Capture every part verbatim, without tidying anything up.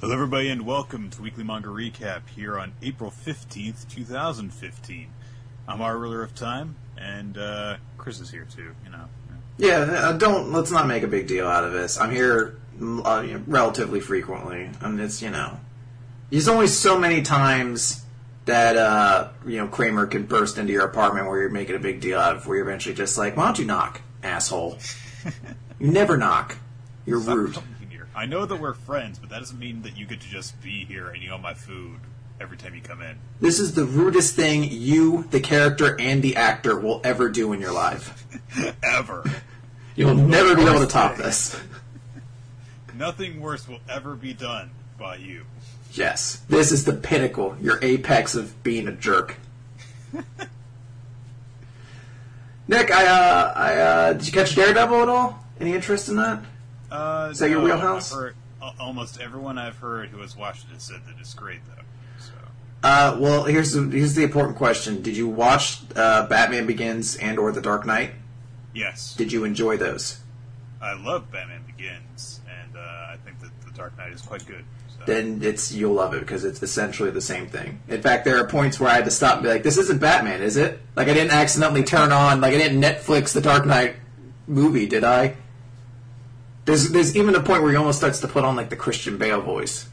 Hello everybody and welcome to Weekly Manga Recap here on April fifteenth, twenty fifteen. I'm our ruler of time, and uh, Chris is here too, you know. Yeah, uh, don't, let's not make a big deal out of this. I'm here uh, you know, relatively frequently, and it's, you know, there's only so many times that, uh, you know, Kramer can burst into your apartment where you're making a big deal out of, where you're eventually just like, why don't you knock, asshole? You never knock. You're Stop rude. Here. I know that we're friends, but that doesn't mean that you get to just be here and eat all my food every time you come in. This is the rudest thing you, the character, and the actor will ever do in your life. Ever. You'll never be able to top this. Nothing worse will ever be done by you. Yes. This is the pinnacle, your apex of being a jerk. Nick, I, uh, I, uh, did you catch Daredevil at all? Any interest in that? Uh, is that no, your wheelhouse? I've heard, uh, almost everyone I've heard who has watched it said that it's great, though. So. Uh, well, here's the, here's the important question. Did you watch uh, Batman Begins and or The Dark Knight? Yes. Did you enjoy those? I love Batman Begins, and uh, I think that The Dark Knight is quite good. So. Then it's you'll love it, because it's essentially the same thing. In fact, there are points where I had to stop and be like, this isn't Batman, is it? Like, I didn't accidentally turn on, like, I didn't Netflix The Dark Knight movie, did I? There's there's even a point where he almost starts to put on, like, the Christian Bale voice.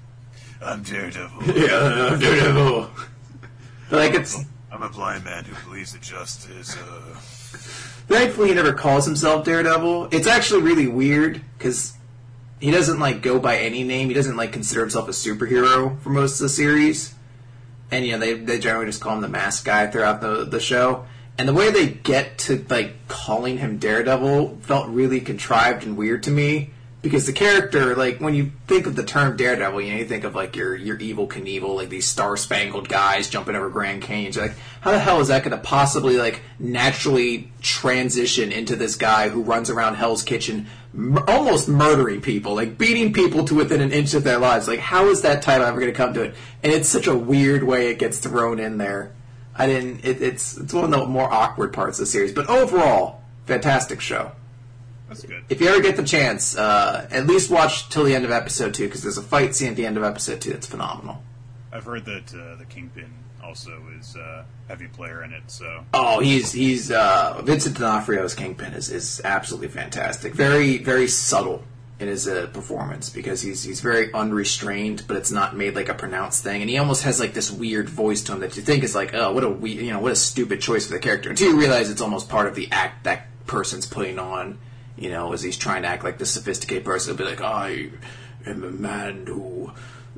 I'm Daredevil. Yeah, I'm Daredevil. But, like, it's... I'm a blind man who believes that justice, uh... Thankfully, he never calls himself Daredevil. It's actually really weird, because he doesn't, like, go by any name. He doesn't, like, consider himself a superhero for most of the series. And, you know, they they generally just call him the masked guy throughout the the show. And the way they get to, like, calling him Daredevil felt really contrived and weird to me. Because the character, like, when you think of the term Daredevil, you know, you think of, like, your, your Evel Knievel, like, these star-spangled guys jumping over Grand Canyons. You're like, how the hell is that going to possibly, like, naturally transition into this guy who runs around Hell's Kitchen m- almost murdering people, like, beating people to within an inch of their lives? Like, how is that title ever going to come to it? And it's such a weird way it gets thrown in there. I didn't, it, it's, it's one of the more awkward parts of the series. But overall, fantastic show. That's good. If you ever get the chance, uh, at least watch till the end of episode two, because there's a fight scene at the end of episode two that's phenomenal. I've heard that uh, the Kingpin also is a heavy player in it, so... Oh, he's, he's, uh, Vincent D'Onofrio's Kingpin is, is absolutely fantastic. Very, very subtle in his uh, performance, because he's, he's very unrestrained, but it's not made like a pronounced thing, and he almost has like this weird voice to him that you think is like, oh, what a we- you know, what a stupid choice for the character, until you realize it's almost part of the act that person's putting on. You know, as he's trying to act like this sophisticated person, he'll be like, I am a man who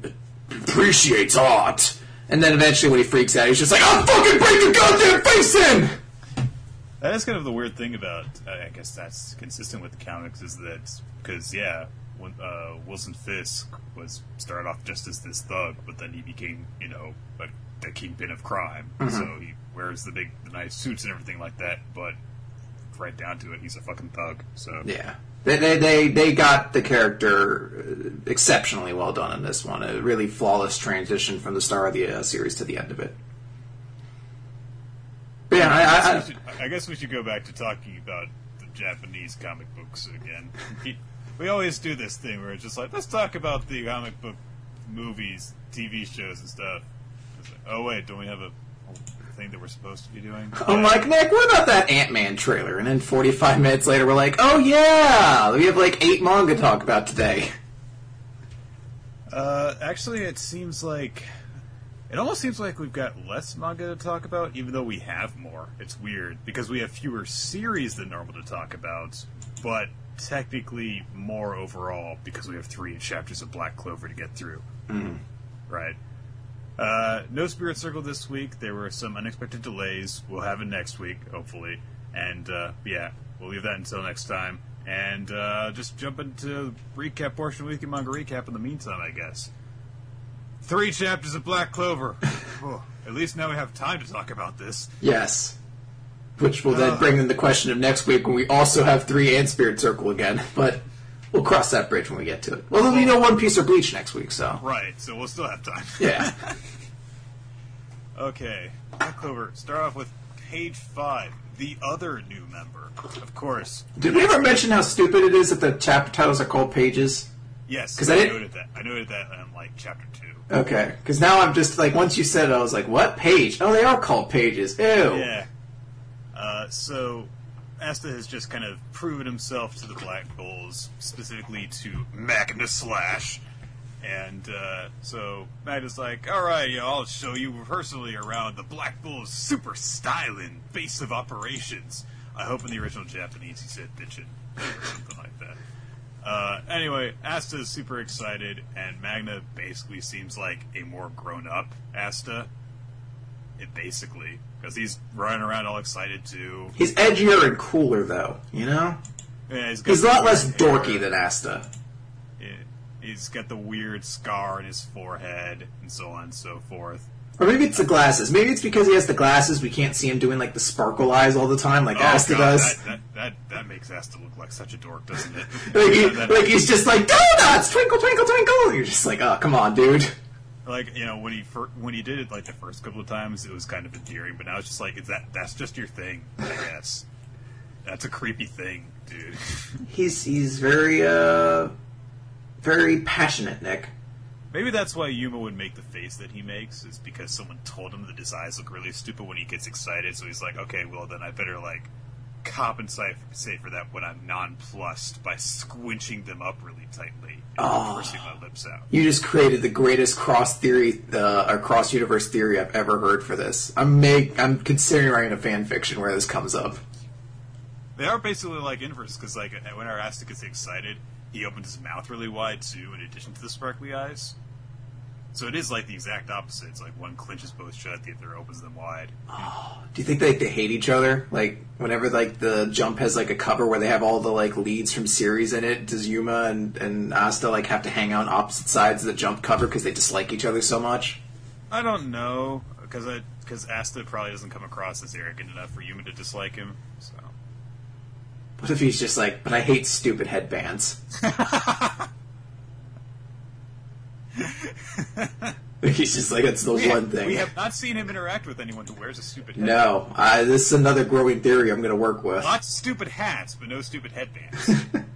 appreciates art. And then eventually when he freaks out, he's just like, I'll fucking break your goddamn face in! That is kind of the weird thing about, uh, I guess that's consistent with the comics, is that, because, yeah, when, uh, Wilson Fisk was started off just as this thug, but then he became, you know, a, a kingpin of crime. Mm-hmm. So he wears the big, the nice suits and everything like that, but right down to it, he's a fucking thug. So yeah, they they they, they got the character exceptionally well done in this one. A really flawless transition from the start of the uh, series to the end of it. But yeah, I, I, I, I, guess should, I guess we should go back to talking about the Japanese comic books again. We always do this thing where it's just like, let's talk about the comic book movies, T V shows, and stuff. Like, oh wait, don't we have a thing that we're supposed to be doing? I'm like, Nick, what about that Ant-Man trailer? And then forty-five minutes later, we're like, oh yeah, we have like eight manga to talk about today. Uh, actually, it seems like it almost seems like we've got less manga to talk about, even though we have more. It's weird because we have fewer series than normal to talk about, but technically more overall because we have three chapters of Black Clover to get through. Mm-hmm. Right. Uh, no Spirit Circle this week. There were some unexpected delays. We'll have it next week, hopefully. And, uh, yeah, we'll leave that until next time. And, uh, just jump into the recap portion of Weekly Manga Recap in the meantime, I guess. Three chapters of Black Clover. Oh, at least now we have time to talk about this. Yes. Which will then bring in the question of next week when we also have three and Spirit Circle again. But we'll cross that bridge when we get to it. Well, there'll be no One Piece or Bleach next week, so... Right, so we'll still have time. Yeah. Okay, Black Clover, start off with page five, the other new member. Of course. Did we ever mention how stupid it is that the chapter titles are called pages? Yes, 'Cause I, I didn't- noted that. I noted that in, like, chapter two. Okay, because now I'm just like, once you said it, I was like, what page? Oh, they are called pages. Ew. Yeah. Uh, so, Asta has just kind of proven himself to the Black Bulls, specifically to Magna Slash. And uh, so Magna's like, alright, you know, I'll show you personally around the Black Bull's super styling base of operations. I hope in the original Japanese he said bitchin' or something like that. Uh, anyway, Asta is super excited, and Magna basically seems like a more grown-up Asta. It basically, because he's running around all excited too. He's edgier and cooler, though, you know? Yeah, he's got He's a lot less weird dorky hair. than Asta. Yeah, he's got the weird scar on his forehead, and so on and so forth. Or maybe it's the glasses. Maybe it's because he has the glasses, we can't see him doing, like, the sparkle eyes all the time, like Oh, Asta God, does. That, that, that, that makes Asta look like such a dork, doesn't it? like, he, That- like, he's just like, donuts! Twinkle, twinkle, twinkle! You're just like, oh, come on, dude. Like, you know, when he fir- when he did it, like, the first couple of times, it was kind of endearing, but now it's just like, it's that that's just your thing, I guess. That's a creepy thing, dude. He's, he's very, uh, very passionate, Nick. Maybe that's why Yuma would make the face that he makes, is because someone told him that his eyes look really stupid when he gets excited, so he's like, okay, well, then I better, like, compensate say for that when I'm nonplussed by squinching them up really tightly and Oh. forcing my lips out. You just created the greatest cross theory, uh, or cross universe theory I've ever heard for this. I'm make, I'm considering writing a fan fiction where this comes up. They are basically like inverse, because like when our Asta gets excited, he opens his mouth really wide too, in addition to the sparkly eyes. So it is like the exact opposite. It's like one clenches both shut, the other opens them wide. Do you think they, they hate each other? Like, whenever, like, the Jump has, like, a cover where they have all the, like, leads from series in it, does Yuma and, and Asta, like, have to hang out on opposite sides of the Jump cover because they dislike each other so much? I don't know, because I because Asta probably doesn't come across as arrogant enough for Yuma to dislike him. So What if he's just like, but I hate stupid headbands? He's just like, it's the we, one have, thing. we have not seen him interact with anyone who wears a stupid headband. No, I, this is another growing theory I'm going to work with. Lots of stupid hats, but no stupid headbands.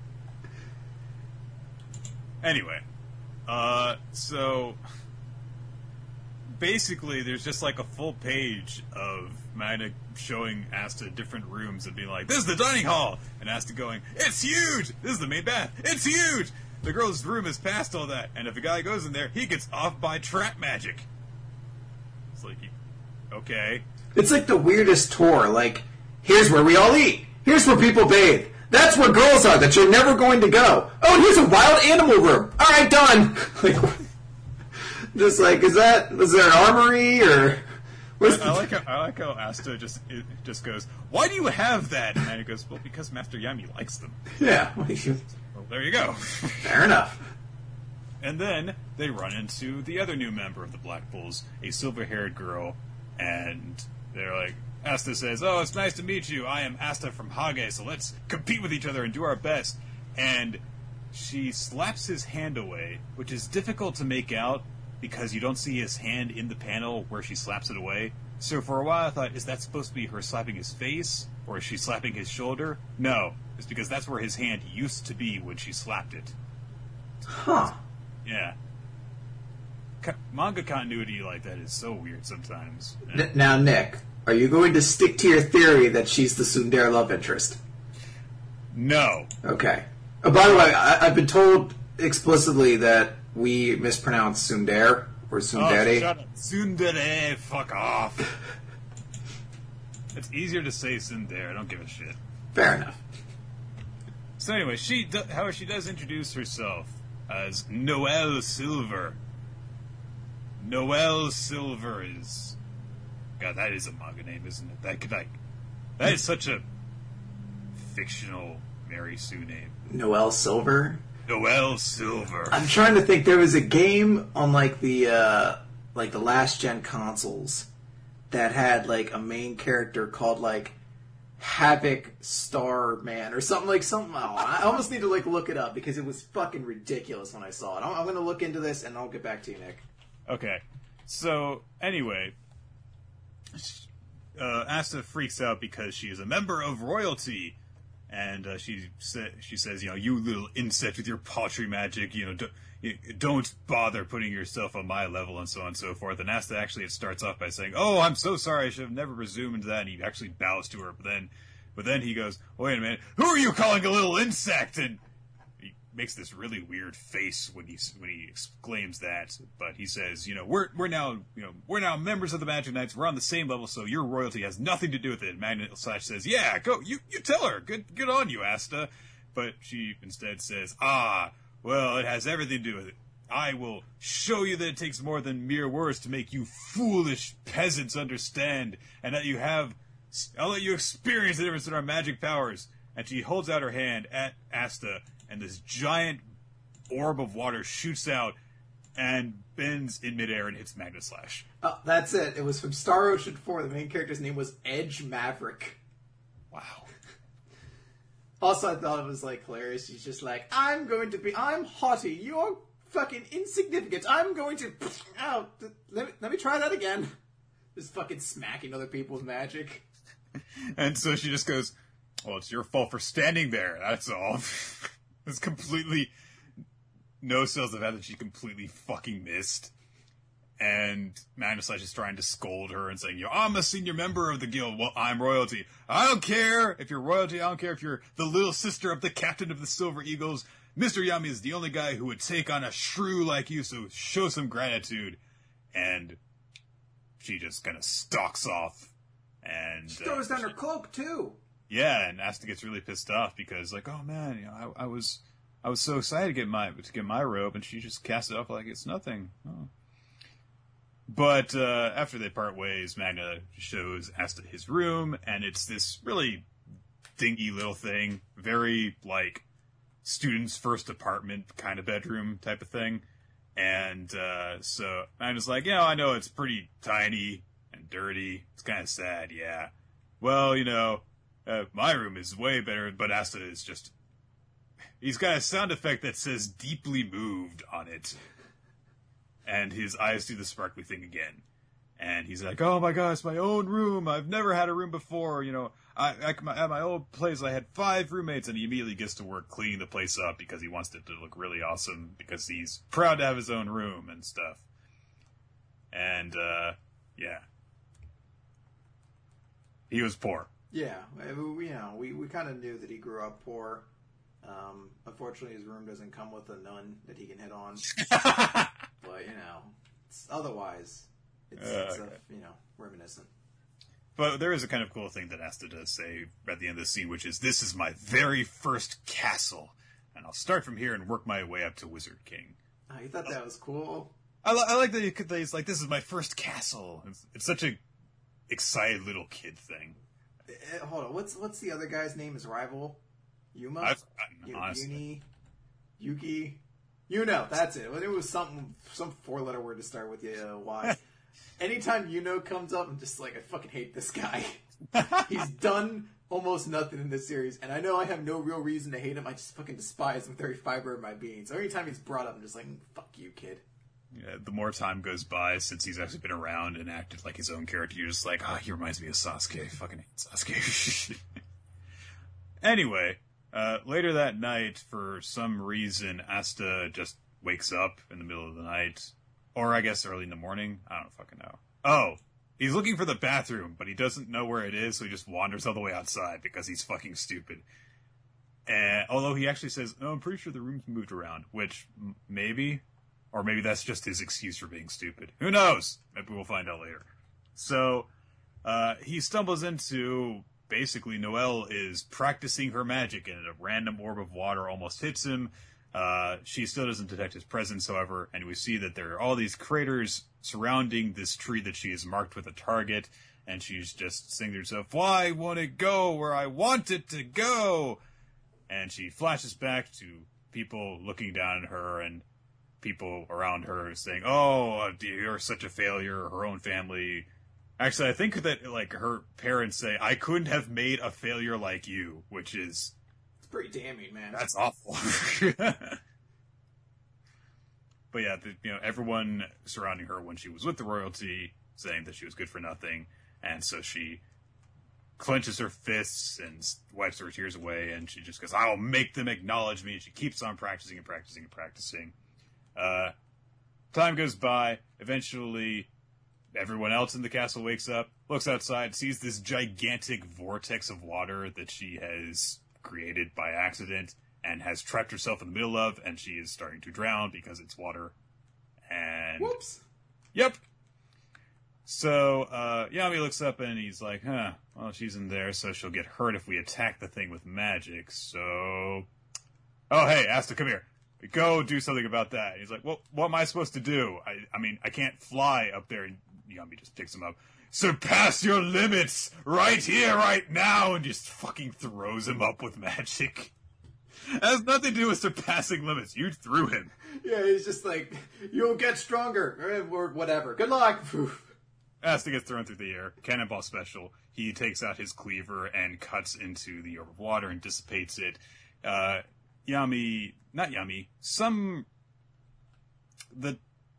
Anyway, uh, so basically, there's just like a full page of Magna showing Asta different rooms and being like, "This is the dining hall," and Asta going, "It's huge. This is the main bath. It's huge. The girl's room is past all that, and if a guy goes in there, he gets off by trap magic." It's like, okay. It's like the weirdest tour. Like, here's where we all eat. Here's where people bathe. That's where girls are that you're never going to go. Oh, and here's a wild animal room. All right, done. Like, just like, is that, is there an armory or? Where's I like how I like how Asta just it just goes, "Why do you have that?" And Magna goes, "Well, because Master Yami likes them." Yeah, Well, there you go. fair enough. And then they run into the other new member of the Black Bulls, a silver-haired girl, and they're like, Asta says, "Oh, it's nice to meet you. I am Asta from Hage, so let's compete with each other and do our best." And she slaps his hand away, which is difficult to make out because you don't see his hand in the panel where she slaps it away. So for a while I thought, is that supposed to be her slapping his face? Or is she slapping his shoulder? No, it's because that's where his hand used to be when she slapped it. Huh. Yeah. Co- manga continuity like that is so weird sometimes. N- now, Nick, are you going to stick to your theory that she's the Tsundere love interest? No. Okay. Oh, by the way, I- I've been told explicitly that we mispronounce Tsundere or Oh, Tsundere. shut up. Tsundere, fuck off. It's easier to say Tsundere, I don't give a shit. Fair enough. So anyway, she do- how she does introduce herself as Noelle Silver. Noelle Silver is... God, that is a manga name, isn't it? That could, like... That is such a fictional Mary Sue name. Noelle Silver? Noelle Silver. I'm trying to think. There was a game on like the uh, like the last gen consoles that had like a main character called like Havoc Star Man or something like something. Oh, I almost need to like look it up because it was fucking ridiculous when I saw it. I'm, I'm going to look into this and I'll get back to you, Nick. Okay. So, anyway... Uh, Asta freaks out because she is a member of royalty, And uh, she sa- she says, you know, you little insect with your paltry magic, you know, don't, you, don't bother putting yourself on my level, and so on and so forth. And Asta actually, it starts off by saying, oh, I'm so sorry, I should have never presumed that. And he actually bows to her, but then, but then he goes, wait a minute, who are you calling a little insect? And he makes this really weird face when he when he exclaims that. But he says, you know, we're we're now you know we're now members of the Magic Knights. We're on the same level, so your royalty has nothing to do with it. Magnet Slash says, yeah, go you you tell her. Good good on you, Asta. But she instead says, ah, well, it has everything to do with it. I will show you that it takes more than mere words to make you foolish peasants understand, and that you have. I'll let you experience the difference in our magic powers. And she holds out her hand at Asta, and this giant orb of water shoots out and bends in midair and hits Magnet Slash. Oh, that's it. It was from Star Ocean four. The main character's name was Edge Maverick. Wow. Also, I thought it was, like, hilarious. She's just like, I'm going to be... I'm haughty. You're fucking insignificant. I'm going to... Ow. Let me, let me try that again. Just fucking smacking other people with magic. And so she just goes... Well, it's your fault for standing there, that's all. It's completely... No sales of that that she completely fucking missed. And Magnet Slash is trying to scold her and saying, you know, I'm a senior member of the guild. Well, I'm royalty. I don't care if you're royalty. I don't care if you're the little sister of the captain of the Silver Eagles. Mister Yami is the only guy who would take on a shrew like you, so show some gratitude. And she just kind of stalks off. And she throws uh, down her cloak, too. Yeah, and Asta gets really pissed off because, like, oh man, you know, I, I was, I was so excited to get my to get my robe, and she just casts it off like it's nothing. Oh. But uh, after they part ways, Magna shows Asta his room, and it's this really dingy little thing, very like student's first apartment kind of bedroom type of thing. And uh, so Magna's like, yeah, I know it's pretty tiny and dirty. It's kind of sad, yeah. Well, you know. Uh, my room is way better, but Asta is just... He's got a sound effect that says deeply moved on it. And his eyes do the sparkly thing again. And he's like, oh my god, it's my own room. I've never had a room before. You know, I, I, at my old place, I had five roommates, and he immediately gets to work cleaning the place up because he wants it to look really awesome because he's proud to have his own room and stuff. And, uh, yeah. He was poor. Yeah, we, you know, we, we kind of knew that he grew up poor. Um, unfortunately, his room doesn't come with a nun that he can hit on. But, you know, it's, otherwise, it's, uh, it's okay. a, you know, reminiscent. But there is a kind of cool thing that Asta does say at the end of the scene, which is, this is my very first castle, and I'll start from here and work my way up to Wizard King. Oh, you thought that was cool? I, I like that he's like, this is my first castle. It's, it's such a excited little kid thing. Uh, hold on, what's what's the other guy's name? His rival, Yuma, I've forgotten, honestly. Uni, Yuki, you know, that's it. It was something, some four-letter word to start with the uh, Y. Anytime Yuno comes up, I'm just like, I fucking hate this guy. He's done almost nothing in this series, and I know I have no real reason to hate him. I just fucking despise him with every fiber of my being. So every time he's brought up, I'm just like, fuck you, kid. Yeah, the more time goes by since he's actually been around and acted like his own character, you're just like, ah, oh, he reminds me of Sasuke. Fucking hate Sasuke. Anyway, uh, later that night, for some reason, Asta just wakes up in the middle of the night. Or I guess early in the morning. I don't fucking know. Oh, he's looking for the bathroom, but he doesn't know where it is, so he just wanders all the way outside because he's fucking stupid. And although he actually says, no, I'm pretty sure the room's moved around, which m- maybe... Or maybe that's just his excuse for being stupid. Who knows? Maybe we'll find out later. So, uh, he stumbles into, basically, Noelle is practicing her magic, and a random orb of water almost hits him. Uh, she still doesn't detect his presence, however, and we see that there are all these craters surrounding this tree that she has marked with a target, and she's just saying to herself, why won't it go where I want it to go? And she flashes back to people looking down at her, and people around her saying, oh, you're such a failure, her own family. Actually, I think that, like, her parents say, I couldn't have made a failure like you, which is... It's pretty damning, man. That's awful. But yeah, the, you know, everyone surrounding her when she was with the royalty saying that she was good for nothing, and so she clenches her fists and wipes her tears away, and she just goes, I'll make them acknowledge me, and she keeps on practicing and practicing and practicing. Uh, time goes by. Eventually, everyone else in the castle wakes up, looks outside, sees this gigantic vortex of water that she has created by accident, and has trapped herself in the middle of, and she is starting to drown because it's water. And... Whoops! Yep! So, uh, Yami looks up and he's like, huh, well, she's in there, so she'll get hurt if we attack the thing with magic, so... Oh, hey, Asta, come here. Go do something about that. And he's like, well, what am I supposed to do? I, I mean, I can't fly up there, and Yami just picks him up. Surpass your limits! Right here, right now! And just fucking throws him up with magic. It has nothing to do with surpassing limits. You threw him. Yeah, he's just like, you'll get stronger, or whatever. Good luck! Asta gets thrown through the air. Cannonball special. He takes out his cleaver and cuts into the orb of water and dissipates it. Uh, Yami... Not Yami. Some... The...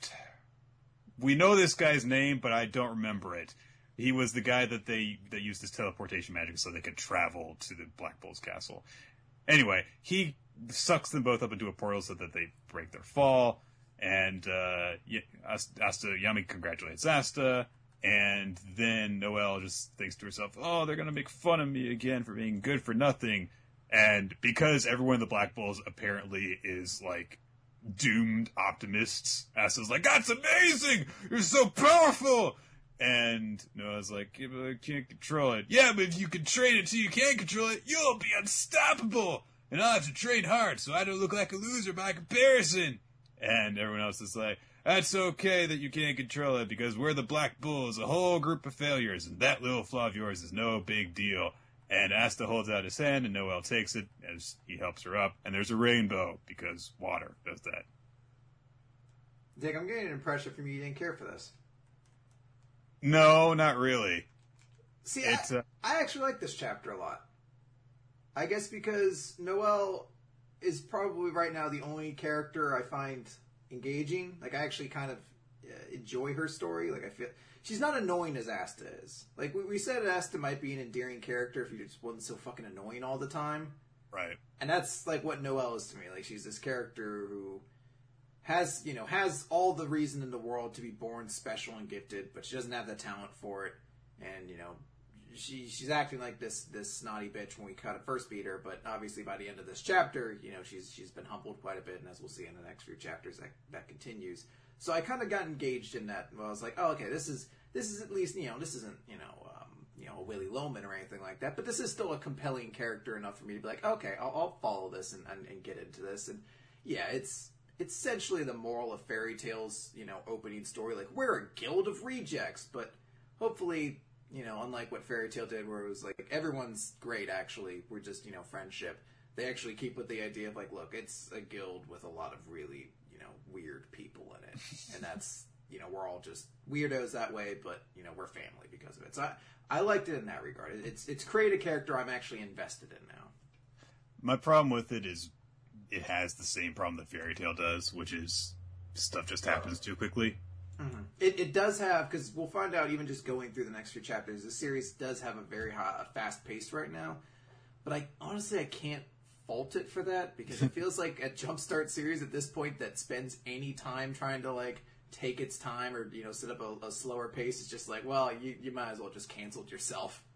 We know this guy's name, but I don't remember it. He was the guy that they that used his teleportation magic so they could travel to the Black Bull's castle. Anyway, he sucks them both up into a portal so that they break their fall. And uh, Asta, Yami congratulates Asta. And then Noelle just thinks to herself, oh, they're going to make fun of me again for being good for nothing. And because everyone in the Black Bulls apparently is, like, doomed optimists, Asta's like, that's amazing! You're so powerful! And Noelle's like, yeah, but I can't control it. Yeah, but if you can train it so you can control it, you'll be unstoppable! And I'll have to train hard so I don't look like a loser by comparison! And everyone else is like, that's okay that you can't control it because we're the Black Bulls, a whole group of failures, and that little flaw of yours is no big deal. And Asta holds out his hand, and Noelle takes it as he helps her up. And there's a rainbow, because water does that. Dick, I'm getting an impression from you you didn't care for this. No, not really. See, it's, I, uh, I actually like this chapter a lot. I guess because Noelle is probably right now the only character I find engaging. Like, I actually kind of uh, enjoy her story. Like, I feel... She's not annoying as Asta is. Like, we, we said Asta might be an endearing character if he just wasn't so fucking annoying all the time. Right. And that's, like, what Noelle is to me. Like, she's this character who has, you know, has all the reason in the world to be born special and gifted, but she doesn't have the talent for it. And, you know, she she's acting like this this snotty bitch when we cut it first beat her, but obviously by the end of this chapter, you know, she's she's been humbled quite a bit, and as we'll see in the next few chapters, that, that continues. So I kind of got engaged in that. I was like, oh, okay, this is this is at least, you know, this isn't, you know, um, you know, Willy Loman or anything like that, but this is still a compelling character enough for me to be like, okay, I'll, I'll follow this and, and, and get into this. And yeah, it's it's essentially the moral of Fairy Tail's, you know, opening story. Like, we're a guild of rejects, but hopefully, you know, unlike what Fairy Tail did, where it was like, everyone's great, actually, we're just, you know, friendship. They actually keep with the idea of like, look, it's a guild with a lot of really, you know, weird people in it. And that's, you know, we're all just weirdos that way, but, you know, we're family because of it. So I, I liked it in that regard. It's it's created a character I'm actually invested in now. My problem with it is it has the same problem that Fairy Tail does, which is stuff just happens too quickly. Mm-hmm. It, it does have, because we'll find out even just going through the next few chapters, the series does have a very high, fast pace right now. But I honestly, I can't fault it for that, because it feels like a Jumpstart series at this point that spends any time trying to, like, take its time or, you know, set up a, a slower pace. It's just like, well, you, you might as well just cancel it yourself.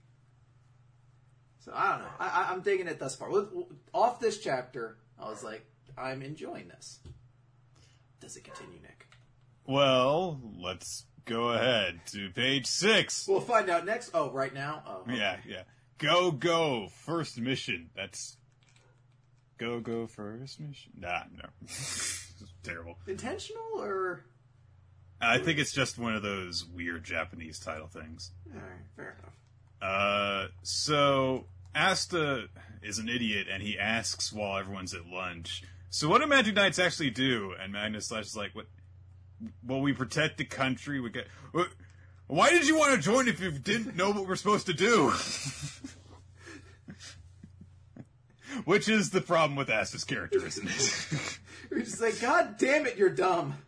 So, I don't know. I, I'm digging it thus far. Off this chapter, I was like, I'm enjoying this. Does it continue, Nick? Well, let's go ahead to page six. We'll find out next. Oh, right now? Oh, okay. Yeah, yeah. Go, go, first mission. That's... Go, go, first mission. Nah, no. Terrible. Intentional, or...? I think it's just one of those weird Japanese title things. Alright, fair enough. Uh, so, Asta is an idiot, and he asks while everyone's at lunch, so what do Magic Knights actually do? And Magnus Slash is like, what? Well, we protect the country, we get... Why did you want to join if you didn't know what we're supposed to do? Which is the problem with Asta's character, isn't it? You're just like, God damn it, you're dumb.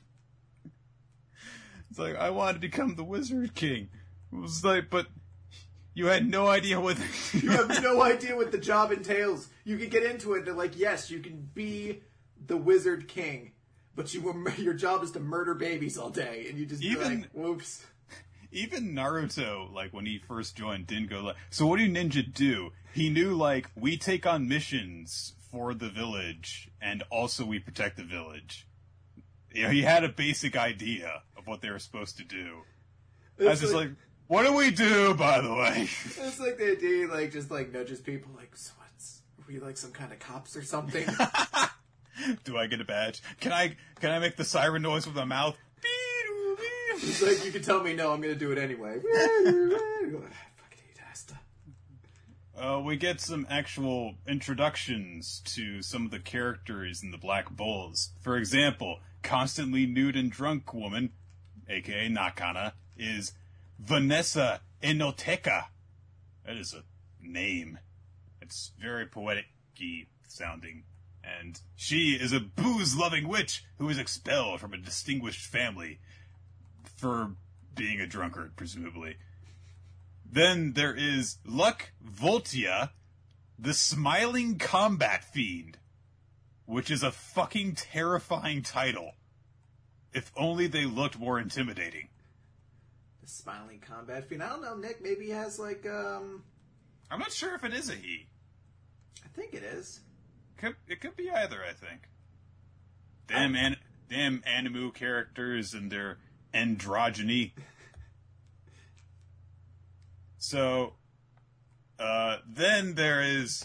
It's like, I wanted to become the Wizard King. It was like, but You had no idea what... The- you have no idea what the job entails. You can get into it, and they're like, yes, you can be the Wizard King, but you will, your job is to murder babies all day, and you just Even, be like, whoops. Even Naruto, like, when he first joined, didn't go like, so what do ninja do? He knew, like, we take on missions for the village, and also we protect the village. You know, he had a basic idea of what they were supposed to do. I was just like, like, what do we do, by the way? It's like the idea, like, just, like, nudges people, like, so what's, are we, like, some kind of cops or something? Do I get a badge? Can I, can I make the siren noise with my mouth? It's like, you can tell me no, I'm gonna do it anyway. Fucking hate Asta. Uh, we get some actual introductions to some of the characters in the Black Bulls. For example, constantly nude and drunk woman, aka Nakana, is Vanessa Enoteka. That is a name. It's very poetic-y sounding. And she is a booze-loving witch who is expelled from a distinguished family for being a drunkard, presumably. Then there is Luck Voltia, the Smiling Combat Fiend, which is a fucking terrifying title. If only they looked more intimidating. The Smiling Combat Fiend. I don't know, Nick. Maybe he has, like, um... I'm not sure if it is a he. I think it is. Could, it could be either, I think. Damn, an, damn Animu characters and their androgyny. So, uh, then there is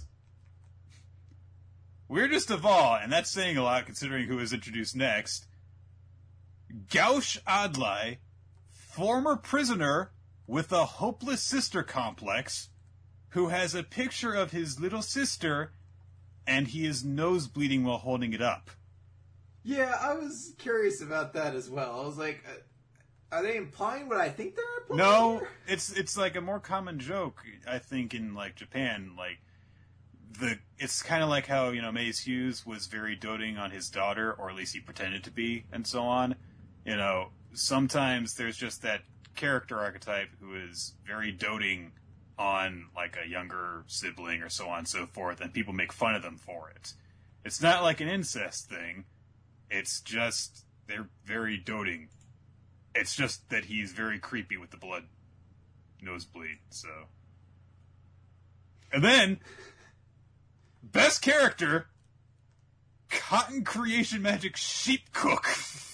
weirdest of all, and that's saying a lot considering who is introduced next, Gaush Adlai, former prisoner with a hopeless sister complex, who has a picture of his little sister, and he is nosebleeding while holding it up. Yeah, I was curious about that as well. I was like, uh, are they implying what I think they're implying? No, here? it's it's like a more common joke, I think, in like Japan. Like the it's kind of like how, you know, Maze Hughes was very doting on his daughter, or at least he pretended to be, and so on. You know, sometimes there's just that character archetype who is very doting on like a younger sibling or so on and so forth, and people make fun of them for it. It's not like an incest thing. It's just they're very doting. It's just that he's very creepy with the blood nosebleed, so. And then, best character, Cotton Creation Magic Sheep Cook.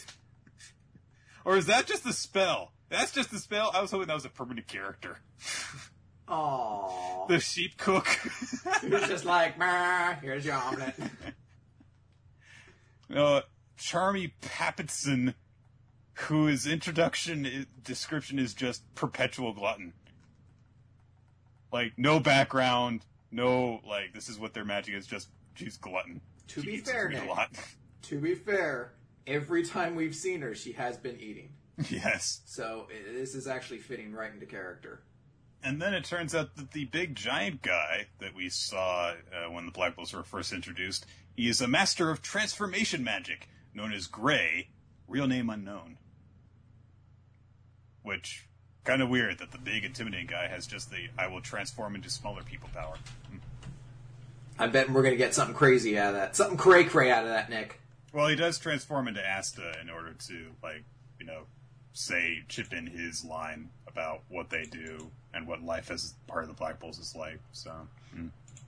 Or is that just the spell? That's just the spell? I was hoping that was a permanent character. Aww. The Sheep Cook. He was just like, "Meh, here's your omelet." uh, Charmy Pappetson, whose introduction description is just perpetual glutton. Like, no background, no, like, this is what their magic is, just, she's glutton. To she be eats fair, a Nick, lot. to be fair, every time we've seen her, she has been eating. Yes. So it, this is actually fitting right into character. And then it turns out that the big giant guy that we saw uh, when the Black Bulls were first introduced, he is a master of transformation magic, known as Gray, real name unknown. Which, kind of weird that the big intimidating guy has just the I will transform into smaller people power. Hmm. I bet we're going to get something crazy out of that. Something cray-cray out of that, Nick. Well, he does transform into Asta in order to, like, you know, say, chip in his line about what they do and what life as part of the Black Bulls is like, so. Hmm.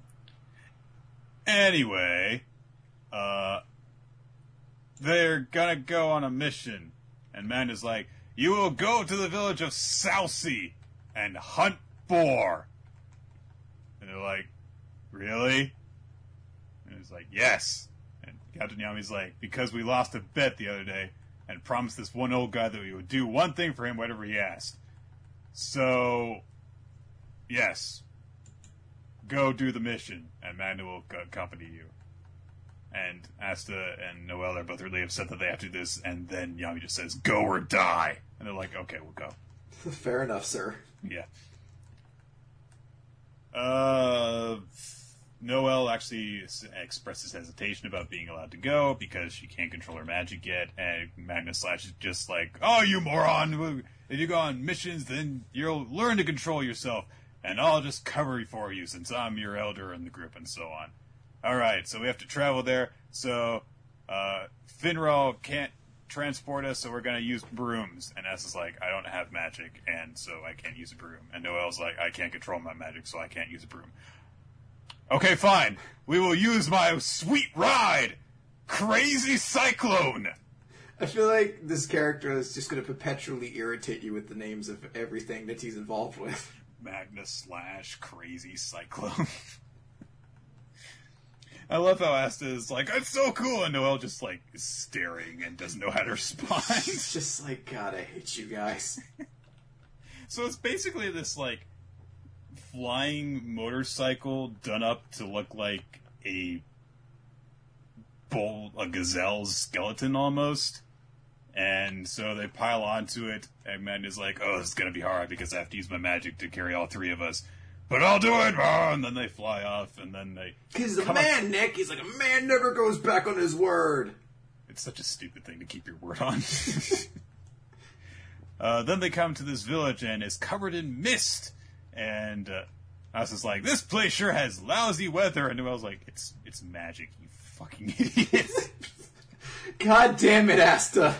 Anyway, uh, they're gonna go on a mission, and Manda's like, you will go to the village of Southsea and hunt boar. And they're like, really? And he's like, yes. And Captain Yami's like, because we lost a bet the other day and promised this one old guy that we would do one thing for him, whatever he asked. So, yes. Go do the mission, and Manda will accompany you. And Asta and Noelle are both really upset that they have to do this, and then Yami just says, go or die. And they're like, okay, we'll go. Fair enough, sir. Yeah. Uh, Noelle actually expresses hesitation about being allowed to go because she can't control her magic yet, and Magnus Slash is just like, oh, you moron! If you go on missions, then you'll learn to control yourself. and I'll just cover for you since I'm your elder in the group and so on. Alright, so we have to travel there, so uh, Finral can't transport us, so we're going to use brooms. And Asta's like, I don't have magic, and so I can't use a broom. And Noelle's like, I can't control my magic, so I can't use a broom. Okay, fine. We will use my sweet ride! Crazy Cyclone! I feel like this character is just going to perpetually irritate you with the names of everything that he's involved with. Magna slash Crazy Cyclone. I love how Asta is like, it's so cool, and Noelle just, like, is staring and doesn't know how to respond. It's just like, God, I hate you guys. So it's basically this, like, flying motorcycle done up to look like a bull, a gazelle's skeleton, almost. And so they pile onto it, and Magna's like, oh, this is gonna be hard, because I have to use my magic to carry all three of us. But I'll do it! Oh, and then they fly off, and then they... Because he's a man, up. Nick! He's like, a man never goes back on his word! It's such a stupid thing to keep your word on. uh, then they come to this village, and it's covered in mist! And uh, Asta's like, this place sure has lousy weather! And Noelle's like, it's it's magic, you fucking idiot! God damn it, Asta!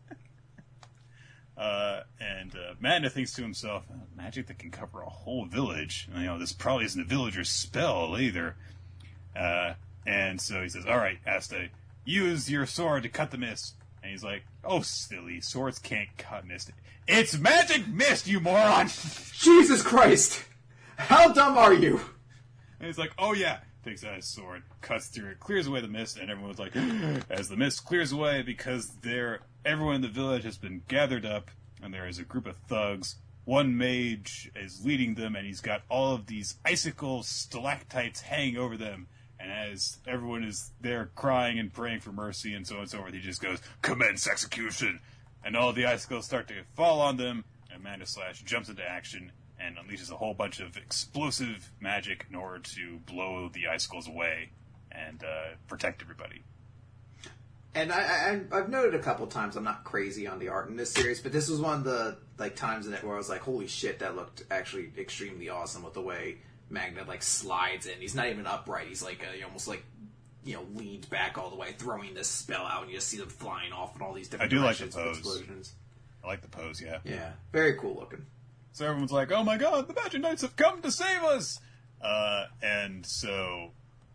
Uh, and uh, Magna thinks to himself, oh, magic that can cover a whole village. You know, this probably isn't a villager's spell either. Uh, and so he says, all right, Asta, use your sword to cut the mist. And he's like, oh, silly, swords can't cut mist. It's magic mist, you moron! Jesus Christ! How dumb are you? And he's like, oh yeah, takes out his sword, cuts through it, clears away the mist, and everyone's like, as the mist clears away, because they're, everyone in the village has been gathered up, and there is a group of thugs. One mage is leading them, and he's got all of these icicle stalactites hanging over them. And as everyone is there crying and praying for mercy and so on and so forth, he just goes, commence execution! And all the icicles start to fall on them, and Magna Slash jumps into action and unleashes a whole bunch of explosive magic in order to blow the icicles away and uh, protect everybody. And I, I, I've noted a couple times I'm not crazy on the art in this series, but this was one of the like times in it where I was like, holy shit, that looked actually extremely awesome with the way Magna like slides in. He's not even upright. He's like uh, almost like, you know, leaned back all the way, throwing this spell out, and you just see them flying off in all these different I do like the directions pose. with explosions. I like the pose, yeah. Yeah, very cool looking. So everyone's like, oh my god, the Magic Knights have come to save us! Uh, and so...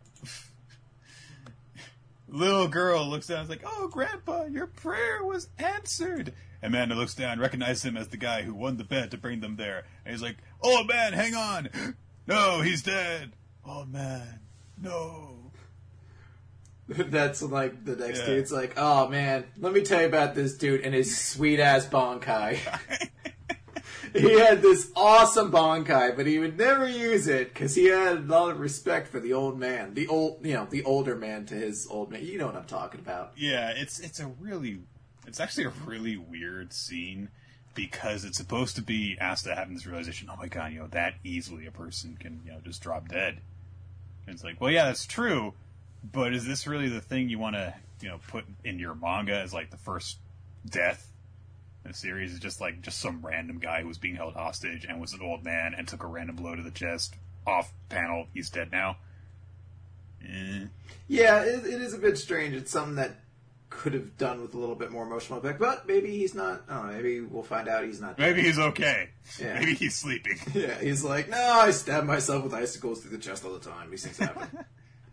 little girl looks down and is like, oh, Grandpa, your prayer was answered! Amanda looks down, recognizes him as the guy who won the bet to bring them there. And he's like, oh man, hang on! No, he's dead! Oh man, no. That's like the next Yeah. dude's like, oh man, let me tell you about this dude and his sweet ass Bonkai. He had this awesome Bonkai, but he would never use it because he had a lot of respect for the old man, the old, you know, the older man to his old man. You know what I'm talking about? Yeah, it's it's a really, it's actually a really weird scene because it's supposed to be Asta having this realization. Oh my god, you know that easily a person can you know just drop dead. And it's like, well, yeah, that's true, but is this really the thing you want to you know put in your manga as like the first death? The series is just like just some random guy who was being held hostage and was an old man and took a random blow to the chest. Off panel, he's dead now. Eh. Yeah, it, it is a bit strange. It's something that could have done with a little bit more emotional effect, but maybe he's not. I don't know. Maybe we'll find out he's not. Maybe he's okay. Yeah. Maybe he's sleeping. Yeah, he's like, no, I stab myself with icicles through the chest all the time. These things happen.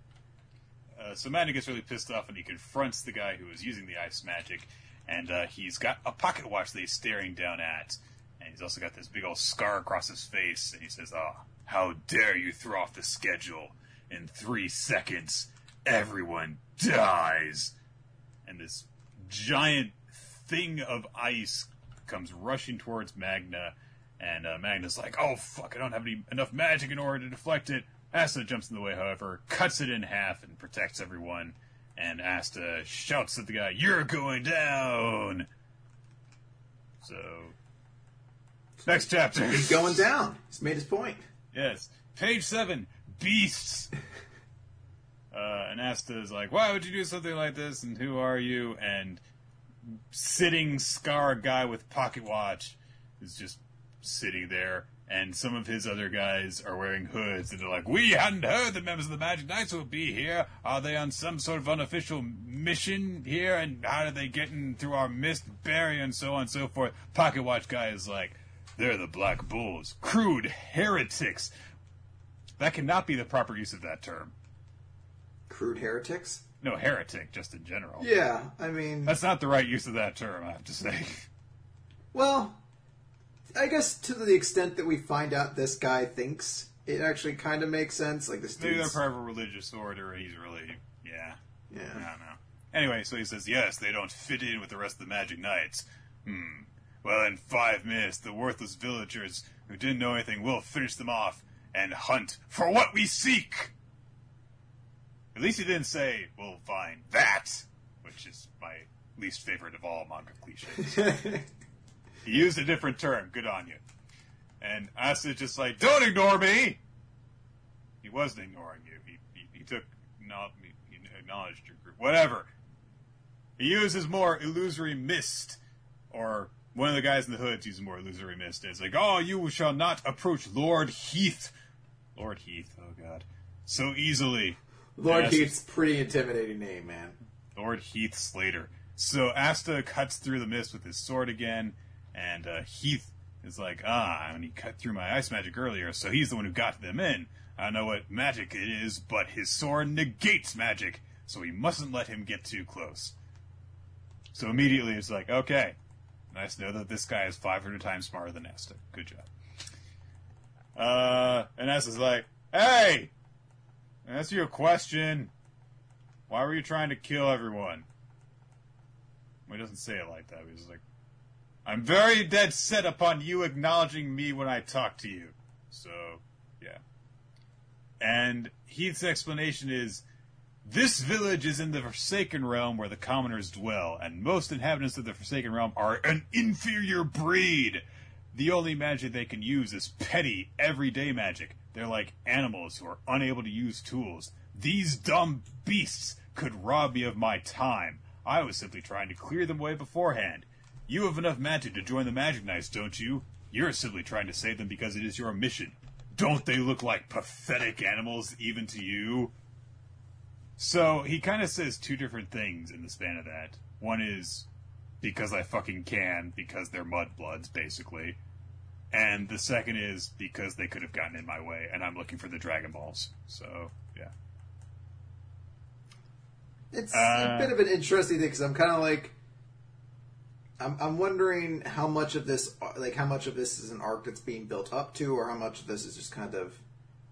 uh, so Magna gets really pissed off and he confronts the guy who was using the ice magic. And uh, he's got a pocket watch that he's staring down at. And he's also got this big old scar across his face. And he says, oh, how dare you throw off the schedule. In three seconds, everyone dies. And this giant thing of ice comes rushing towards Magna. And uh, Magna's like, oh, fuck, I don't have any, enough magic in order to deflect it. Asta jumps in the way, however, cuts it in half and protects everyone. And Asta shouts at the guy, you're going down! So, next chapter. He's going down. He's made his point. Yes. Page seven, Beasts! uh, and Asta is like, why would you do something like this? And who are you? And sitting Scar guy with pocket watch is just sitting there. and some of his other guys are wearing hoods, and they're like, we hadn't heard the members of the Magic Knights would be here. Are they on some sort of unofficial mission here, and how did they get in through our mist barrier, and so on and so forth? Pocket Watch guy is like, they're the Black Bulls. Crude heretics. That cannot be the proper use of that term. Crude heretics? No, heretic, just in general. Yeah, I mean... That's not the right use of that term, I have to say. Well... I guess to the extent that we find out this guy thinks, it actually kind of makes sense. Like this Maybe dude's... they're part of a religious order, and he's really, yeah. Yeah. I don't know. Anyway, so he says, yes, they don't fit in with the rest of the Magic Knights. Hmm. Well, in five minutes, the worthless villagers who didn't know anything will finish them off and hunt for what we seek. At least he didn't say, we'll find that, which is my least favorite of all manga cliches. He used a different term. Good on you. And Asta just like, don't ignore me! He wasn't ignoring you. He, he, he took, no, he acknowledged your group. Whatever. He uses more illusory mist. Or one of the guys in the hoods uses more illusory mist. It's like, oh, you shall not approach Lord Heath. Lord Heath, oh god. So easily. Lord Asta, Heath's pretty intimidating name, man. Lord Heath Slater. So Asta cuts through the mist with his sword again. And uh, Heath is like, ah, and he cut through my ice magic earlier, so he's the one who got them in. I don't know what magic it is, but his sword negates magic, so we mustn't let him get too close. So immediately it's like, okay, nice to know that this guy is five hundred times smarter than Asta. Good job. Uh, and Asta's like, hey, answer your question. Why were you trying to kill everyone? Well, he doesn't say it like that, but he's like, I'm very dead set upon you acknowledging me when I talk to you. So, yeah. And Heath's explanation is, this village is in the Forsaken Realm where the commoners dwell, and most inhabitants of the Forsaken Realm are an inferior breed. The only magic they can use is petty, everyday magic. They're like animals who are unable to use tools. These dumb beasts could rob me of my time. I was simply trying to clear them away beforehand. You have enough magic to join the Magic Knights, don't you? You're simply trying to save them because it is your mission. Don't they look like pathetic animals even to you? So, he kind of says two different things in the span of that. One is, because I fucking can, because they're mudbloods, basically. And the second is, because they could have gotten in my way, and I'm looking for the Dragon Balls. So, yeah. It's uh, a bit of an interesting thing, because I'm kind of like... I'm, I'm wondering how much of this, like, how much of this is an arc that's being built up to, or how much of this is just kind of,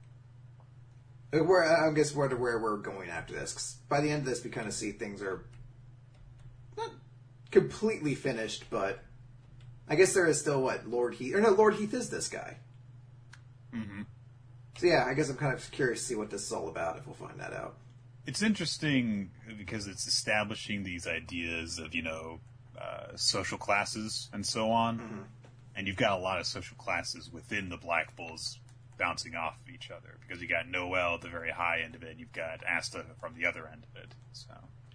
where I guess where where we're going after this. 'Cause by the end of this, we kind of see things are not completely finished, but I guess there is still what Lord Heath, or no, Lord Heath is this guy. Mm-hmm. So yeah, I guess I'm kind of curious to see what this is all about. If we'll find that out. It's interesting because it's establishing these ideas of, you know, Uh, social classes and so on, mm-hmm. and you've got a lot of social classes within the Black Bulls bouncing off of each other, because you got Noel at the very high end of it, and you've got Asta from the other end of it. So,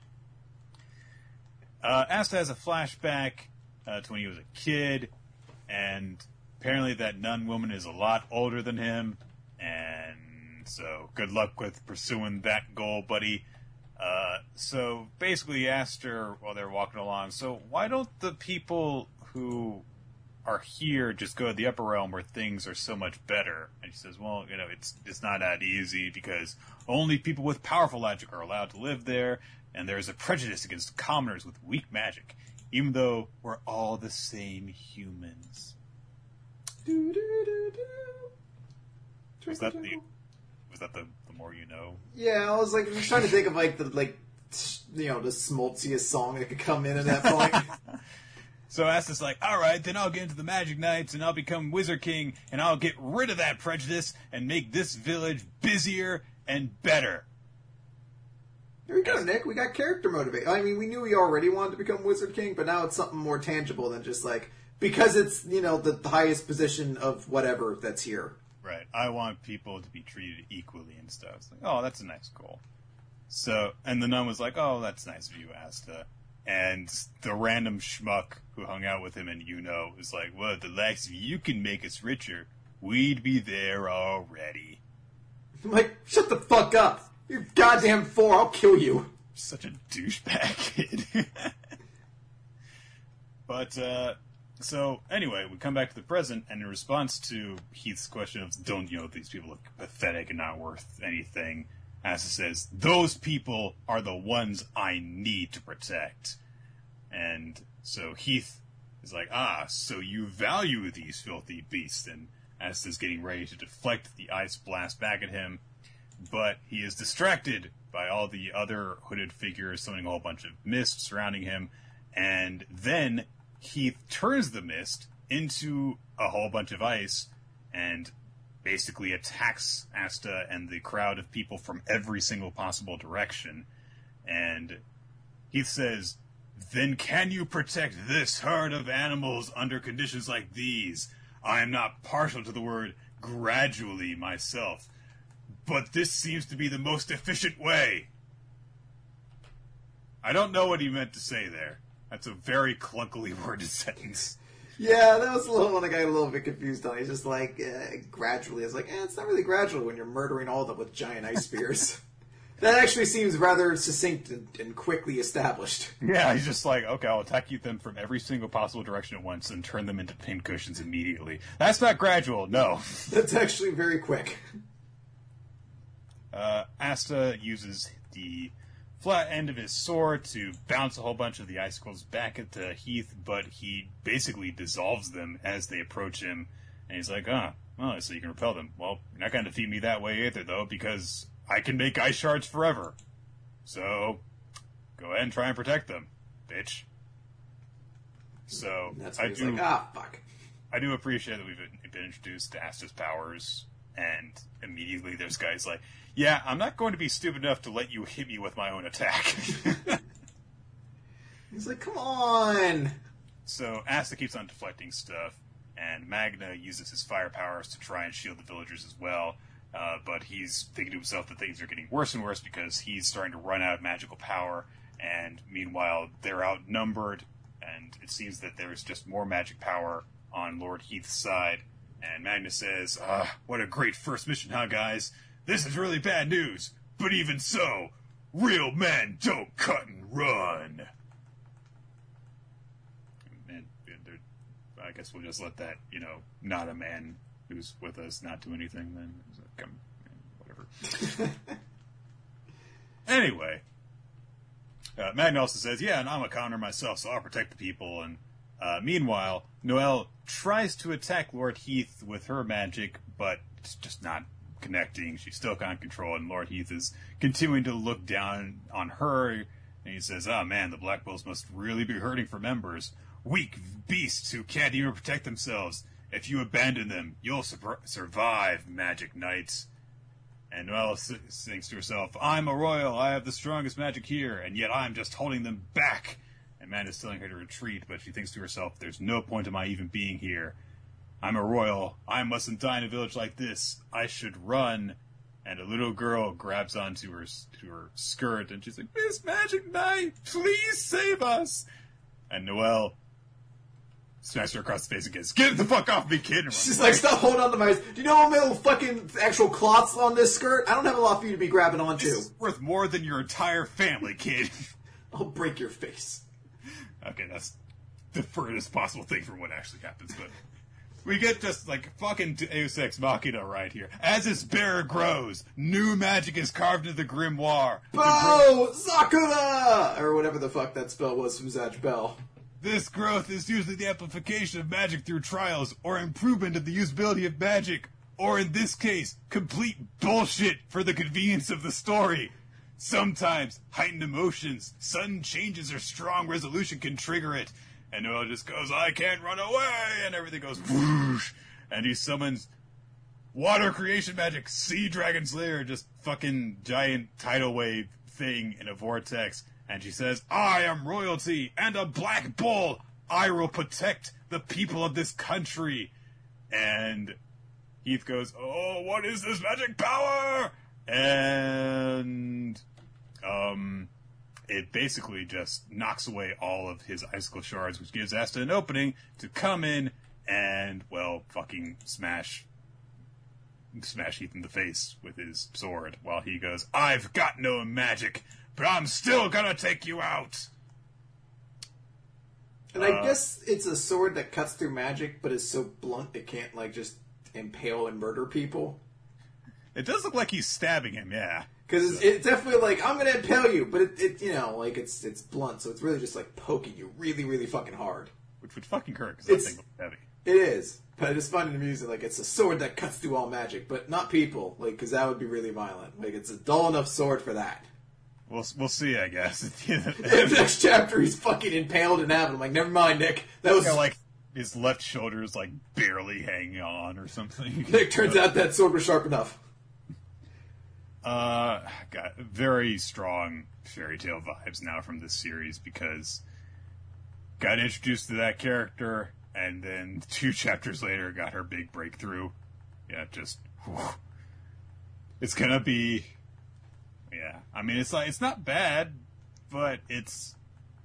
uh, Asta has a flashback uh, to when he was a kid, and apparently that nun woman is a lot older than him, and so good luck with pursuing that goal, buddy. Uh, so basically he asked her while they were walking along, so why don't the people who are here just go to the upper realm where things are so much better? And she says, well, you know, it's it's not that easy because only people with powerful magic are allowed to live there, and there's a prejudice against commoners with weak magic, even though we're all the same humans. Do, do, do, do. Was that the... Was that the, the more you know? Yeah, I was like, I'm just trying to think of like the like, you know, the smoltziest song that could come in at that point. So Asta's like, all right, then I'll get into the Magic Knights and I'll become Wizard King and I'll get rid of that prejudice and make this village busier and better. Here we go, As- Nick. We got character motivation. I mean, we knew he already wanted to become Wizard King, but now it's something more tangible than just like because it's you know the, the highest position of whatever that's here. Right. I want people to be treated equally and stuff. It's like, oh, that's a nice goal. So, and the nun was like, oh, that's nice of you, Asta. And the random schmuck who hung out with him and you know was like, well, the likes of you can make us richer. we'd be there already. I'm like, shut the fuck up. You're goddamn four, I'll kill you. Such a douchebag kid. But, uh, so, anyway, we come back to the present, and in response to Heath's question of, don't, you know, these people look pathetic and not worth anything, Asta says, those people are the ones I need to protect. And so Heath is like, ah, so you value these filthy beasts, and Asta's getting ready to deflect the ice blast back at him, but he is distracted by all the other hooded figures summoning a whole bunch of mist surrounding him, and then Heath turns the mist into a whole bunch of ice and basically attacks Asta and the crowd of people from every single possible direction. And Heath says, then can you protect this herd of animals under conditions like these? I am not partial to the word gradually myself, but this seems to be the most efficient way. I don't know what he meant to say there. That's a very clunkily worded sentence. Yeah, that was a little one I got a little bit confused on. He's just like, uh, gradually. I was like, eh, it's not really gradual when you're murdering all of them with giant ice spears. That actually seems rather succinct and, and quickly established. Yeah, he's just like, okay, I'll attack you them from every single possible direction at once and turn them into pincushions immediately. That's not gradual, no. That's actually very quick. Uh, Asta uses the flat end of his sword to bounce a whole bunch of the icicles back at the Heath, but he basically dissolves them as they approach him. And he's like, ah, oh, so you can repel them. Well, you're not going to defeat me that way either, though, because I can make ice shards forever. So, go ahead and try and protect them, bitch. So, That's I he's do, like, ah, fuck. I do appreciate that we've been introduced to Asta's powers, and immediately there's guys like, yeah, I'm not going to be stupid enough to let you hit me with my own attack. He's like, come on! So, Asta keeps on deflecting stuff, and Magna uses his fire powers to try and shield the villagers as well. Uh, but he's thinking to himself that things are getting worse and worse because he's starting to run out of magical power, and meanwhile they're outnumbered, and it seems that there's just more magic power on Lord Heath's side. And Magnus says, ah, what a great first mission, huh, guys? This is really bad news, but even so, real men don't cut and run. And, and I guess we'll just let that, you know, not a man who's with us not do anything then. Come, whatever. Anyway, uh, Magna also says, yeah, and I'm a counter myself, so I'll protect the people. And uh, meanwhile, Noelle tries to attack Lord Heath with her magic, but it's just not connecting. She still can't control it, and Lord Heath is continuing to look down on her, and he says, oh man, the Black Bulls must really be hurting for members. Weak beasts who can't even protect themselves. If you abandon them, you'll sur- survive, magic knights. And Noelle s- thinks to herself, I'm a royal, I have the strongest magic here, and yet I'm just holding them back. And Amanda's telling her to retreat, but she thinks to herself, there's no point in my even being here. I'm a royal, I mustn't die in a village like this, I should run. And a little girl grabs onto her, to her skirt, and she's like, Miss Magic Knight, please save us! And Noelle smacks her across the face and gets, get the fuck off me, kid! She's like, stop holding on to my... Do you know how many fucking actual cloths on this skirt? I don't have a lot for you to be grabbing onto. This is worth more than your entire family, kid. I'll break your face. Okay, that's the furthest possible thing from what actually happens, but... We get just, like, fucking Deus Ex Machina right here. As its bearer grows, new magic is carved into the grimoire. Bo! Sakura! Or whatever the fuck that spell was from Zatch Bell. This growth is usually the amplification of magic through trials, or improvement of the usability of magic, or in this case, complete bullshit for the convenience of the story. Sometimes, heightened emotions, sudden changes, or strong resolution can trigger it. And Noelle just goes, I can't run away! And everything goes whoosh! And he summons water creation magic, Sea Dragon Slayer, just fucking giant tidal wave thing in a vortex. And she says, I am royalty and a black bull! I will protect the people of this country! And Heath goes, oh, what is this magic power? And, um... it basically just knocks away all of his icicle shards, which gives Asta an opening to come in and, well, fucking smash smash Heath in the face with his sword while he goes, "I've got no magic, but I'm still gonna take you out." And I uh, guess it's a sword that cuts through magic, but is so blunt it can't, like, just impale and murder people. It does look like he's stabbing him, yeah. Because it's, it's definitely like, I'm going to impale you, but it, it, you know, like, it's it's blunt, so it's really just, like, poking you really, really fucking hard. Which would fucking hurt, because that thing looks heavy. It is, but I just find it amusing, like, it's a sword that cuts through all magic, but not people, like, because that would be really violent. Like, it's a dull enough sword for that. We'll we'll see, I guess. At the end of the next chapter, he's fucking impaled and out. I'm like, never mind, Nick. That was yeah, like his left shoulder is like barely hanging on or something. Nick, turns out that sword was sharp enough. Uh, got very strong fairy tale vibes now from this series because got introduced to that character, and then two chapters later got her big breakthrough. Yeah, just whew. It's gonna be. Yeah, I mean, it's like it's not bad, but it's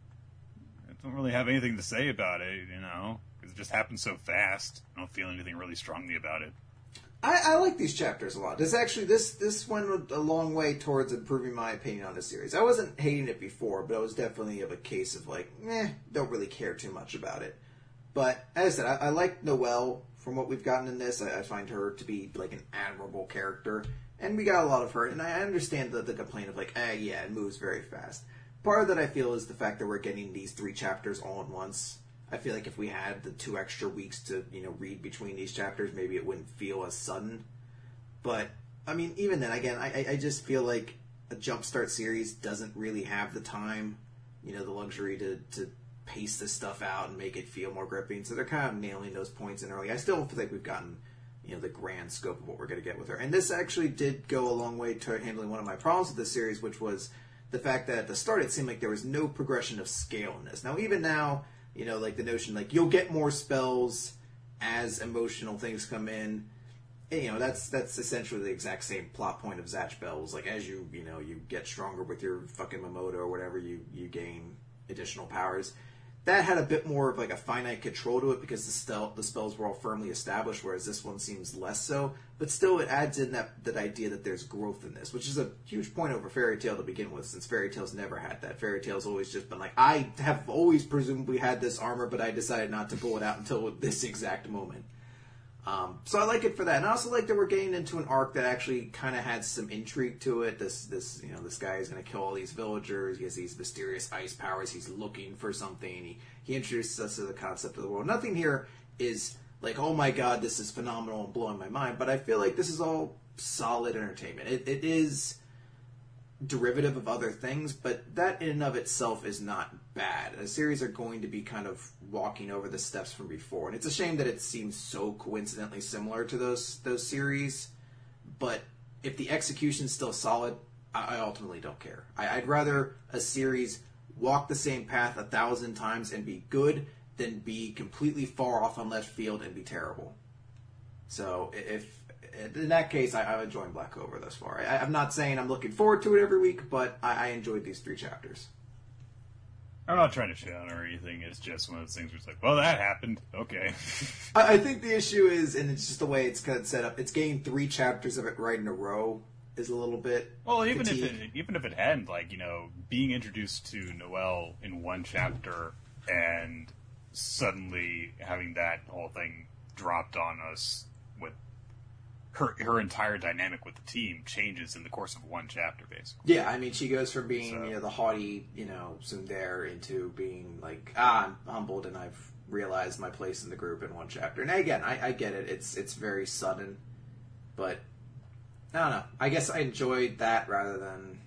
I don't really have anything to say about it, you know, because it just happened so fast. I don't feel anything really strongly about it. I, I like these chapters a lot. This actually this this went a long way towards improving my opinion on the series. I wasn't hating it before, but I was definitely of a case of like, meh, don't really care too much about it. But as I said, I, I like Noelle from what we've gotten in this. I, I find her to be like an admirable character. And we got a lot of her, and I understand the, the complaint of like, eh, yeah, it moves very fast. Part of that I feel is the fact that we're getting these three chapters all at once. I feel like if we had the two extra weeks to, you know, read between these chapters, maybe it wouldn't feel as sudden. But, I mean, even then, again, I, I just feel like a Jumpstart series doesn't really have the time, you know, the luxury to, to pace this stuff out and make it feel more gripping. So they're kind of nailing those points in early. I still feel like we've gotten... you know, the grand scope of what we're going to get with her. And this actually did go a long way to handling one of my problems with this series, which was the fact that at the start it seemed like there was no progression of scale in this. Now, even now, you know, like the notion, like, you'll get more spells as emotional things come in. And, you know, that's that's essentially the exact same plot point of Zatch Bells. Like, as you, you know, you get stronger with your fucking Mamoto or whatever, you, you gain additional powers. That had a bit more of like a finite control to it because the, spell, the spells were all firmly established, whereas this one seems less so. But still, it adds in that, that idea that there's growth in this, which is a huge point over Fairy Tail to begin with, since Fairy Tail's never had that. Fairy Tail's always just been like, I have always presumably had this armor, but I decided not to pull it out until this exact moment. Um, so I like it for that, and I also like that we're getting into an arc that actually kind of had some intrigue to it. This, this, you know, this guy is going to kill all these villagers. He has these mysterious ice powers. He's looking for something. He he introduces us to the concept of the world. Nothing here is like, oh my god, this is phenomenal and blowing my mind. But I feel like this is all solid entertainment. It, it is derivative of other things, but that in and of itself is not bad. The series are going to be kind of walking over the steps from before, and it's a shame that it seems so coincidentally similar to those those series, but if the execution's still solid, I, I ultimately don't care. I, I'd rather a series walk the same path a thousand times and be good than be completely far off on left field and be terrible. So if in that case, I, I'm enjoying Black Clover thus far. I, I'm not saying I'm looking forward to it every week, but I, I enjoyed these three chapters. I'm not trying to shit on her or anything. It's just one of those things where it's like, well, that happened. Okay. I, I think the issue is, and it's just the way it's kind of set up, it's getting three chapters of it right in a row is a little bit Well, even fatigue. if it, even if it hadn't, like, you know, being introduced to Noelle in one chapter and suddenly having that whole thing dropped on us with her her entire dynamic with the team changes in the course of one chapter, basically. Yeah, I mean, she goes from being, so. you know, the haughty, you know, tsundere into being like, ah, I'm humbled and I've realized my place in the group in one chapter. And again, I, I get it. It's it's very sudden, but I don't know. I guess I enjoyed that rather than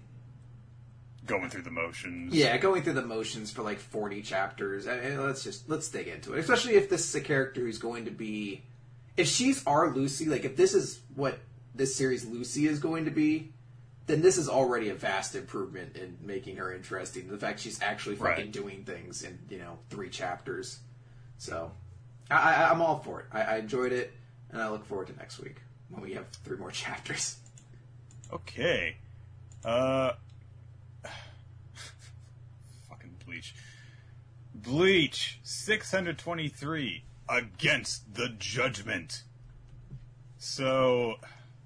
going through the motions. Yeah, going through the motions for like forty chapters. I mean, let's just let's dig into it. Especially if this is a character who's going to be, if she's our Lucy, like if this is what this series Lucy is going to be, then this is already a vast improvement in making her interesting. The fact she's actually fucking right. doing things in, you know, three chapters. So I, I, I'm all for it. I, I enjoyed it, and I look forward to next week when we have three more chapters. Okay. Uh. Fucking Bleach. Bleach six hundred twenty-three Against the Judgment. So,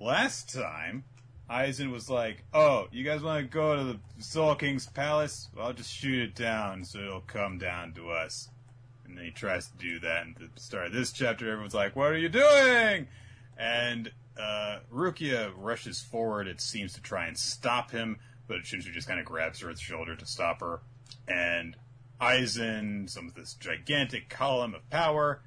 last time, Aizen was like, oh, you guys want to go to the Soul King's palace? Well, I'll just shoot it down so it'll come down to us. And then he tries to do that, and at the start of this chapter, everyone's like, what are you doing? And uh, Rukia rushes forward, it seems, to try and stop him, but Shinju just kind of grabs her at the shoulder to stop her. And Aizen summons this gigantic column of power,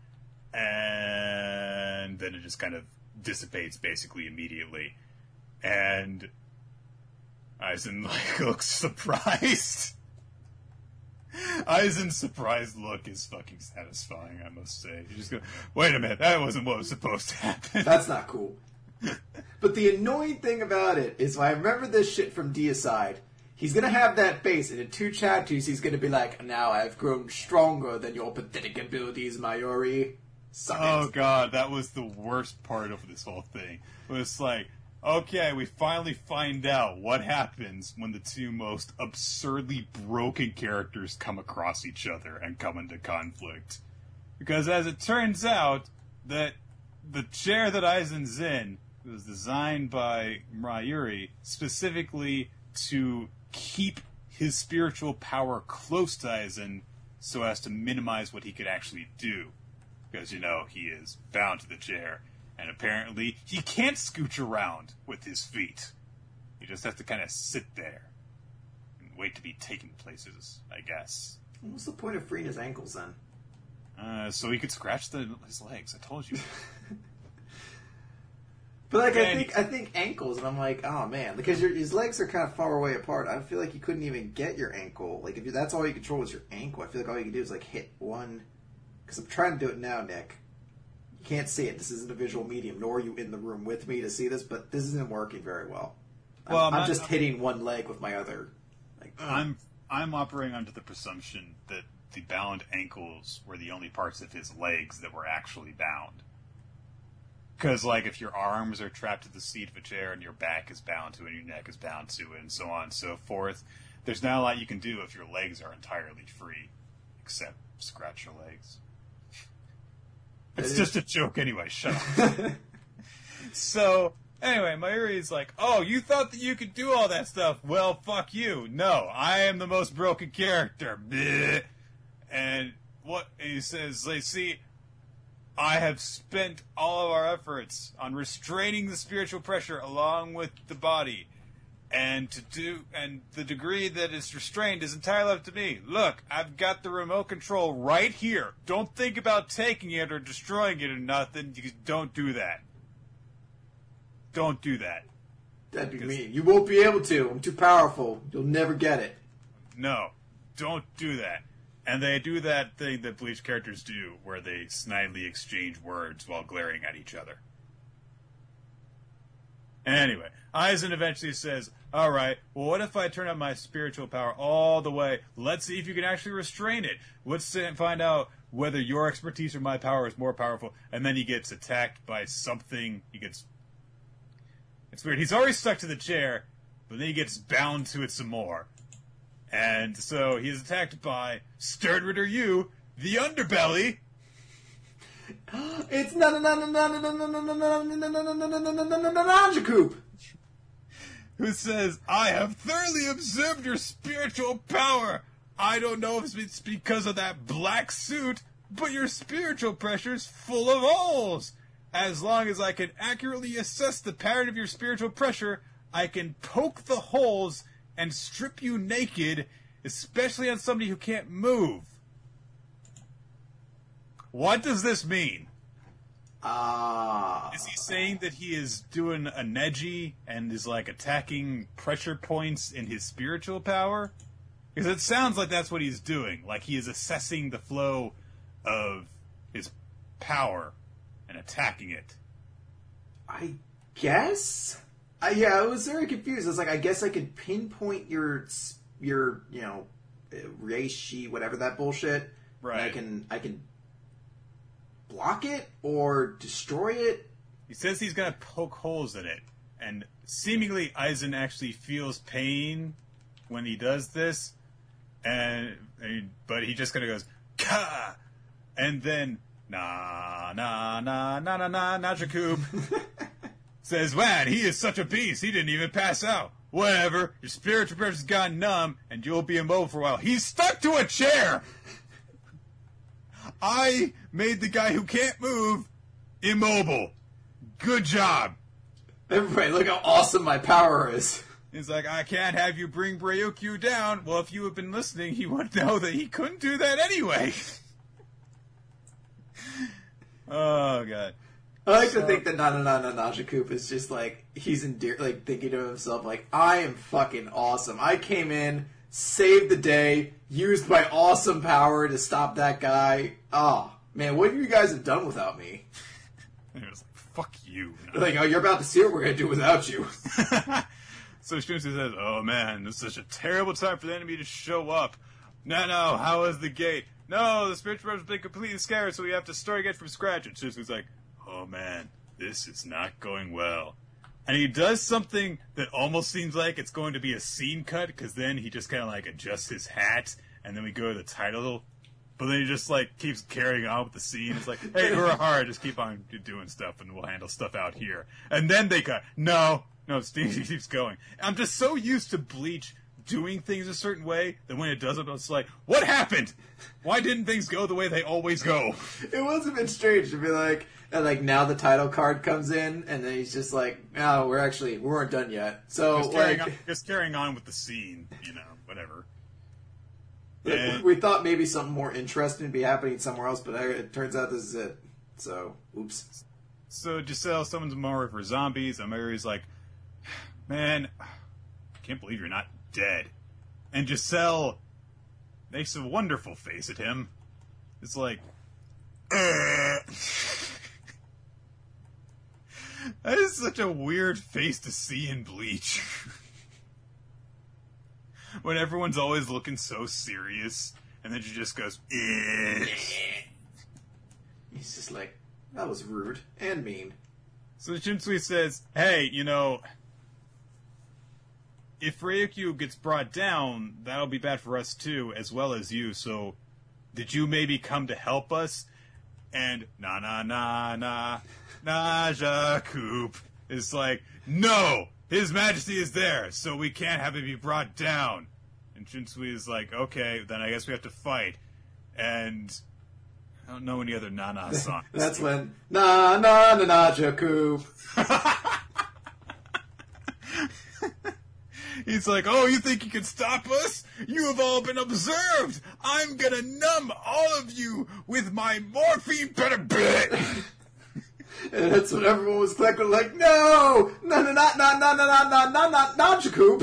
and then it just kind of dissipates basically immediately. And Aizen, like, looks surprised. Aizen's surprised look is fucking satisfying, I must say. You just go, wait a minute, that wasn't what was supposed to happen. That's not cool. But the annoying thing about it is, when I remember this shit from Deicide, he's gonna have that face, and in two chapters he's gonna be like, now I've grown stronger than your pathetic abilities, Mayuri. Suck oh it. god, that was the worst part of this whole thing. It was like, okay, we finally find out what happens when the two most absurdly broken characters come across each other and come into conflict. Because as it turns out, that the chair that Aizen's in was designed by Mayuri specifically to keep his spiritual power close to Aizen so as to minimize what he could actually do. Because, you know, he is bound to the chair. And apparently, he can't scooch around with his feet. He just has to kind of sit there and wait to be taken places, I guess. What's the point of freeing his ankles, then? Uh, so he could scratch the, his legs, I told you. But, like, Man, I think he- I think ankles, and I'm like, oh, man. Because your, his legs are kind of far away apart. I feel like you couldn't even get your ankle. Like, if you, that's all you control is your ankle, I feel like all you can do is, like, hit one. Because I'm trying to do it now, Nick. You can't see it. This isn't a visual medium, nor are you in the room with me to see this, but this isn't working very well. I'm, Well, I'm, I'm not- just hitting one leg with my other. Like, I'm I'm operating under the presumption that the bound ankles were the only parts of his legs that were actually bound. Because, like, if your arms are trapped to the seat of a chair and your back is bound to it and your neck is bound to it and so on and so forth, there's not a lot you can do if your legs are entirely free, except scratch your legs. It's is- just a joke anyway, shut up. So, anyway, Mayuri's like, oh, you thought that you could do all that stuff? Well, fuck you. No, I am the most broken character. Bleh. And what he says, like, see, I have spent all of our efforts on restraining the spiritual pressure along with the body. And to do, and the degree that it's restrained is entirely up to me. Look, I've got the remote control right here. Don't think about taking it or destroying it or nothing. You don't do that. Don't do that. that'd be 'cause- mean. You won't be able to. I'm too powerful. You'll never get it. No, don't do that. And they do that thing that Bleach characters do, where they snidely exchange words while glaring at each other. Anyway, Aizen eventually says, alright, well, what if I turn up my spiritual power all the way? Let's see if you can actually restrain it. Let's see- find out whether your expertise or my power is more powerful. And then he gets attacked by something. He gets... It's weird. He's already stuck to the chair, but then he gets bound to it some more. And so he is attacked by Sternritter U, the underbelly, It's na na na na na na na na na na na na na na na Nanjacoop. who says, I have thoroughly observed your spiritual power. I don't know if it's because of that black suit, but your spiritual pressure's full of holes. As long as I can accurately assess the pattern of your spiritual pressure, I can poke the holes and strip you naked, especially on somebody who can't move. What does this mean? Ah. Is he saying that he is doing a neji and is like attacking pressure points in his spiritual power? Because it sounds like that's what he's doing. Like he is assessing the flow of his power and attacking it. I guess. Uh, yeah, I was very confused. I was like, I guess I could pinpoint your your you know reishi, whatever that bullshit. Right. And I can I can block it or destroy it. He says he's going to poke holes in it. And seemingly Aizen actually feels pain when he does this. And, and but he just kind of goes, Ka! And then, na, na, na, na, na, na, Nanjacoop. says, man, he is such a beast, he didn't even pass out. Whatever, your spiritual presence gone numb, and you'll be immobile for a while. He's stuck to a chair! I made the guy who can't move immobile. Good job. Everybody, look how awesome my power is. He's like, I can't have you bring Ryukyu down. Well, if you had been listening, he would know that he couldn't do that anyway. Oh, God. I like So- to think that Nanana Najakup is just like, he's endear- like thinking to himself, like, I am fucking awesome. I came in, saved the day, used my awesome power to stop that guy. Oh, man, what would you guys have done without me? And he was like, fuck you. Like, oh, you're about to see what we're going to do without you. So Shunsu says, oh man, this is such a terrible time for the enemy to show up. No, no, how is the gate? No, the spiritual room has been completely scared, so we have to start again from scratch. And Shunsu's like, oh man, this is not going well. And he does something that almost seems like it's going to be a scene cut, because then he just kind of like adjusts his hat, and then we go to the title. But then he just like keeps carrying on with the scene. It's like, hey, Urahara, just keep on doing stuff, and we'll handle stuff out here. And then they cut. No, no, Steve keeps going. I'm just so used to Bleach doing things a certain way that when it doesn't, it's like, what happened? Why didn't things go the way they always go? It was a bit strange to be like, and like now the title card comes in, and then he's just like, "Oh, we're actually we weren't done yet." So Just carrying, like, on, just carrying on with the scene, you know, whatever. we- And- we thought maybe something more interesting would be happening somewhere else, but it turns out this is it. So, oops. So Giselle summons Mori for zombies, and Mary's like, man, I can't believe you're not dead. And Giselle makes a wonderful face at him. It's like, "Uh." That is such a weird face to see in Bleach. When everyone's always looking so serious, and then she just goes, eh. He's just like, that was rude and mean. So Shinsui says, hey, you know, if Ryukyu gets brought down, that'll be bad for us too, as well as you, so did you maybe come to help us? And na na na na Najakup is like, no! His Majesty is there, so we can't have him be brought down. And Shinsui is like, okay, then I guess we have to fight. And I don't know any other Nana songs. That's when na na na na Jacob. He's like, oh, you think you can stop us? You have all been observed! I'm gonna numb all of you with my morphine bit. And that's when everyone was clicking like, no, no, no, not, not, not, not, not, not, not, not Jacob.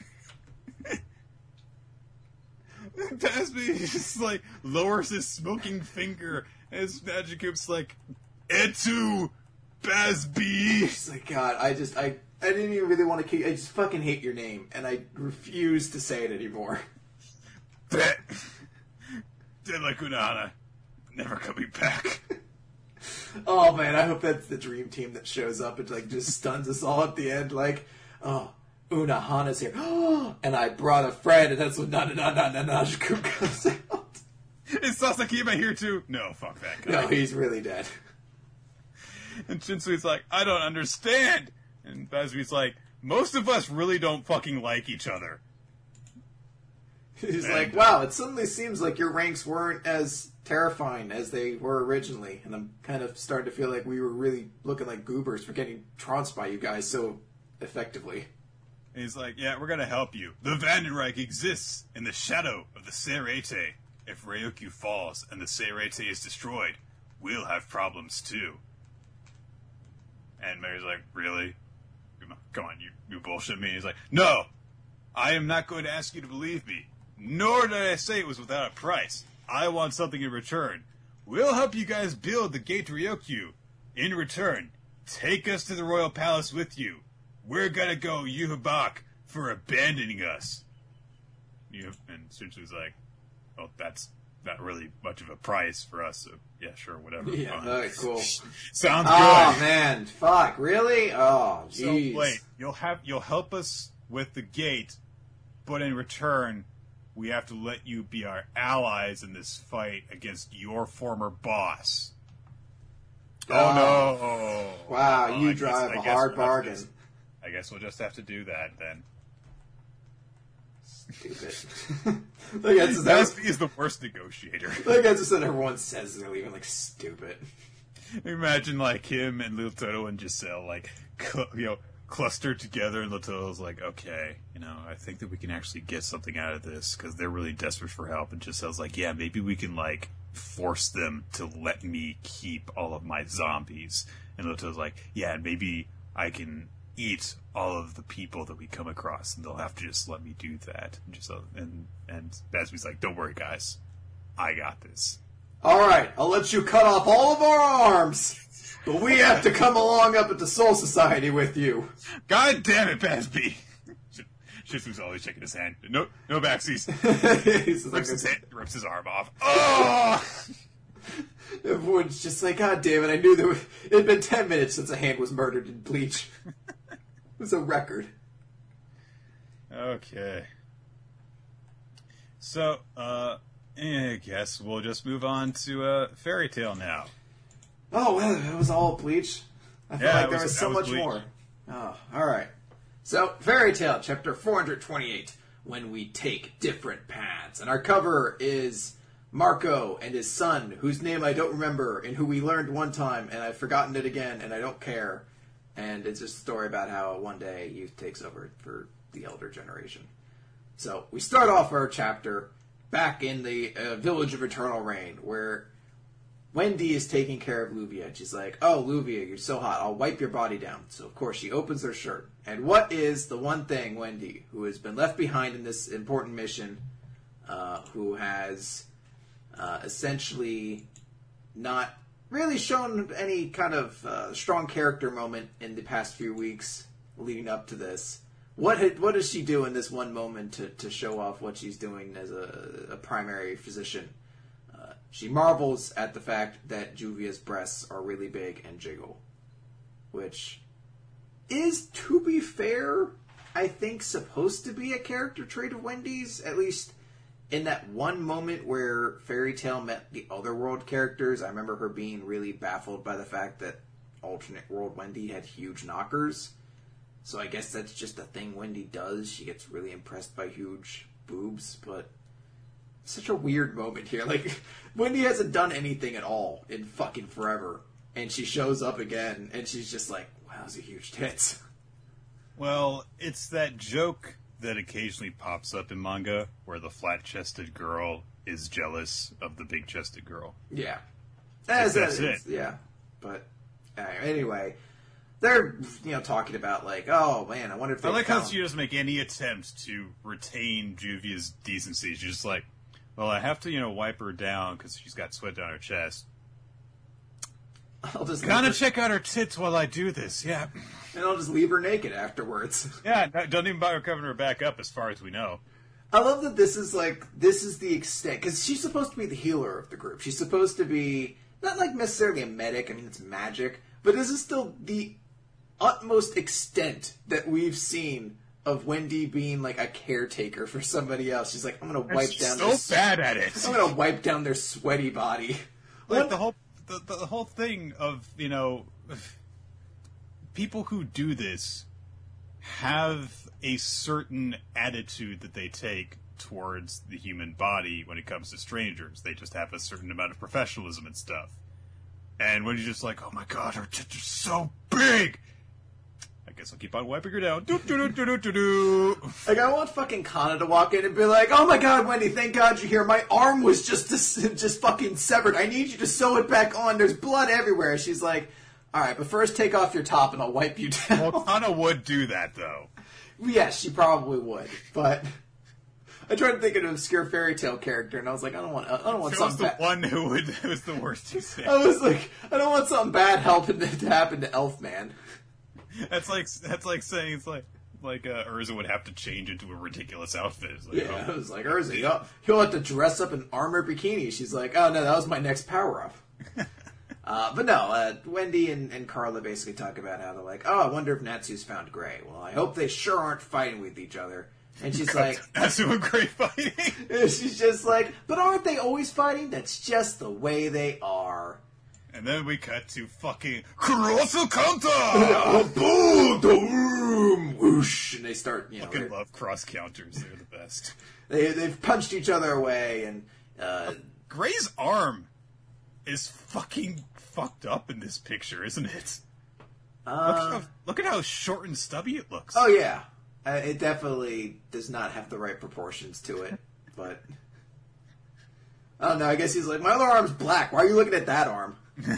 Tasby just like lowers his smoking finger as Magicup's like, Etu Basby. It's like, God, I just, I, I didn't even really want to keep, I just fucking hate your name, and I refuse to say it anymore. Bet. Dead like Unana. Never coming back. Oh man, I hope that's the dream team that shows up and like just stuns us all at the end. Like, oh, Unahana's here, and I brought a friend, and that's when na na na na na na Jacob comes out. Is Sasakima here too? No, fuck that guy. No, he's really dead. And Shinsui's like, I don't understand. And Basby's like, most of us really don't fucking like each other. He's And- like, wow, it suddenly seems like your ranks weren't as terrifying as they were originally, and I'm kind of starting to feel like we were really looking like goobers for getting trounced by you guys so effectively. And he's like, yeah, we're gonna help you. The Vandenreich exists in the shadow of the Seirete. If Ryukyu falls and the Seirete is destroyed, we'll have problems too. And Mary's like, really? Come on, you, you bullshit me. He's like, no! I am not going to ask you to believe me. Nor did I say it was without a price. I want something in return. We'll help you guys build the Gate Ryukyu. In return, take us to the Royal Palace with you. We're gonna go Yuhabak for abandoning us. You and Shinsu's like, well, that's not really much of a price for us, so yeah, sure, whatever. Yeah, fine. alright, cool. Sounds Oh good. man, fuck, really? Oh, So jeez. wait, you'll have you'll help us with the gate, but in return, we have to let you be our allies in this fight against your former boss. Oh, no! Wow, Oh, you I guess- drive I a guess hard we'll have to bargain. just- I guess we'll just have to do that then. Stupid. Look, that's just, that's, Nasty is the worst negotiator. look, that's just what everyone says they're leaving, like, stupid. Imagine like him and Lil Toto and Giselle like cl- you know clustered together, and Lil Toto's like, okay, you know, I think that we can actually get something out of this because they're really desperate for help. And Giselle's like, yeah, maybe we can like force them to let me keep all of my zombies. And Lil Toto's like, yeah, and maybe I can eat all of the people that we come across, and they'll have to just let me do that. And Giselle and and Basby's like, don't worry, guys, I got this. Alright, I'll let you cut off all of our arms, but we have to come along up at the Soul Society with you. God damn it, Basby! Shisu's always shaking his hand. No, no backsies. He's like, rips, his hand, rips his arm off. Oh! everyone's just like, God damn it, I knew there was, it had been ten minutes since a hand was murdered in Bleach. It was a record. Okay. So, uh, I guess we'll just move on to uh, Fairy Tale now. Oh, well, it was all Bleach. I feel Yeah, like it there was- was so that was much Bleach. more. Oh, alright. So, Fairy Tale, chapter four hundred twenty-eight, When We Take Different Paths. And our cover is Marco and his son, whose name I don't remember, and who we learned one time, and I've forgotten it again, and I don't care. And it's just a story about how one day youth takes over for the elder generation. So, we start off our chapter back in the uh, village of Eternal Rain, where Wendy is taking care of Luvia. And she's like, oh, Luvia, you're so hot. I'll wipe your body down. So, of course, she opens her shirt. And what is the one thing, Wendy, who has been left behind in this important mission, uh, who has uh, essentially not really shown any kind of uh, strong character moment in the past few weeks leading up to this? What had, what does she do in this one moment to, to show off what she's doing as a, a primary physician? Uh, she marvels at the fact that Juvia's breasts are really big and jiggle. Which is, to be fair, I think supposed to be a character trait of Wendy's. At least in that one moment where Fairy Tale met the Otherworld characters, I remember her being really baffled by the fact that Alternate World Wendy had huge knockers. So I guess that's just a thing Wendy does. She gets really impressed by huge boobs, but such a weird moment here. Like, Wendy hasn't done anything at all in fucking forever, and she shows up again, and she's just like, wow, those are huge tits. Well, it's that joke that occasionally pops up in manga where the flat-chested girl is jealous of the big-chested girl. Yeah. That's, That's, that's it. Yeah. But, uh, anyway, they're, you know, talking about, like, oh, man, I wonder if they I like how found- she doesn't make any attempt to retain Juvia's decency. She's just like, well, I have to, you know, wipe her down because she's got sweat down her chest. I'll just Gotta leave her- check out her tits while I do this, yeah. and I'll just leave her naked afterwards. Yeah, no, don't even bother covering her back up as far as we know. I love that this is like, this is the extent, because she's supposed to be the healer of the group. She's supposed to be, not like necessarily a medic, I mean, it's magic, but this is still the utmost extent that we've seen of Wendy being like a caretaker for somebody else. She's like, I'm gonna wipe She's down so this, bad at it. I'm gonna wipe down their sweaty body. Like What- the whole the, the whole thing of, you know, people who do this have a certain attitude that they take towards the human body when it comes to strangers. They just have a certain amount of professionalism and stuff. And when you're just like, oh my god, her tits are so big! I guess I'll keep on wiping her down. Do do do do do do do. Like, I want fucking Kana to walk in and be like, oh my god, Wendy, thank god you're here. My arm was just just fucking severed. I need you to sew it back on. There's blood everywhere. She's like, alright, but first take off your top and I'll wipe you down. Well, Kana would do that though. Yes, she probably would, but I tried to think of an obscure fairy tale character, and I was like, I don't want, I don't want It was something the bad. one who would. It was the worst you said. I was like, I don't want something bad helping to, to happen to Elfman. That's like that's like saying it's like like uh, Urza would have to change into a ridiculous outfit. It's like, Yeah, I oh. was like, Urza, you'll, you'll have to dress up in armor bikini. She's like, oh no, that was my next power up. uh, but no, uh, Wendy and, and Carla basically talk about how they're like, oh, I wonder if Natsu's found Gray. Well, I hope they sure aren't fighting with each other. And she's like, that's a great fighting. she's just like, but aren't they always fighting? That's just the way they are. And then we cut to fucking Cross Counter! Boom! Whoosh! And they start, you know... Fucking love cross counters. They're the best. They, they've punched each other away, and... Uh, Gray's arm is fucking fucked up in this picture, isn't it? Uh, look, how, look at how short and stubby it looks. Oh, yeah. Uh, it definitely does not have the right proportions to it, but... I don't know, I guess he's like, my other arm's black, why are you looking at that arm?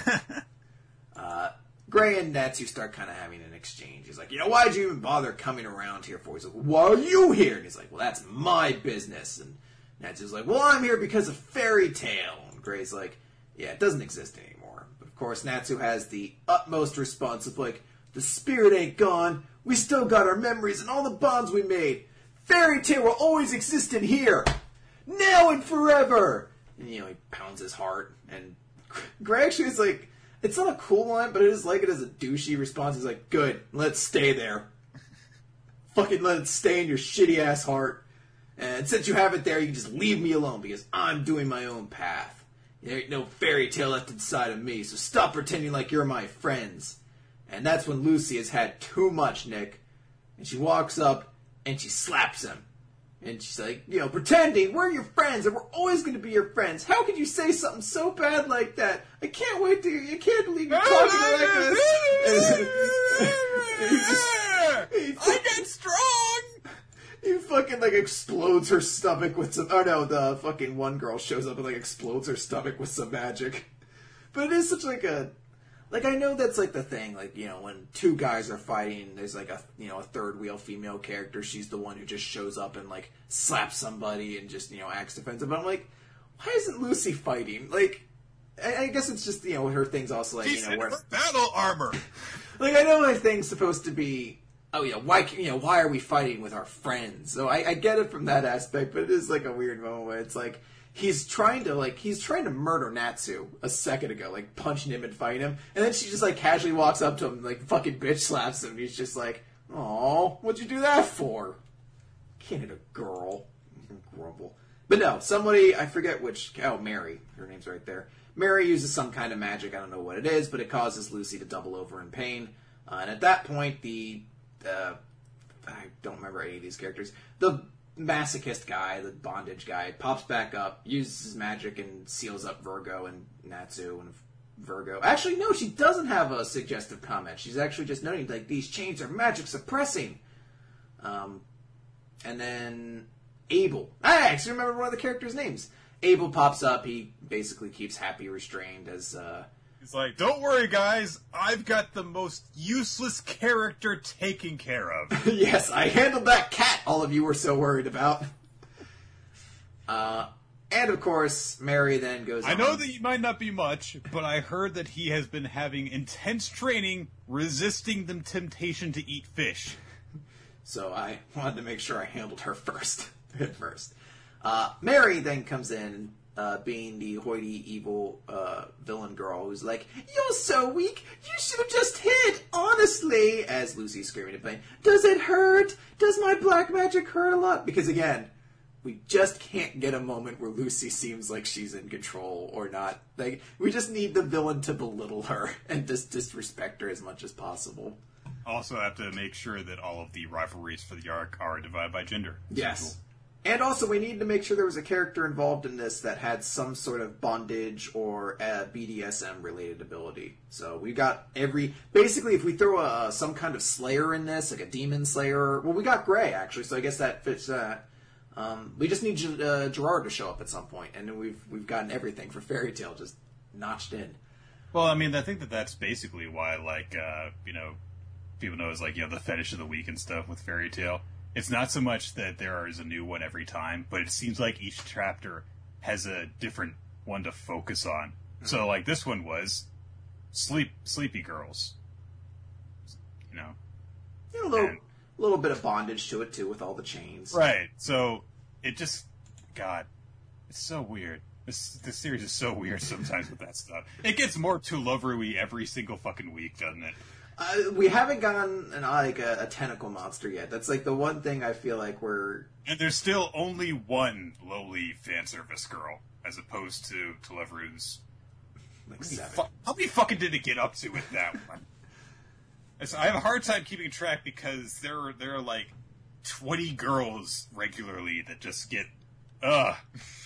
uh, Gray and Natsu start kind of having an exchange. He's like, you know, why'd you even bother coming around here for? He's like, why are you here? And he's like, well, that's my business. And Natsu's like, well, I'm here because of Fairy Tail. And Gray's like, yeah, it doesn't exist anymore. But of course, Natsu has the utmost response of like, the spirit ain't gone. We still got our memories and all the bonds we made. Fairy Tail will always exist in here. Now and forever. And, you know, he pounds his heart. And Gray actually is like, it's not a cool line, but I just like it as a douchey response. He's like, good, let's stay there. Fucking let it stay in your shitty ass heart. And since you have it there, you can just leave me alone because I'm doing my own path. There ain't no fairy tale left inside of me, so stop pretending like you're my friends. And that's when Lucy has had too much, Nick. And she walks up and she slaps him. And she's like, you know, pretending we're your friends and we're always going to be your friends. How could you say something so bad like that? I can't wait to, I can't believe you're talking like this. And he just, he I get strong! He fucking, like, explodes her stomach with some, oh no, the fucking one girl shows up and, like, explodes her stomach with some magic. But it is such, like, a, like, I know that's, like, the thing, like, you know, when two guys are fighting, there's, like, a, you know, a third wheel female character, she's the one who just shows up and, like, slaps somebody and just, you know, acts defensive. But I'm like, why isn't Lucy fighting? Like, I, I guess it's just, you know, her thing's also, like, She's you know, in where... her battle armor! Like, I know my thing's supposed to be, oh yeah, why, you know, why are we fighting with our friends? So I, I get it from that aspect, but it is, like, a weird moment where it's, like, he's trying to, like, he's trying to murder Natsu a second ago, like, punching him and fighting him, and then she just, like, casually walks up to him and, like, fucking bitch slaps him, and he's just like, aw, what'd you do that for? Can't hit a girl. Grumble. But no, somebody, I forget which, oh, Mary, her name's right there. Mary uses some kind of magic, I don't know what it is, but it causes Lucy to double over in pain, uh, and at that point, the, uh, I don't remember any of these characters, the masochist guy, the bondage guy, pops back up, uses his magic, and seals up Virgo and Natsu and Virgo. Actually, no, she doesn't have a suggestive comment. She's actually just noting, like, these chains are magic suppressing. Um, and then Abel. I actually remember one of the characters' names. Abel pops up. He basically keeps Happy restrained as, uh... He's like, don't worry, guys. I've got the most useless character taken care of. Yes, I handled that cat all of you were so worried about. Uh, and of course, Mary then goes I on. know that you might not be much, but I heard that he has been having intense training resisting the temptation to eat fish. So I wanted to make sure I handled her first. At first. Uh, Mary then comes in, uh, being the hoity, evil, uh, villain girl who's like, you're so weak, you should have just hit, honestly, as Lucy's screaming in pain. Does it hurt? Does my black magic hurt a lot? Because again, we just can't get a moment where Lucy seems like she's in control or not. Like, we just need the villain to belittle her and just disrespect her as much as possible. Also have to make sure that all of the rivalries for the arc are divided by gender. Yes. And also, we need to make sure there was a character involved in this that had some sort of bondage or uh, B D S M-related ability. So we got every... Basically, if we throw a, some kind of slayer in this, like a demon slayer... Well, we got Gray, actually, so I guess that fits that. Um, we just need uh, Gerard to show up at some point, and then we've we've gotten everything for Fairy Tail just notched in. Well, I mean, I think that that's basically why, like, uh, you know, people know it's like, you know, the fetish of the week and stuff with Fairy Tail. It's not so much that there is a new one every time, but it seems like each chapter has a different one to focus on. Mm-hmm. So, like, this one was sleep, sleepy girls. You know? You know, a little, and, little bit of bondage to it, too, with all the chains. Right. So, it just... God. It's so weird. This, this series is so weird sometimes with that stuff. It gets more Toulovery every single fucking week, doesn't it? Uh, we haven't gotten an, like a, a tentacle monster yet. That's like the one thing I feel like we're... And there's still only one lowly fan service girl, as opposed to Toulovery's Like seven. Fu- how many fucking did it get up to with that one? So I have a hard time keeping track because there are, there are like twenty girls regularly that just get, ugh.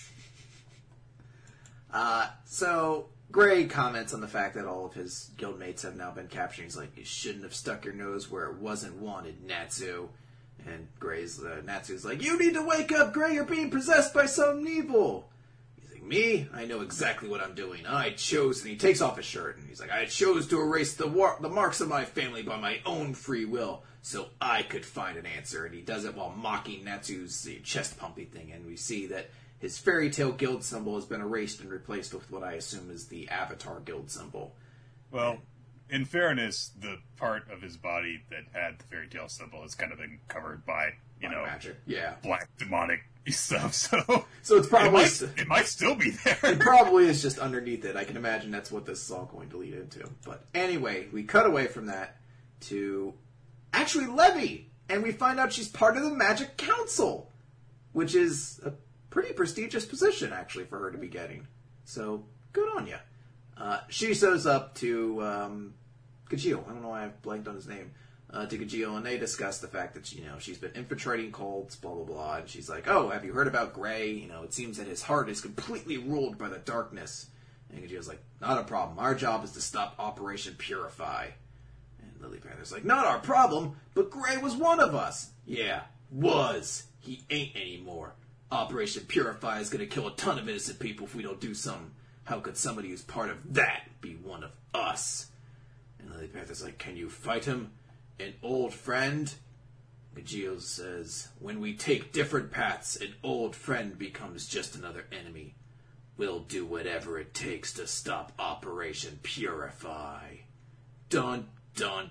Uh, so, Gray comments on the fact that all of his guildmates have now been captured. He's like, you shouldn't have stuck your nose where it wasn't wanted, Natsu. And Gray's, uh, Natsu's like, you need to wake up, Gray, you're being possessed by something evil. He's like, me? I know exactly what I'm doing. I chose, and he takes off his shirt, and he's like, I chose to erase the war- the marks of my family by my own free will, so I could find an answer. And he does it while mocking Natsu's uh, chest-pumping thing, and we see that his fairy tale guild symbol has been erased and replaced with what I assume is the Avatar guild symbol. Well, in fairness, the part of his body that had the fairy tale symbol has kind of been covered by, you Black know, magic. Yeah. black demonic stuff, so... So it's probably... It might, it might still be there. It probably is just underneath it. I can imagine that's what this is all going to lead into. But anyway, we cut away from that to actually Levy, and we find out she's part of the Magic Council, which is a pretty prestigious position, actually, for her to be getting. So, good on you. Uh, she shows up to um, Gajeel. I don't know why I blanked on his name. Uh, to Gajeel, and they discuss the fact that, you know, she's been infiltrating cults, blah, blah, blah. And she's like, oh, have you heard about Gray? You know, it seems that his heart is completely ruled by the darkness. And Gajeel's like, not a problem. Our job is to stop Operation Purify. And Lily Panther's like, not our problem, but Gray was one of us. Yeah, was. He ain't anymore. Operation Purify is going to kill a ton of innocent people if we don't do something. How could somebody who's part of that be one of us? And Lily Panther's like, can you fight him? An old friend? Gajeel says, when we take different paths, an old friend becomes just another enemy. We'll do whatever it takes to stop Operation Purify. Dun, dun,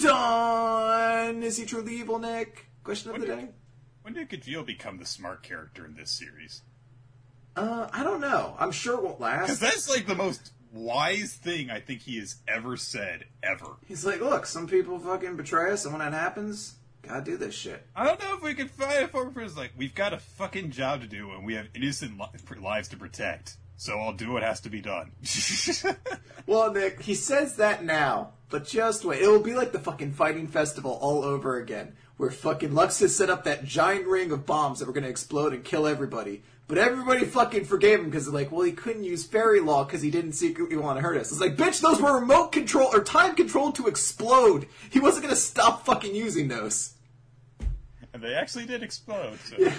dun! Is he truly evil, Nick? Question of When the did- day? When did Gajeel become the smart character in this series? Uh, I don't know. I'm sure it won't Because last. that's like the most wise thing I think he has ever said, ever. He's like, look, some people fucking betray us, and when that happens, gotta do this shit. I don't know if we can find a form for his, like, we've got a fucking job to do and we have innocent li- lives to protect. So I'll do what has to be done. Well, Nick, he says that now, but just wait. It will be like the fucking fighting festival all over again, where fucking Lux has set up that giant ring of bombs that were going to explode and kill everybody. But everybody fucking forgave him because they're like, well, he couldn't use fairy law because he didn't secretly want to hurt us. It's like, bitch, those were remote control or time controlled to explode. He wasn't going to stop fucking using those. And they actually did explode, so... Yeah.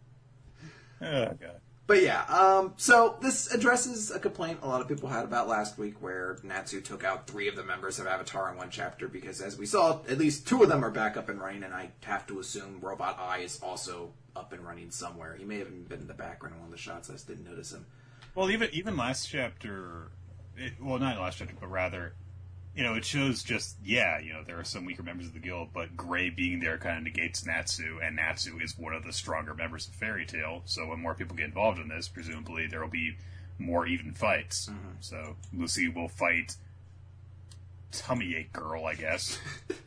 Oh, God. But yeah, um, so this addresses a complaint a lot of people had about last week where Natsu took out three of the members of Avatar in one chapter because, as we saw, at least two of them are back up and running, and I have to assume Robot Eye is also up and running somewhere. He may have even been in the background in one of the shots. I just didn't notice him. Well, even even last chapter... It, well, not last chapter, but rather... You know, it shows just, yeah, you know, there are some weaker members of the guild, but Gray being there kind of negates Natsu, and Natsu is one of the stronger members of Fairy Tail, so when more people get involved in this, presumably there will be more even fights. Mm-hmm. So Lucy will fight Tummy Ache Girl, I guess.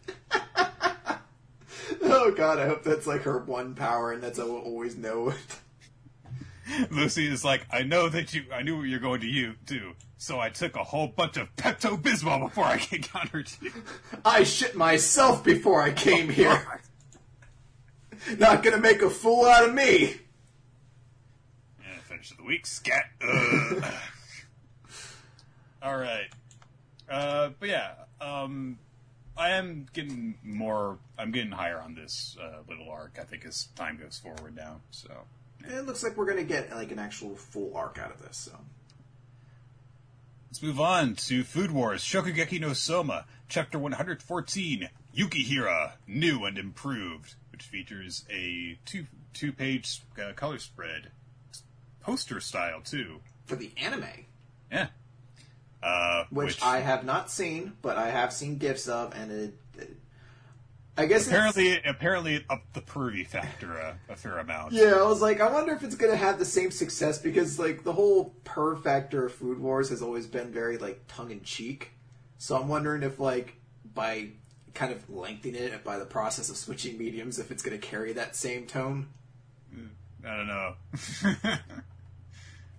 Oh god, I hope that's like her one power, and that's how we'll always know it. Lucy is like, I know that you, I knew what you're going to you do, so I took a whole bunch of Pepto-Bismol before I encountered you. I shit myself before I came here. Not gonna make a fool out of me. Yeah, finish of the week, scat. Ugh. All right. Uh, but yeah, um, I am getting more, I'm getting higher on this uh, little arc, I think, as time goes forward now, so... It looks like we're going to get like an actual full arc out of this. So let's move on to Food Wars Shokugeki no Soma, Chapter one hundred fourteen, Yukihira, New and Improved, which features a two two page uh, color spread, poster style too, for the anime. Yeah, uh, which, which I have not seen, but I have seen gifs of, and it. it I guess apparently, it's, apparently it upped the pervy factor a, a fair amount. Yeah, I was like, I wonder if it's going to have the same success because, like, the whole per factor of Food Wars has always been very like tongue in cheek. So I'm wondering if, like, by kind of lengthening it by the process of switching mediums, if it's going to carry that same tone. I don't know.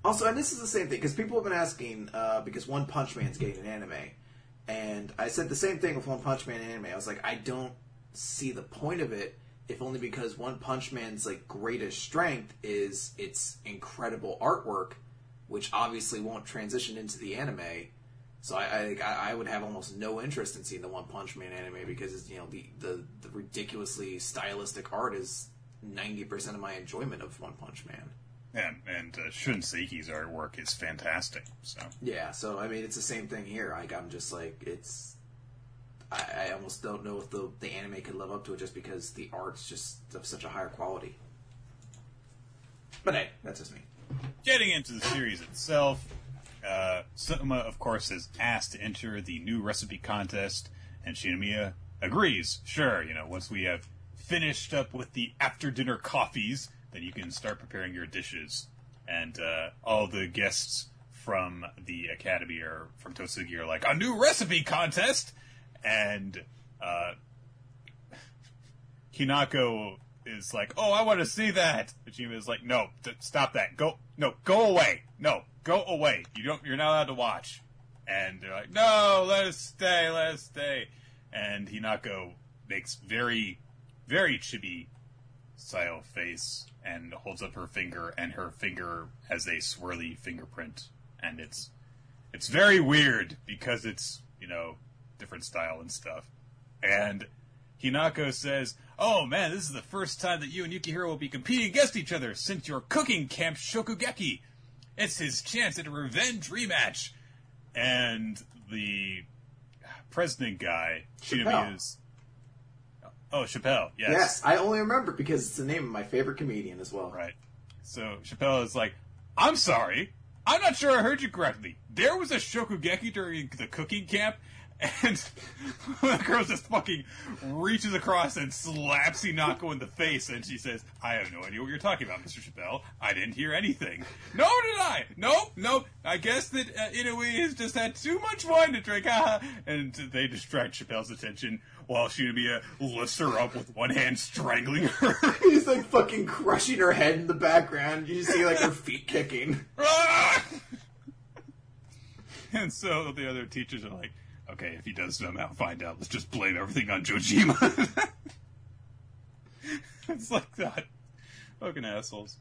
Also, and this is the same thing, because people have been asking, uh, because One Punch Man's getting an anime. And I said the same thing with One Punch Man anime. I was like, I don't see the point of it, if only because One Punch Man's like greatest strength is its incredible artwork, which obviously won't transition into the anime. So I, I I would have almost no interest in seeing the One Punch Man anime because you know the, the, the ridiculously stylistic art is ninety percent of my enjoyment of One Punch Man. And, and uh, Shun Seiki's artwork is fantastic. So yeah, so I mean it's the same thing here. Like I'm just like it's, I, I almost don't know if the the anime could live up to it just because the art's just of such a higher quality. But hey, that's just me. Getting into the series itself, uh, Soma of course is asked to enter the new recipe contest, and Shinomiya agrees. Sure, you know once we have finished up with the after dinner coffees, then you can start preparing your dishes. And uh, all the guests from the academy are from Tosugi are like, a new recipe contest! And uh, Hinako is like, oh, I want to see that! Ujima is like, no, th- stop that. Go, no, go away. No, go away. You don't, you're not allowed to watch. And they're like, no, let us stay, let us stay. And Hinako makes very, very chibi style face and holds up her finger, and her finger has a swirly fingerprint, and it's it's very weird because it's, you know, different style and stuff. And Hinako says, oh man, this is the first time that you and Yukihiro will be competing against each other since your cooking camp Shokugeki. It's his chance at a revenge rematch. And the president guy, Shinomiya's Oh, Chappelle, yes. Yes, I only remember because it's the name of my favorite comedian as well. Right. So Chappelle is like, I'm sorry, I'm not sure I heard you correctly. There was a Shokugeki during the cooking camp, and the girl just fucking reaches across and slaps Hinako in the face, and she says, I have no idea what you're talking about, Mister Chappelle. I didn't hear anything. Nor did I! Nope, nope. I guess that uh, Inoue has just had too much wine to drink, haha. And they distract Chappelle's attention while Shinomiya lifts her up with one hand, strangling her. He's like fucking crushing her head in the background. You just see like her feet kicking. And so the other teachers are like, okay, if he does somehow find out, let's just blame everything on Jojima. It's like that. Fucking assholes.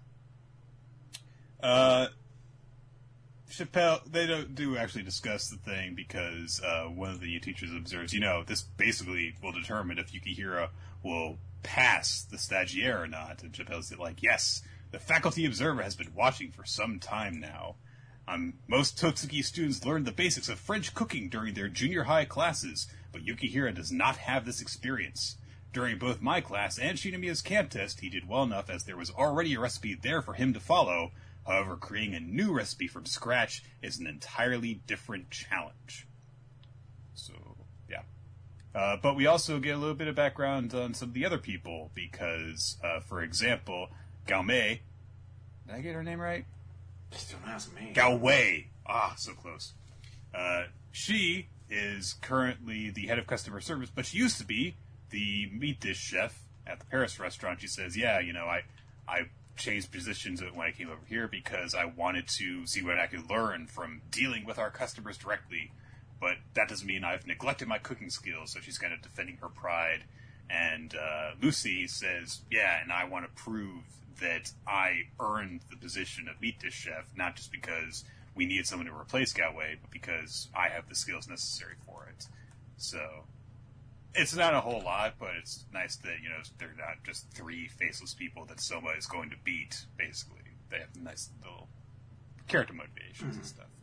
Uh, Chappelle, they don't do actually discuss the thing because uh, one of the teachers observes, you know, this basically will determine if Yukihiro will pass the stagiaire or not. And Chappelle's like, yes, the faculty observer has been watching for some time now. Um, most Totsuki students learn the basics of French cooking during their junior high classes, but Yukihiro does not have this experience. During both my class and Shinomiya's camp test, he did well enough as there was already a recipe there for him to follow. However, creating a new recipe from scratch is an entirely different challenge. So, yeah. Uh, but we also get a little bit of background on some of the other people, because, uh, for example, Gaomei, did I get her name right? Just don't ask me. Galway. Ah, so close. Uh, she is currently the head of customer service, but she used to be the meat dish chef at the Paris restaurant. She says, yeah, you know, I, I changed positions when I came over here because I wanted to see what I could learn from dealing with our customers directly. But that doesn't mean I've neglected my cooking skills, so she's kind of defending her pride. And uh, Lucy says, yeah, and I want to prove that I earned the position of meat dish chef, not just because we needed someone to replace Galway, but because I have the skills necessary for it. So, it's not a whole lot, but it's nice that, you know, they're not just three faceless people that Soma is going to beat, basically. They have nice little character motivations mm-hmm. and stuff.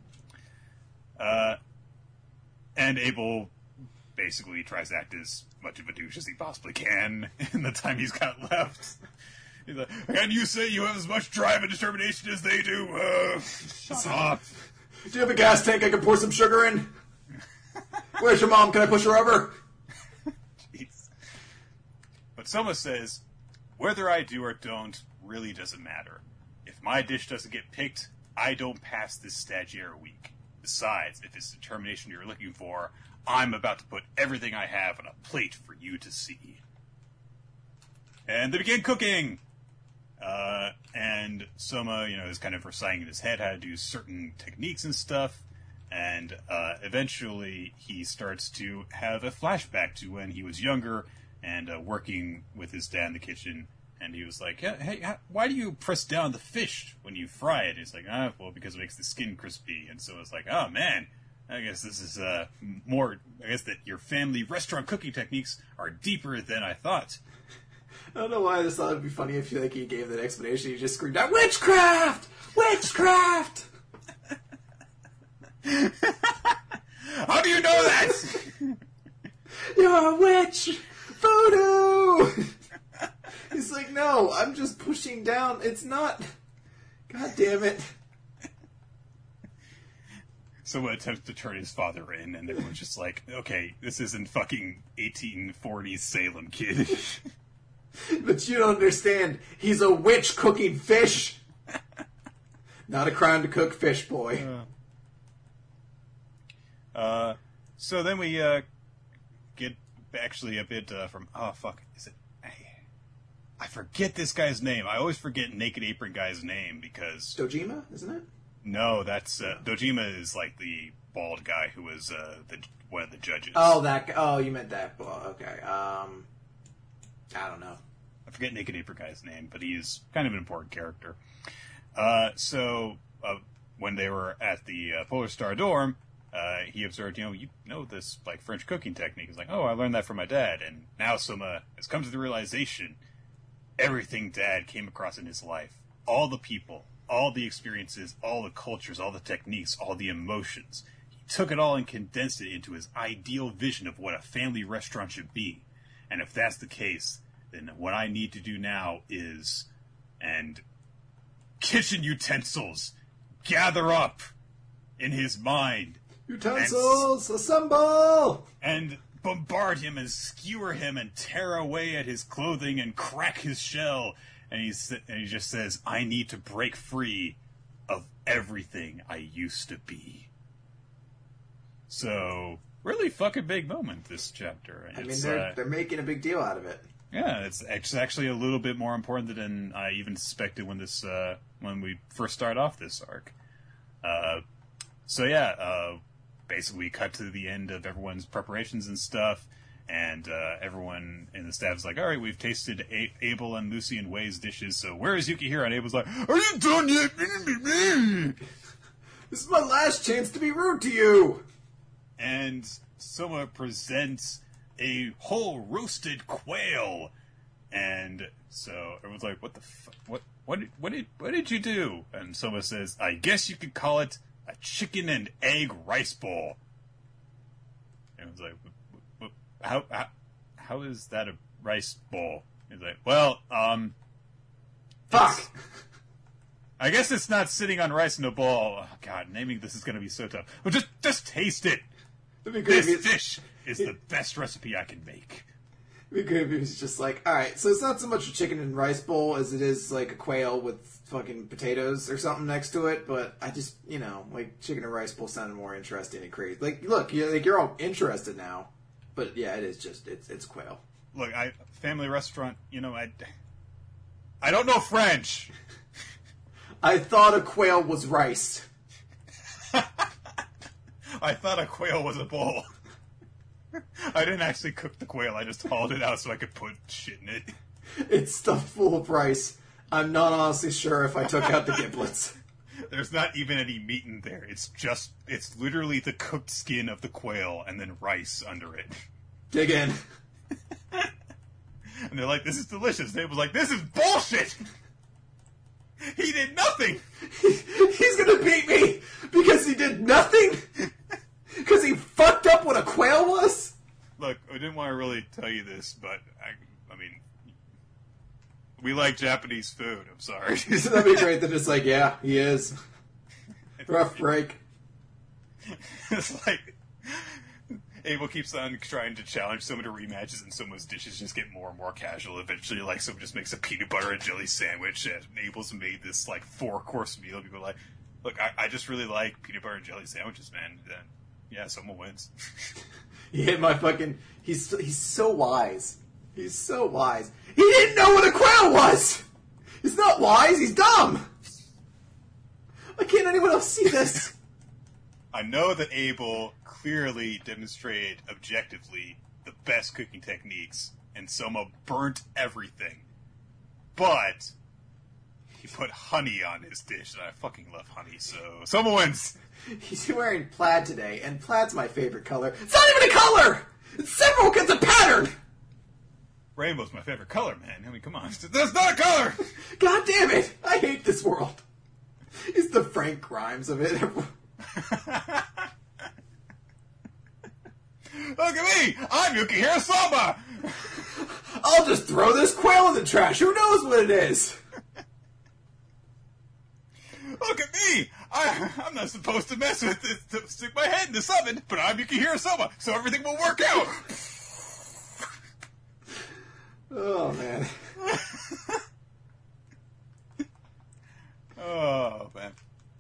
Uh, and Abel basically tries to act as much of a douche as he possibly can in the time he's got left. He's like, can you say you have as much drive and determination as they do? Uh, shut up. Do you have a gas tank I can pour some sugar in? Where's your mom? Can I push her over? Jeez. But Soma says, whether I do or don't really doesn't matter. If my dish doesn't get picked, I don't pass this stagiaire week. Besides, if it's determination you're looking for, I'm about to put everything I have on a plate for you to see. And they begin cooking! Uh, and Soma, you know, is kind of reciting in his head how to do certain techniques and stuff. And uh, eventually he starts to have a flashback to when he was younger and uh, working with his dad in the kitchen. And he was like, hey, why do you press down the fish when you fry it? He's like, ah, well, because it makes the skin crispy. And so it's like, oh, man, I guess this is uh, more, I guess that your family restaurant cooking techniques are deeper than I thought. I don't know why I just thought it'd be funny if like he gave that explanation. He just screamed out, "Witchcraft! Witchcraft!" How do you know that? You're a witch! Voodoo! He's like, no, I'm just pushing down. It's not. God damn it. Someone attempts to turn his father in, and everyone's just like, okay, this isn't fucking eighteen forties Salem, kid. But you don't understand. He's a witch cooking fish. Not a crime to cook fish, boy. Uh, uh, so then we uh, get actually a bit uh, from... Oh, fuck. Is it... I, I forget this guy's name. I always forget Naked Apron guy's name because... Dojima, isn't it? No, that's... Uh, Dojima is like the bald guy who was uh, the one of the judges. Oh, that... Guy. Oh, you meant that. Oh, okay. Um... I don't know. I forget Naked Apron guy's name, but he's kind of an important character. Uh, so, uh, when they were at the uh, Polar Star dorm, uh, he observed, you know, you know this, like, French cooking technique. He's like, oh, I learned that from my dad. And now Soma has come to the realization everything Dad came across in his life, all the people, all the experiences, all the cultures, all the techniques, all the emotions, he took it all and condensed it into his ideal vision of what a family restaurant should be. And if that's the case, then what I need to do now is, and kitchen utensils gather up in his mind. Utensils, and, assemble! And bombard him and skewer him and tear away at his clothing and crack his shell. And, he's, and he just says, I need to break free of everything I used to be. So, really fucking big moment, this chapter. I it's, mean, they're, uh, they're making a big deal out of it. Yeah, it's, it's actually a little bit more important than I even suspected when this uh, when we first started off this arc. Uh, so yeah, uh, basically we cut to the end of everyone's preparations and stuff, and uh, everyone in the staff is like, all right, we've tasted A- Abel and Lucy and Wei's dishes, so where is Yukihiro? And Abel's like, are you done yet? This is my last chance to be rude to you! And Soma presents a whole roasted quail, and so everyone's like, "What the fuck? What? What? Did, what did? What did you do?" And Soma says, "I guess you could call it a chicken and egg rice bowl." And everyone's like, what, what, "How? How? How is that a rice bowl?" He's like, "Well, um, fuck. I guess it's not sitting on rice in a bowl." Oh, God, naming this is going to be so tough. Well, just just taste it. This dish is the best recipe I can make. It'd be good if it was just like, alright, so it's not so much a chicken and rice bowl as it is like a quail with fucking potatoes or something next to it, but I just, you know, like, chicken and rice bowl sounded more interesting and crazy. Like, look, you're, like, you're all interested now, but yeah, it is just, it's it's quail. Look, I, family restaurant, you know, I, I don't know French. I thought a quail was rice. I thought a quail was a bowl. I didn't actually cook the quail. I just hauled it out so I could put shit in it. It's stuffed full of rice. I'm not honestly sure if I took out the giblets. There's not even any meat in there. It's just, it's literally the cooked skin of the quail and then rice under it. Dig in. And they're like, this is delicious. They was like, this is bullshit! He did nothing! He's gonna beat me because he did nothing? Because he fucked up what a quail was? Look, I didn't want to really tell you this, but I, I mean, we like Japanese food. I'm sorry. That'd be great. They're just like, yeah, he is. Rough break. It's like Abel keeps on trying to challenge someone to rematches, and someone's dishes just get more and more casual. Eventually, like, someone just makes a peanut butter and jelly sandwich, and Abel's made this, like, four-course meal. People are like, look, I, I just really like peanut butter and jelly sandwiches, man. And, yeah, someone wins. He hit my fucking... He's he's so wise. He's so wise. He didn't know what a quail was! He's not wise, he's dumb! Why can't anyone else see this? I know that Abel clearly demonstrated objectively the best cooking techniques, and Soma burnt everything. But he put honey on his dish, and I fucking love honey, so Soma wins! He's wearing plaid today, and plaid's my favorite color. It's not even a color! It's several kinds of pattern! Rainbow's my favorite color, man. I mean, come on. That's not a color! God damn it! I hate this world. It's the Frank Grimes of it. Look at me! I'm Yukihiro Soma! I'll just throw this quail in the trash. Who knows what it is? Look at me! I, I'm not supposed to mess with this, to stick my head in the oven, but I'm Yukihiro Soma, so everything will work out! Oh, man. Oh, man.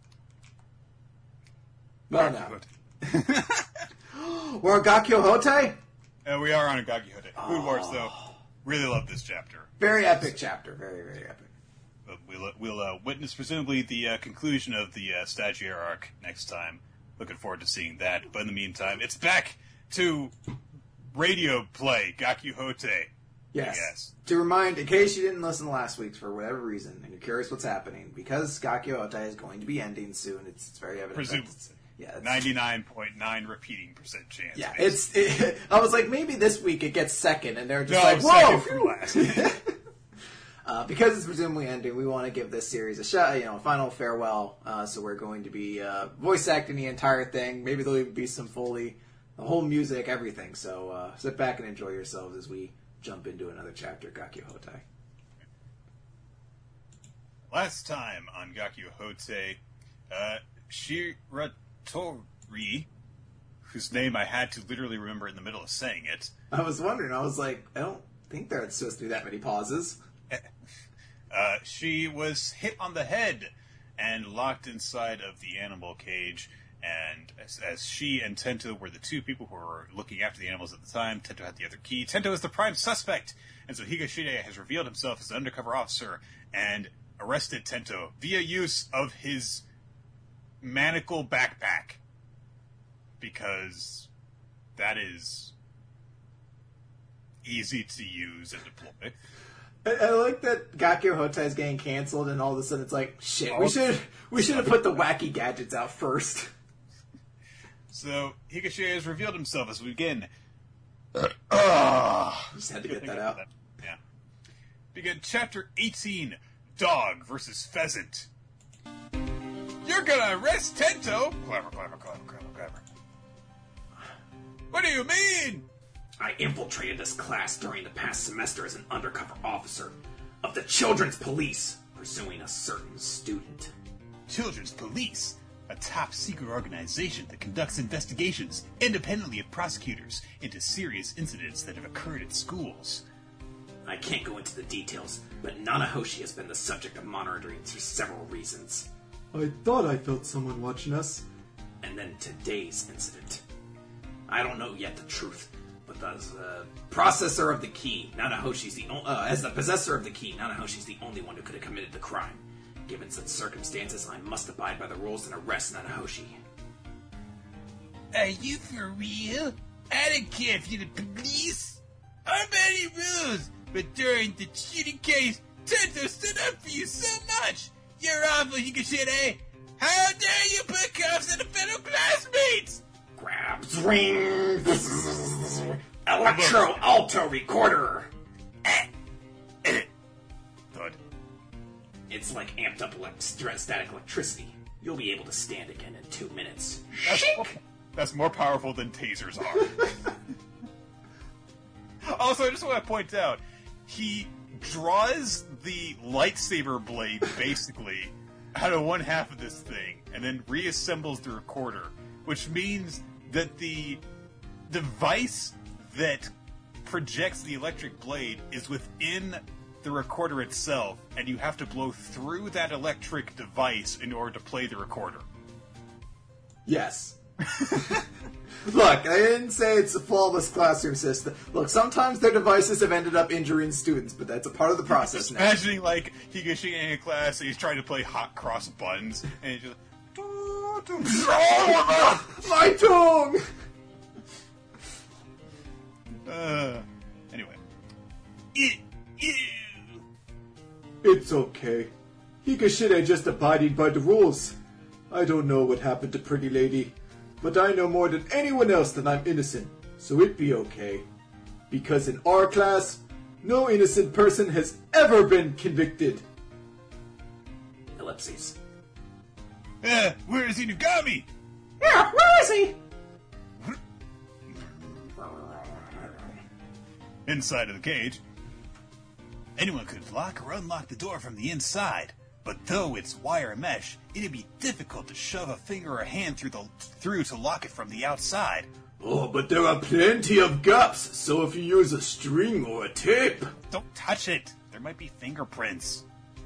Well, no. We're on Gakyo Hotai? Uh, we are on a Gakyo Hotai. Oh. Food Wars, though. Really love this chapter. Very epic chapter. Very, very epic. Uh, we'll we'll uh, witness, presumably, the uh, conclusion of the uh, Stagiaire arc next time. Looking forward to seeing that. But in the meantime, it's back to radio play, Gakyo Hotai. Yes. Yes. To remind, in case you didn't listen to last week's for whatever reason, and you're curious what's happening, because Gakyo Hotai is going to be ending soon, it's, it's very evident. Presumably. Yeah, it's, ninety-nine point nine repeating percent chance. Yeah, basically. it's. It, I was like, maybe this week it gets second, and they're just No, like, second whoa! from last. uh, because it's presumably ending, we want to give this series a shot, you know, a final farewell. Uh, so we're going to be uh, voice acting the entire thing. Maybe there'll even be some Foley, the whole music, everything. So uh, sit back and enjoy yourselves as we jump into another chapter, Gakyo Hotai. Last time on Gakyo Hotai, uh, Shiratori, whose name I had to literally remember in the middle of saying it. I was wondering, I was like, I don't think there's supposed to be that many pauses. Uh, she was hit on the head and locked inside of the animal cage. And as, as she and Tento were the two people who were looking after the animals at the time, Tento had the other key. Tento is the prime suspect, and so Higashide has revealed himself as an undercover officer and arrested Tento via use of his manacle backpack, because that is easy to use and deploy. I, I like that Gakyo Hotai is getting canceled, and all of a sudden it's like, shit, we should we should have put the wacky gadgets out first. So Higashide has revealed himself as we begin. Uh, Just had to get that out. That. Yeah. Begin chapter eighteen. Dog versus pheasant. You're gonna arrest Tento? Clever, clever, clever, clever, clever. What do you mean? I infiltrated this class during the past semester as an undercover officer of the Children's Police, pursuing a certain student. Children's Police? A top-secret organization that conducts investigations independently of prosecutors into serious incidents that have occurred at schools. I can't go into the details, but Nanahoshi has been the subject of monitoring for several reasons. I thought I felt someone watching us. And then today's incident. I don't know yet the truth, but as the processor of the key, Nanahoshi's the o- uh, as the possessor of the key, Nanahoshi's the only one who could have committed the crime. Given such circumstances, I must abide by the rules and arrest Nanahoshi. Are you for real? I don't care if you're the police. How many rules? But during the cheating case, Tento stood up for you so much. You're awful, Higashide. How dare you put cuffs on a fellow classmates? Grab, swing, electro alto recorder. Thud. It's like amped up elect- static electricity. You'll be able to stand again in two minutes. That's more, that's more powerful than tasers are. Also, I just want to point out, he draws the lightsaber blade, basically, out of one half of this thing, and then reassembles the recorder, which means that the device that projects the electric blade is within the recorder itself, and you have to blow through that electric device in order to play the recorder. Yes. Look, I didn't say it's a flawless classroom system. Look, sometimes their devices have ended up injuring students, but that's a part of the process now. Imagining, like, Higashi in a class, and he's trying to play hot cross buttons, and he's just oh, my tongue! Uh, anyway. Ew, ew. It's okay. Higashide just abiding by the rules. I don't know what happened to Pretty Lady, but I know more than anyone else that I'm innocent, so it be okay. Because in our class, no innocent person has ever been convicted. Ellipses. Uh, where is Inugami? Yeah, where is he? Inside of the cage. Anyone could lock or unlock the door from the inside, but though it's wire mesh, it'd be difficult to shove a finger or hand through the through to lock it from the outside. Oh, but there are plenty of gaps, so if you use a string or a tape... Don't touch it. There might be fingerprints.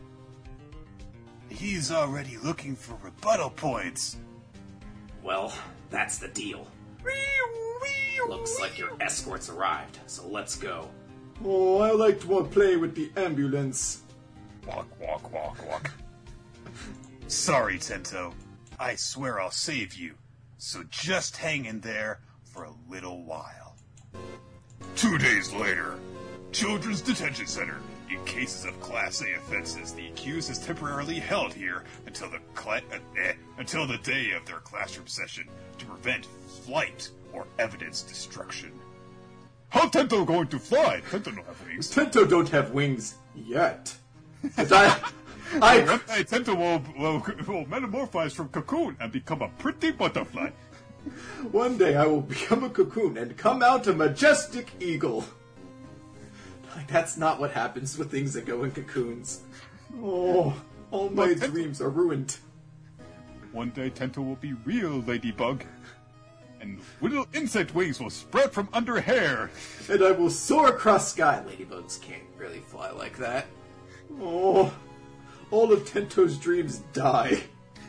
He's already looking for rebuttal points. Well, that's the deal. Looks like your escort's arrived, so let's go. Oh, I like to play with the ambulance. Walk, walk, walk, walk. Sorry, Tento. I swear I'll save you. So just hang in there for a little while. Two days later, Children's Detention Center. In cases of Class A offenses, the accused is temporarily held here until the cla- uh, eh, until the day of their classroom session to prevent flight or evidence destruction. How Tento going to fly? Tento don't have wings. Tento don't have wings yet. But I... I... One day Tento will, will, will metamorphose from cocoon and become a pretty butterfly. One day I will become a cocoon and come out a majestic eagle. Like, that's not what happens with things that go in cocoons. Oh, all my But Tento- dreams are ruined. One day Tento will be real ladybug. And little insect wings will sprout from under hair. And I will soar across sky. Ladybugs can't really fly like that. Oh, all of Tento's dreams die.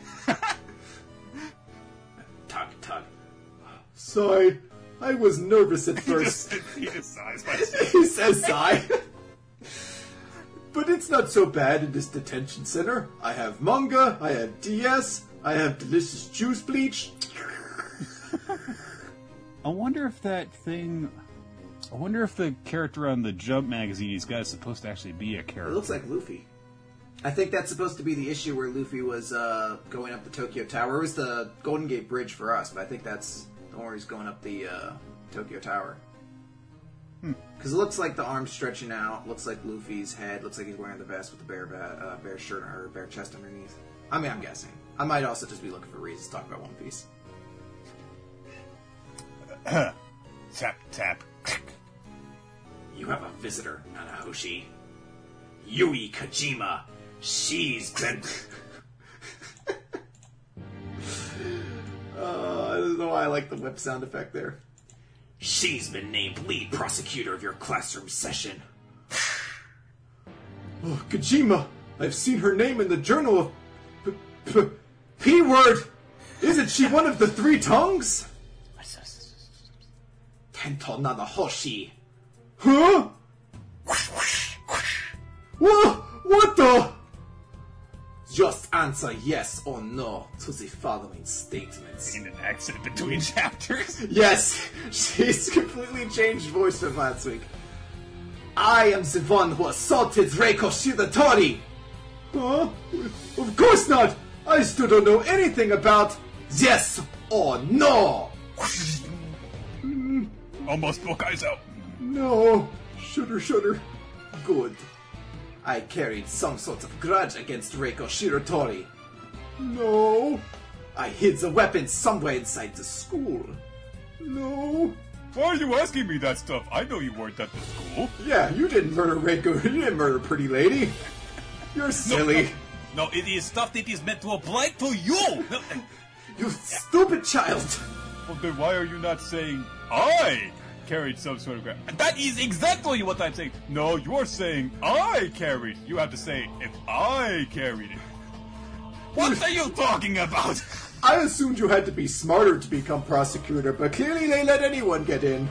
Tug, tug. Sigh. I was nervous at Just first. said penis size. He says sigh. But it's not so bad in this detention center. I have manga, I have D S, I have delicious juice bleach. I wonder if that thing... I wonder if the character on the Jump magazine he's got is supposed to actually be a It character. looks like Luffy. I think that's supposed to be the issue where Luffy was uh, going up the Tokyo Tower. It was the Golden Gate Bridge for us, but I think that's the one where he's going up the uh, Tokyo Tower. Because it looks like the arms stretching out, looks like Luffy's head, looks like he's wearing the vest with the bare, va- uh, bare shirt or bare chest underneath. I mean, I'm guessing. I might also just be looking for reasons to talk about One Piece. Tap, tap. You have a visitor, Nanahoshi. Yui Kojima. She's been... uh, I don't know why I like the whip sound effect there. She's been named lead prosecutor of your classroom session. Oh, Kojima! I've seen her name in the journal of... P- P- P-word! Isn't she one of the three tongues? Tento Nanahoshi. Huh? Whoa! What the? Just answer yes or no to the following statements. In an accent between chapters. Yes, she's completely changed voice from last week. I am the one who assaulted Reiko Shidatori. Huh? Of course not! I still don't know anything about... Yes or no? Almost broke eyes out. No. Shudder, shudder. Good. I carried some sort of grudge against Reiko Shiratori. No. I hid the weapon somewhere inside the school. No. Why are you asking me that stuff? I know you weren't at the school. Yeah, you didn't murder Reiko. You didn't murder Pretty Lady. You're silly. No, it is stuff that is meant to apply to you. No, You stupid child. well, then why are you not saying I carried some sort of gra- That is exactly what I'm saying. No, you're saying I carried. You have to say if I carried it. What are you talking about? I assumed you had to be smarter to become prosecutor, but clearly they let anyone get in.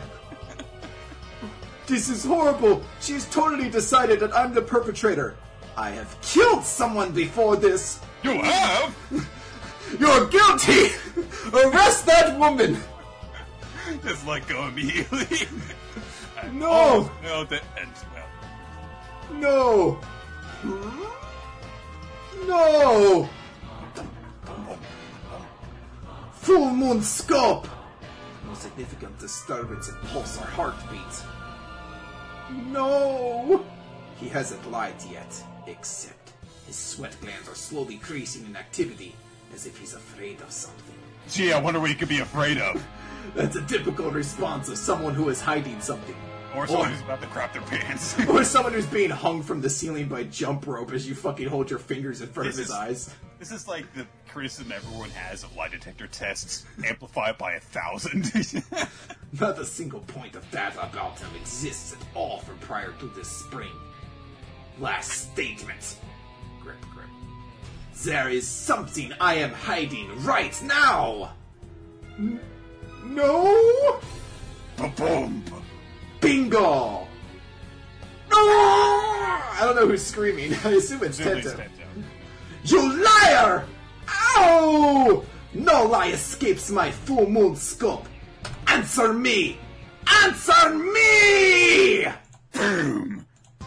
This is horrible. She's totally decided that I'm the perpetrator. I have killed someone before this. You have? You're guilty! Arrest that woman! Just let go immediately. No! Oh, no, that ends well. No! No! Full moon scope! No significant disturbance in pulse or heartbeat. No! He hasn't lied yet, except his sweat glands are slowly increasing in activity, as if he's afraid of something. Gee, I wonder what he could be afraid of. That's a typical response of someone who is hiding something. Or someone Or- who's about to crap their pants. Or someone who's being hung from the ceiling by jump rope as you fucking hold your fingers in front This of his is- eyes. This is like the criticism everyone has of lie detector tests, amplified by a thousand. Not a single point of data about him exists at all from prior to this spring. Last statement. Grip, grip. There is something I am hiding right now! N- no? Boom! Bingo! No! I don't know who's screaming. I assume it's Tento. You liar! Ow! No lie escapes my full moon scope. Answer me! Answer me! Boom!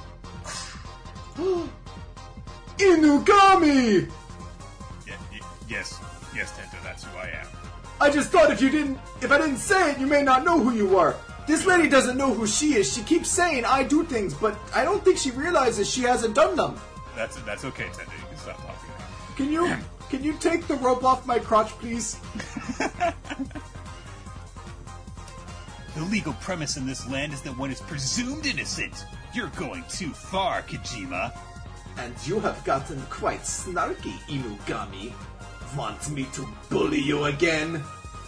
Inugami! Yeah, y- yes, yes, Tento, that's who I am. I just thought if you didn't, if I didn't say it, you may not know who you are. This lady doesn't know who she is. She keeps saying I do things, but I don't think she realizes she hasn't done them. That's that's okay, Tento. You can stop talking. Can you, can you take the rope off my crotch, please? The legal premise in this land is that one is presumed innocent. You're going too far, Kojima. And you have gotten quite snarky, Inugami. Want me to bully you again?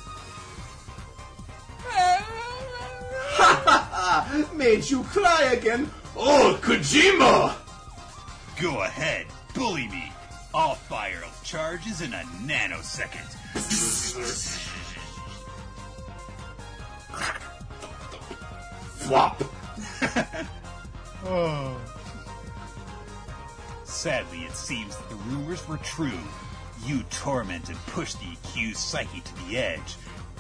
Ha ha ha! Made you cry again? Oh, Kojima! Go ahead, bully me. I'll fire charges in a nanosecond. Flop! Oh. Sadly, it seems that the rumors were true. You torment and push the accused psyche to the edge.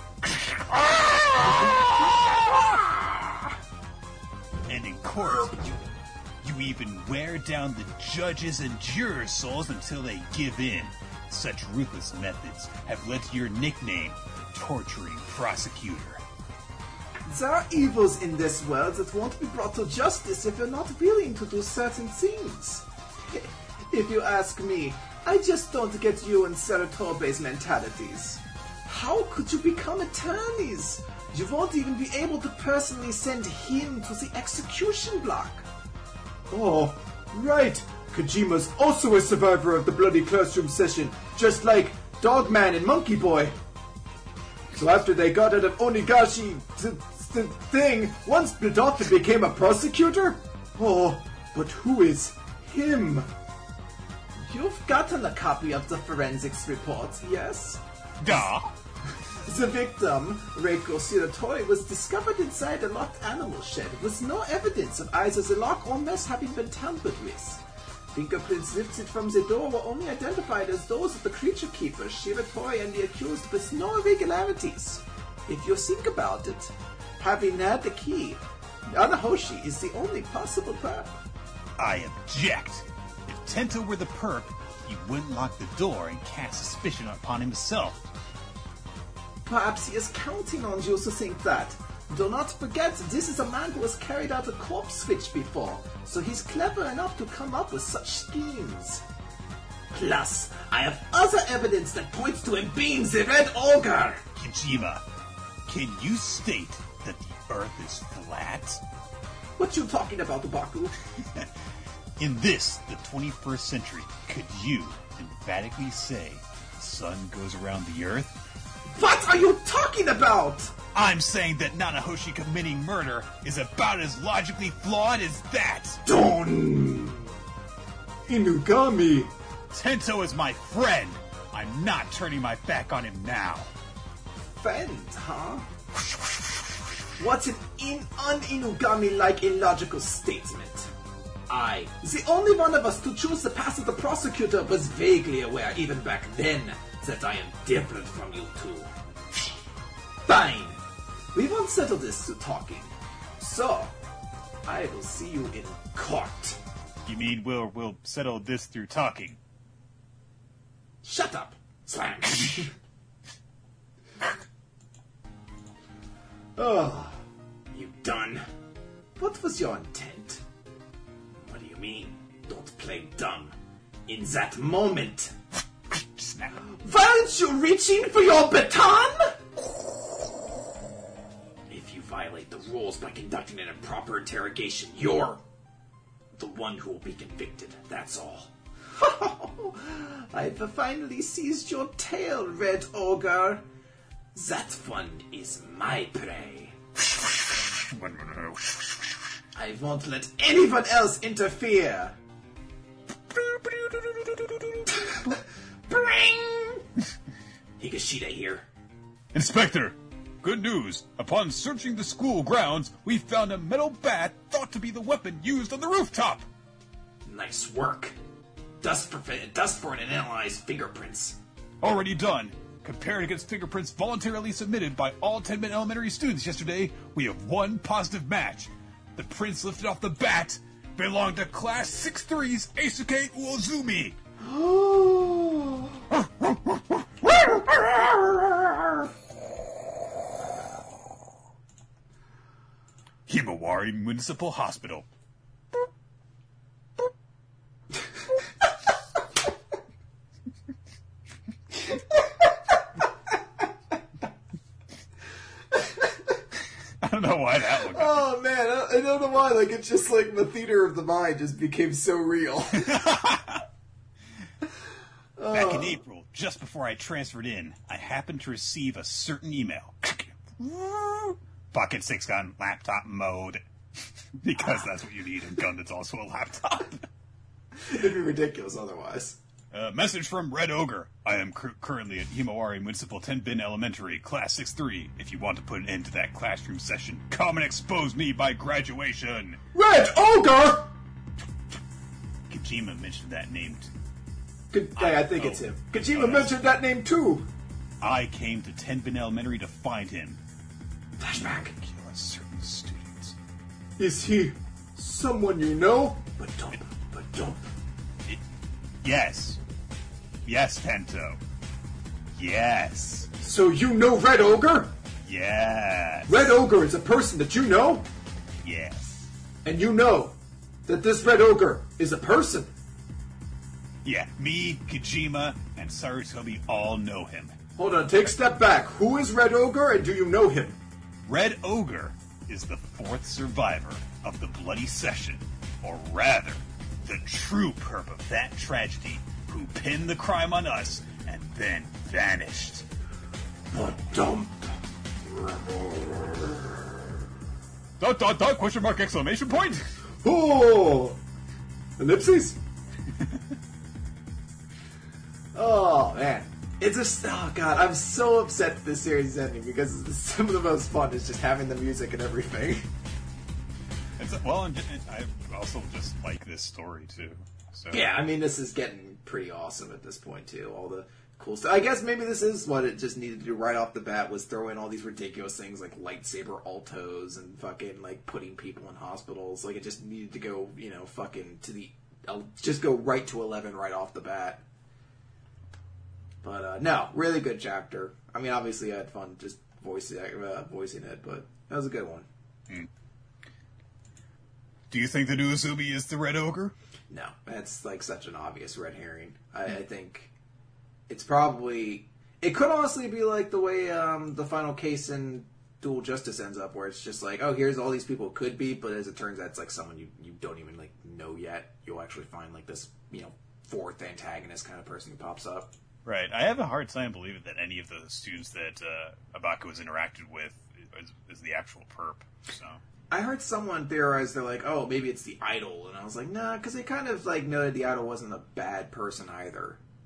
And in court, you, you even wear down the judges' and jurors' souls until they give in. Such ruthless methods have led to your nickname, the Torturing Prosecutor. There are evils in this world that won't be brought to justice if you're not willing to do certain things. If you ask me, I just don't get you and Saratobe's mentalities. How could you become attorneys? You won't even be able to personally send him to the execution block. Oh, right. Kojima's also a survivor of the bloody classroom session, just like Dogman and Monkey Boy. So after they got out of Onigashi, the, the thing, one split off and became a prosecutor? Oh, but who is him? You've gotten a copy of the forensics report, yes? Duh! The victim, Reiko Shiratori, was discovered inside a locked animal shed with no evidence of either the lock or mess having been tampered with. Fingerprints lifted from the door were only identified as those of the creature keeper, Shiratori, and the accused, with no irregularities. If you think about it, having had the key, Anahoshi is the only possible perp. I object. If Tento were the perp, he wouldn't lock the door and cast suspicion upon himself. Perhaps he is counting on you to think that. Do not forget, this is a man who has carried out a corpse switch before, so he's clever enough to come up with such schemes. Plus, I have other evidence that points to him being the Red Ogre! Kojima, can you state that the Earth is flat? What you talking about, Ubaku? In this, the twenty-first century, could you emphatically say the sun goes around the Earth? What are you talking about? I'm saying that Nanahoshi committing murder is about as logically flawed as that! Don! Inugami! Tento is my friend! I'm not turning my back on him now. Friend, huh? What an in un-Inugami-like illogical statement. I, the only one of us to choose the path of the prosecutor, was vaguely aware even back then that I am different from you two. Fine. We won't settle this through talking. So, I will see you in court. You mean we'll, we'll settle this through talking? Shut up. Slam. Oh, you done? What was your intent? What do you mean? Don't play dumb. In that moment. Snap. Weren't you reaching for your baton? If you violate the rules by conducting an improper interrogation, you're the one who will be convicted, that's all. I've finally seized your tail, Red Ogre. That one is my prey. I won't let anyone else interfere. Bring! Higashida here. Inspector, good news. Upon searching the school grounds, we found a metal bat thought to be the weapon used on the rooftop. Nice work. Dust for, dust for it and analyze fingerprints. Already done. Compared against fingerprints voluntarily submitted by all ten-man elementary students yesterday, we have one positive match. The prints lifted off the bat belong to Class six three's Eisuke Uozumi. Himawari Municipal Hospital. I don't know why that one. Oh man, I I don't know why. Like it's just like the theater of the mind just became so real. Back in April, just before I transferred in, I happened to receive a certain email. Pocket six gun laptop mode. Because that's what you need in a gun that's also a laptop. It'd be ridiculous otherwise. Uh, message from Red Ogre. I am cur- currently at Himawari Municipal ten-Bin Elementary, Class six three. If you want to put an end to that classroom session, come and expose me by graduation. Red Ogre! Kojima mentioned that name. T- Ko- I, I think oh. it's him. Kojima Oh, mentioned that name too. I came to ten-Bin Elementary to find him. Flashback. Kill a certain student. Is he someone you know? But don't, but don't. It, yes. Yes, Pento. Yes. So you know Red Ogre? Yes. Red Ogre is a person that you know? Yes. And you know that this Red Ogre is a person? Yeah, me, Kojima, and Sarutobi all know him. Hold on, take a step back. Who is Red Ogre and do you know him? Red Ogre is the fourth survivor of the Bloody Session, or rather, the true perp of that tragedy who pinned the crime on us and then vanished. The dump. Dot dot dot question mark exclamation point? Oh! Ellipses? Oh, man. It's just, oh god, I'm so upset that this series is ending because some of the most fun is just having the music and everything. It's, well, and I also just like this story too. So. Yeah, I mean, this is getting pretty awesome at this point, too. All the cool stuff. I guess maybe this is what it just needed to do right off the bat, was throw in all these ridiculous things like lightsaber altos and fucking, like, putting people in hospitals. Like, it just needed to go, you know, fucking to the... Uh, just go right to eleven right off the bat. But, uh, no, really good chapter. I mean, obviously I had fun just voicing, uh, voicing it, but that was a good one. Hmm. Do you think that Uozumi is the Red Ogre? No, that's like such an obvious red herring. I, I think it's probably... It could honestly be like the way um, the final case in Dual Justice ends up, where it's just like, oh, here's all these people it could be, but as it turns out, it's like someone you, you don't even like know yet. You'll actually find like this, you know, fourth antagonist kind of person who pops up. Right. I have a hard time believing that any of the students that uh, Abaku has interacted with is, is the actual perp. So I heard someone theorize they're like, oh, maybe it's the Idol, and I was like, nah, because they kind of like noted the Idol wasn't a bad person either.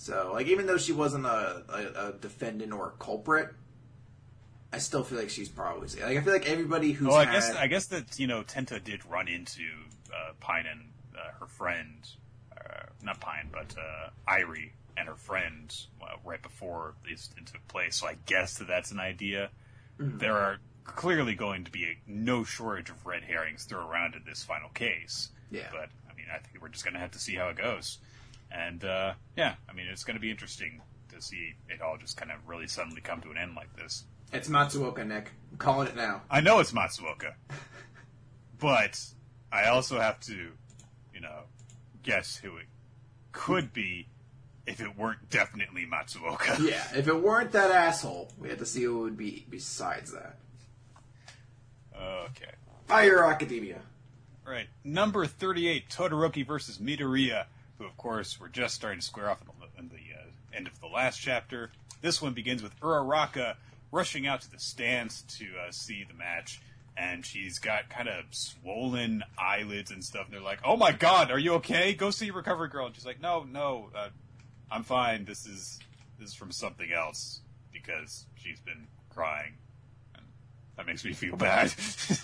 So, like, even though she wasn't a, a, a defendant or a culprit, I still feel like she's probably safe. Like, I feel like everybody who's Well, I had... guess I guess that, you know, Tenta did run into uh, Pine and uh, her friend, uh, not Pine, but uh, Irie and her friend uh, right before this took place. So I guess that that's an idea. Mm-hmm. There are clearly going to be a, no shortage of red herrings thrown around in this final case. Yeah. But, I mean, I think we're just going to have to see how it goes. And, uh, yeah, I mean, it's going to be interesting to see it all just kind of really suddenly come to an end like this. It's Matsuoka, Nick. I'm calling it now. I know it's Matsuoka. But I also have to, you know, guess who it could be if it weren't definitely Matsuoka. Yeah, if it weren't that asshole, we had to see who it would be besides that. Okay. Fire Academia. Right. Number thirty-eight, Todoroki versus Midoriya, who, of course, were just starting to square off in the, in the uh, end of the last chapter. This one begins with Uraraka rushing out to the stands to uh, see the match, and she's got kind of swollen eyelids and stuff, and they're like, oh my god, are you okay? Go see Recovery Girl. And she's like, no, no, uh, I'm fine. This is this is from something else, because she's been crying. And that makes me feel bad.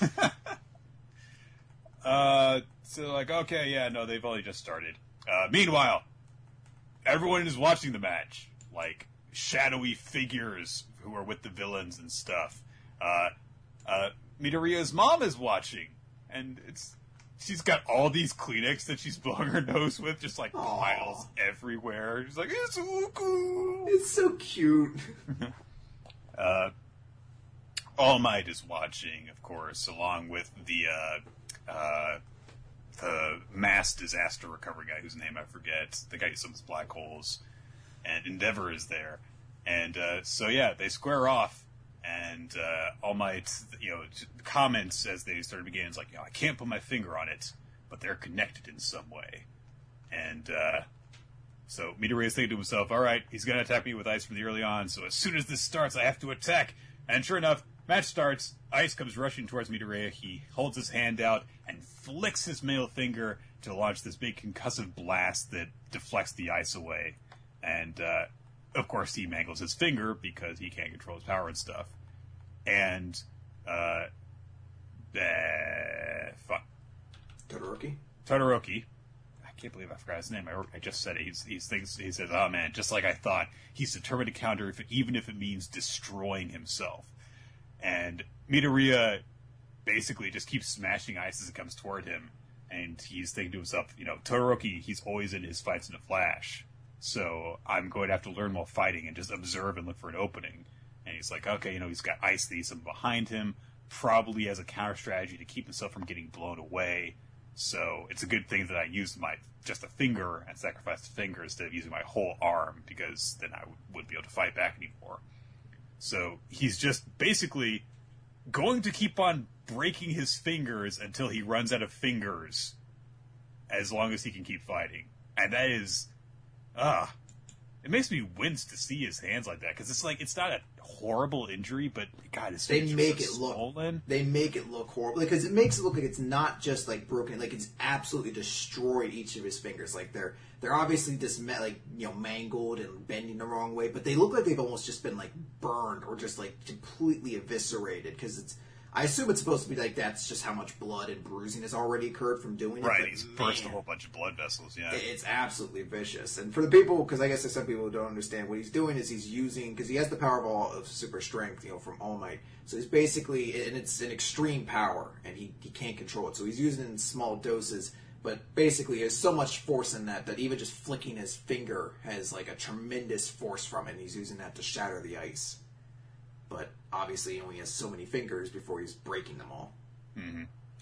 uh, so like, okay, yeah, no, they've only just started. Uh, meanwhile, everyone is watching the match. Like, shadowy figures who are with the villains and stuff. Uh, uh, Midoriya's mom is watching, and it's she's got all these Kleenex that she's blowing her nose with, just like Aww. piles everywhere. She's like, it's so cool. It's so cute. uh, All Might is watching, of course, along with the uh, uh, the mass disaster recovery guy whose name I forget, the guy who summons black holes, and Endeavor is there. And uh, so, yeah, they square off, and uh, All Might, you know, comments as they start to begin, it's like, you know, I can't put my finger on it, but they're connected in some way. And uh, so Midoriya is thinking to himself, all right, he's going to attack me with ice from the early on, so as soon as this starts, I have to attack. And sure enough, match starts, Ice comes rushing towards Midoriya, he holds his hand out and flicks his middle finger to launch this big concussive blast that deflects the ice away. And, uh, of course, he mangles his finger because he can't control his power and stuff. And, uh, uh fuck. Todoroki? Todoroki. I can't believe I forgot his name. I, I just said it. He's, he's thinks, he says, oh man, just like I thought, he's determined to counter if, even if it means destroying himself. And Midoriya basically just keeps smashing ice as it comes toward him. And he's thinking to himself, you know, Todoroki, he's always in his fights in a flash. So I'm going to have to learn while fighting and just observe and look for an opening. And he's like, okay, you know, he's got ice that he's behind him, probably as a counter strategy to keep himself from getting blown away. So it's a good thing that I used my just a finger and sacrificed the finger instead of using my whole arm, because then I wouldn't be able to fight back anymore. So he's just basically going to keep on breaking his fingers until he runs out of fingers, as long as he can keep fighting. And that is... Ah, it makes me wince to see his hands like that, because it's like, it's not a horrible injury, but God, his they fingers make are it look swollen. They make it look horrible, because it makes it look like it's not just like broken, like it's absolutely destroyed each of his fingers. Like they're they're obviously just like, you know, mangled and bending the wrong way, but they look like they've almost just been like burned or just like completely eviscerated, because it's. I assume it's supposed to be like that's just how much blood and bruising has already occurred from doing it. Right, but he's man, burst a whole bunch of blood vessels, yeah. It's absolutely vicious. And for the people, because I guess there's some people who don't understand, what he's doing is he's using, because he has the power of all of super strength, you know, from All Might. So he's basically, and it's an extreme power, and he, he can't control it. So he's using it in small doses, but basically there's so much force in that that even just flicking his finger has like a tremendous force from it, and he's using that to shatter the ice. But obviously he only has so many fingers before he's breaking them all. Mm-hmm.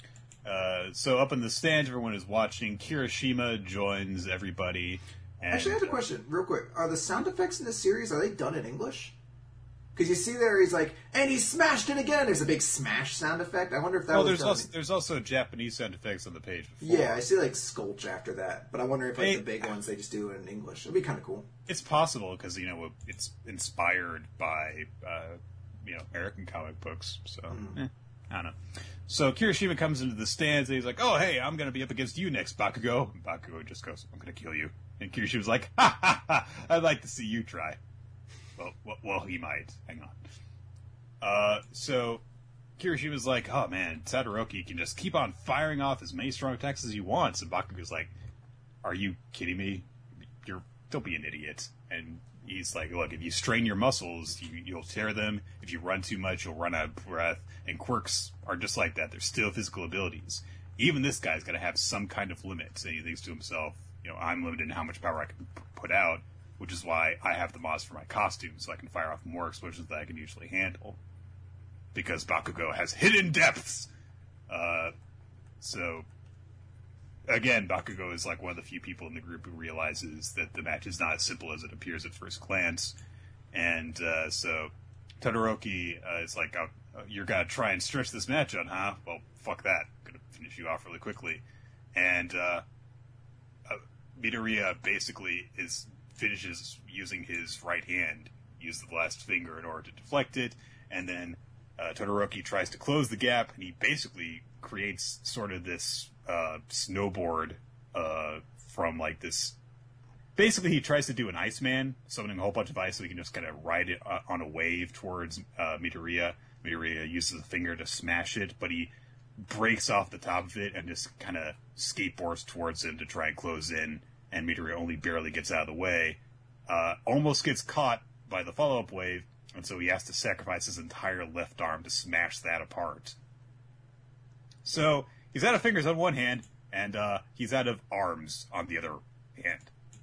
Uh, so up in the stands, everyone is watching. Kirishima joins everybody. And, Actually, I have a question, real quick. Are the sound effects in this series, are they done in English? Because you see there, he's like, and he smashed it again. There's a big smash sound effect. I wonder if that well, was there's done also, there's also Japanese sound effects on the page before. Yeah, I see like Skulch after that. But I wonder if like Hey, the big ones, they just do it in English. It'd be kind of cool. It's possible, because, you know, it's inspired by, uh, you know, American comic books. So, Mm-hmm. eh. I don't know. So Kirishima comes into the stands and he's like, oh, hey, I'm going to be up against you next, Bakugo. And Bakugo just goes, I'm going to kill you. And Kirishima's like, ha, ha, ha, I'd like to see you try. Well, well, well he might. Hang on. Uh, so Kirishima's like, oh, man, Todoroki can just keep on firing off as many strong attacks as he wants. And Bakugo's like, are you kidding me? You're, don't be an idiot. And he's like, look, if you strain your muscles, you, you'll tear them. If you run too much, you'll run out of breath. And quirks are just like that. They're still physical abilities. Even this guy's got to have some kind of limits. And he thinks to himself, you know, I'm limited in how much power I can p- put out, which is why I have the mods for my costume, so I can fire off more explosions than I can usually handle. Because Bakugo has hidden depths! Uh, so, again, Bakugo is like one of the few people in the group who realizes that the match is not as simple as it appears at first glance. And uh, so Todoroki uh, is like, oh, you're gonna try and stretch this match out, huh? Well, fuck that. I'm gonna finish you off really quickly. And uh, uh, Midoriya basically is finishes using his right hand, use the last finger in order to deflect it, and then uh, Todoroki tries to close the gap, and he basically creates sort of this uh, snowboard uh, from like this. Basically, he tries to do an Iceman, summoning a whole bunch of ice so he can just kind of ride it uh, on a wave towards uh, Midoriya. Midoriya uses a finger to smash it, but he breaks off the top of it and just kind of skateboards towards him to try and close in, and Midoriya only barely gets out of the way. Uh, almost gets caught by the follow-up wave, and so he has to sacrifice his entire left arm to smash that apart. So, he's out of fingers on one hand, and uh, he's out of arms on the other hand.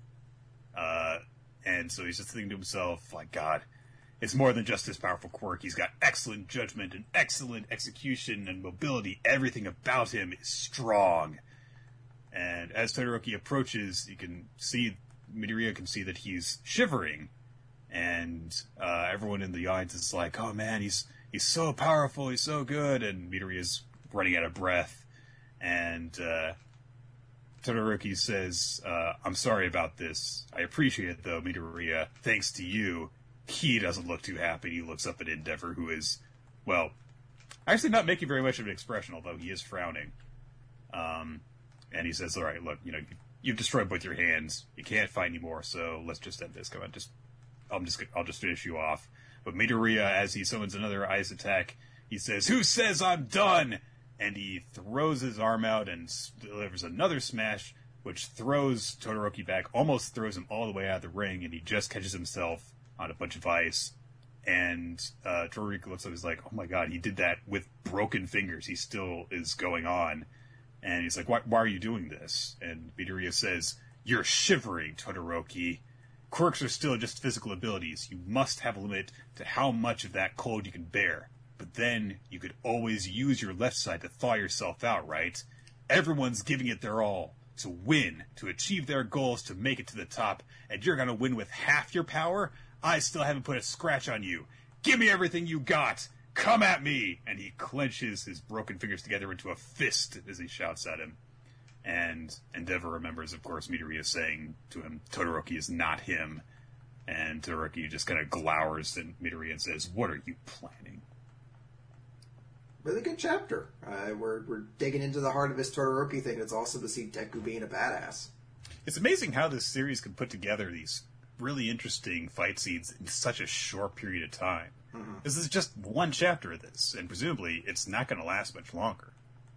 Uh, and so he's just thinking to himself, like, God, it's more than just his powerful quirk. He's got excellent judgment and excellent execution and mobility. Everything about him is strong. And as Todoroki approaches, you can see, Midoriya can see that he's shivering. And uh, everyone in the audience is like, oh man, he's he's so powerful, he's so good. And Midoriya's running out of breath. And uh, Todoroki says, uh, I'm sorry about this. I appreciate it, though, Midoriya. Thanks to you, he doesn't look too happy. He looks up at Endeavor, who is, well, actually not making very much of an expression, although he is frowning. Um, and he says, all right, look, you know, you've destroyed both your hands. You can't fight anymore, so let's just end this. Come on, just, I'm just, I'll just finish you off. But Midoriya, as he summons another ice attack, he says, who says I'm done? And he throws his arm out and delivers another smash, which throws Todoroki back, almost throws him all the way out of the ring, and he just catches himself on a bunch of ice. And uh, Todoroki looks up and is like, oh my god, he did that with broken fingers. He still is going on. And he's like, why, why are you doing this? And Midoriya says, you're shivering, Todoroki. Quirks are still just physical abilities. You must have a limit to how much of that cold you can bear. But then, you could always use your left side to thaw yourself out, right? Everyone's giving it their all to win, to achieve their goals, to make it to the top, and you're gonna win with half your power? I still haven't put a scratch on you. Give me everything you got! Come at me! And he clenches his broken fingers together into a fist as he shouts at him. And Endeavor remembers, of course, Midoriya saying to him, Todoroki is not him. And Todoroki just kind of glowers at Midoriya and says, what are you planning? Really good chapter. Uh, we're we're digging into the heart of this Todoroki thing. It's awesome to see Deku being a badass. It's amazing how this series can put together these really interesting fight scenes in such a short period of time. Mm-hmm. This is just one chapter of this, and presumably it's not going to last much longer.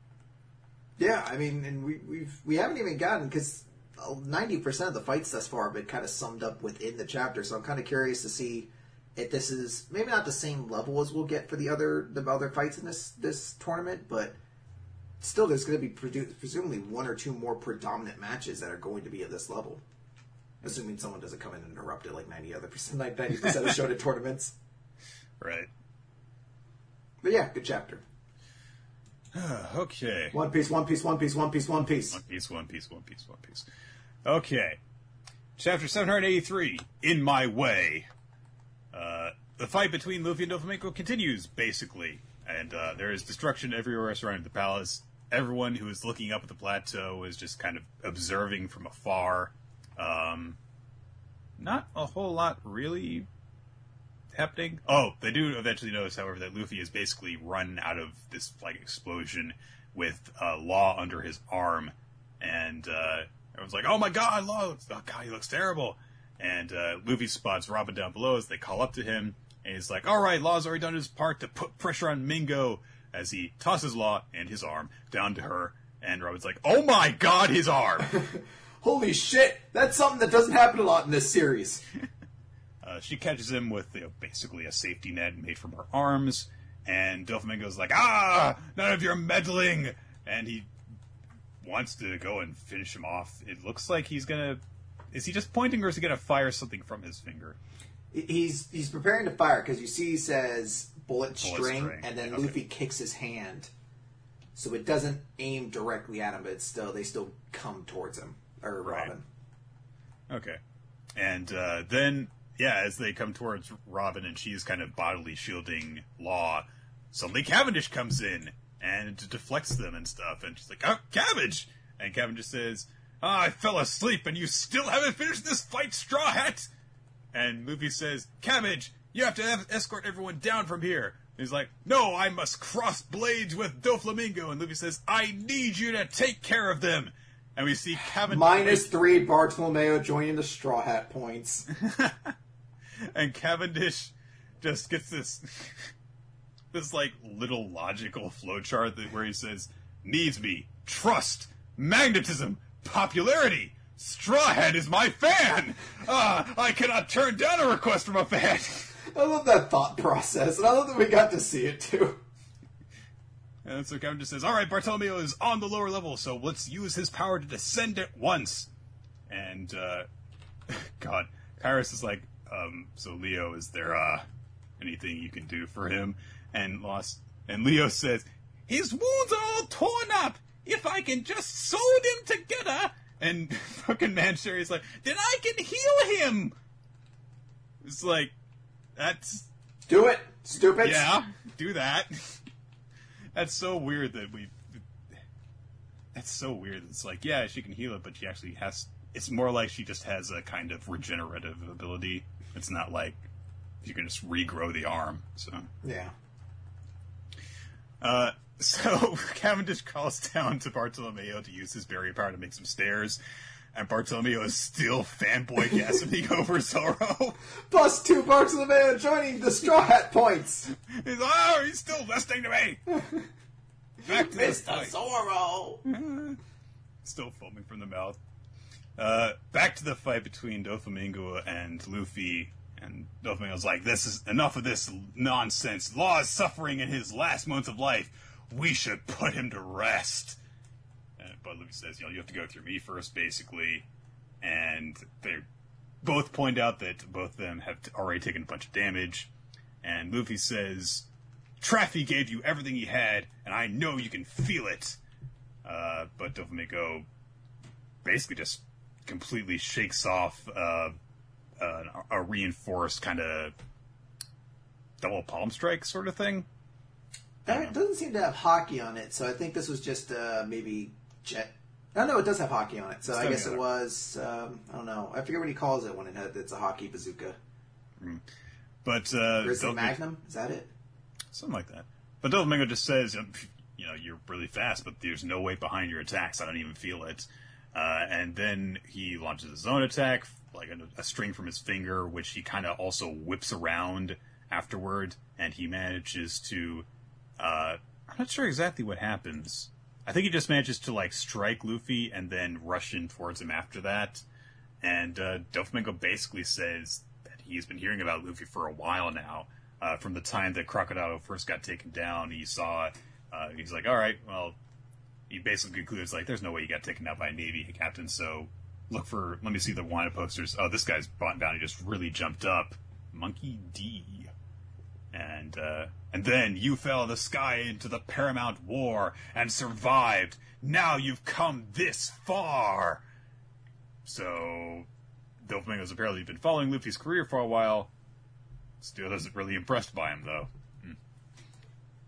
Yeah, I mean, and we we've we haven't even gotten, because ninety percent of the fights thus far have been kind of summed up within the chapter. So I'm kind of curious to see if this is maybe not the same level as we'll get for the other the other fights in this this tournament, but still, there's going to be produ- presumably one or two more predominant matches that are going to be at this level, assuming someone doesn't come in and interrupt it like ninety other percent, like ninety percent of Shonen tournaments. Right. But yeah, good chapter. Okay. One Piece, One Piece, One Piece, One Piece, One Piece. One Piece, One Piece, One Piece, One Piece. Okay. Chapter seven hundred eighty-three, In My Way. Uh, the fight between Luffy and Doflamingo continues, basically. And uh, there is destruction everywhere surrounding the palace. Everyone who is looking up at the plateau is just kind of observing from afar. Um, not a whole lot really happening. Oh, they do eventually notice, however, that Luffy is basically run out of this like explosion with uh, Law under his arm, and uh, everyone's like, "Oh my God, Law! Looks, oh God, he looks terrible." And uh, Luffy spots Robin down below as they call up to him, and he's like, "All right, Law's already done his part to put pressure on Mingo." As he tosses Law and his arm down to her, and Robin's like, "Oh my God, his arm!" Holy shit! That's something that doesn't happen a lot in this series. uh, she catches him with you know, basically a safety net made from her arms, and Doflamingo's like, "Ah, none of your meddling!" And he wants to go and finish him off. It looks like he's gonna... Is he just pointing, or is he gonna fire something from his finger? He's he's preparing to fire, because you see he says bullet, bullet string, string, and then okay. Luffy kicks his hand. So it doesn't aim directly at him, but it's still they still come towards him. Or right. Robin. Okay. And uh, then, yeah, as they come towards Robin and she's kind of bodily shielding Law, suddenly Cavendish comes in and deflects them and stuff. And she's like, "Oh, Cabbage!" And Cavendish says, "Oh, I fell asleep and you still haven't finished this fight, Straw Hat!" And Luffy says, "Cabbage, you have to escort everyone down from here." And he's like, "No, I must cross blades with Doflamingo." And Luffy says, "I need you to take care of them." And we see Cavendish... Minus three Bartolomeo joining the Straw Hat points. And Cavendish just gets this, this like, little logical flowchart that where he says, "Needs me, trust, magnetism, popularity. Straw Hat is my fan! Ah, I cannot turn down a request from a fan!" I love that thought process, and I love that we got to see it, too. And so Kevin just says, "All right, Bartolomeo is on the lower level, so let's use his power to descend at once." And, uh, God, Kairos is like, um, "So Leo, is there, uh, anything you can do for him?" And Lost, and Leo says, "His wounds are all torn up. If I can just sew them together." And fucking Mancherry's like, "Then I can heal him!" It's like, that's... Do it, stupid. Yeah, do that. That's so weird that we... That's so weird. It's like, yeah, she can heal it, but she actually has... It's more like she just has a kind of regenerative ability. It's not like you can just regrow the arm, so... Yeah. Uh... So, Cavendish calls down to Bartolomeo to use his barrier power to make some stairs, and Bartolomeo is still fanboy gasping over Zoro. Plus two Bartolomeo joining the Straw Hat points! He's like, "Oh, he's still listening to me!" Back to Mister Zoro! Still foaming from the mouth. Uh, back to the fight between Doflamingo and Luffy, and Doflamingo's like, "This is enough of this nonsense. Law is suffering in his last months of life. We should put him to rest." And, but Luffy says, you know, you have to go through me first, basically. And they both point out that both of them have already taken a bunch of damage. And Luffy says, "Traffy gave you everything he had, and I know you can feel it." Uh, but Doflamingo basically just completely shakes off uh, a, a reinforced kind of double palm strike sort of thing. Uh, it doesn't seem to have hockey on it, so I think this was just uh, maybe jet. Oh, no, it does have hockey on it, so I guess it was, um, I don't know. I forget what he calls it when it had, it's a hockey bazooka. Mm. But, uh... Grizzly Magnum? Is that it? Something like that. But Doflamingo just says, you know, "You're really fast, but there's no weight behind your attacks. I don't even feel it." Uh, and then he launches his own attack, like a, a string from his finger, which he kind of also whips around afterward, and he manages to... Uh, I'm not sure exactly what happens. I think he just manages to, like, strike Luffy and then rush in towards him after that. And uh, Doflamingo basically says that he's been hearing about Luffy for a while now. Uh, from the time that Crocodile first got taken down, he saw... Uh, he's like, all right, well... He basically concludes, like, there's no way you got taken out by a Navy captain, so look for... Let me see the wanted posters. Oh, this guy's bounty just really jumped up. Monkey D. And, uh... And then you fell in the sky into the Paramount War and survived. Now you've come this far. So, Doflamingo's apparently been following Luffy's career for a while. Still isn't really impressed by him, though. Hmm.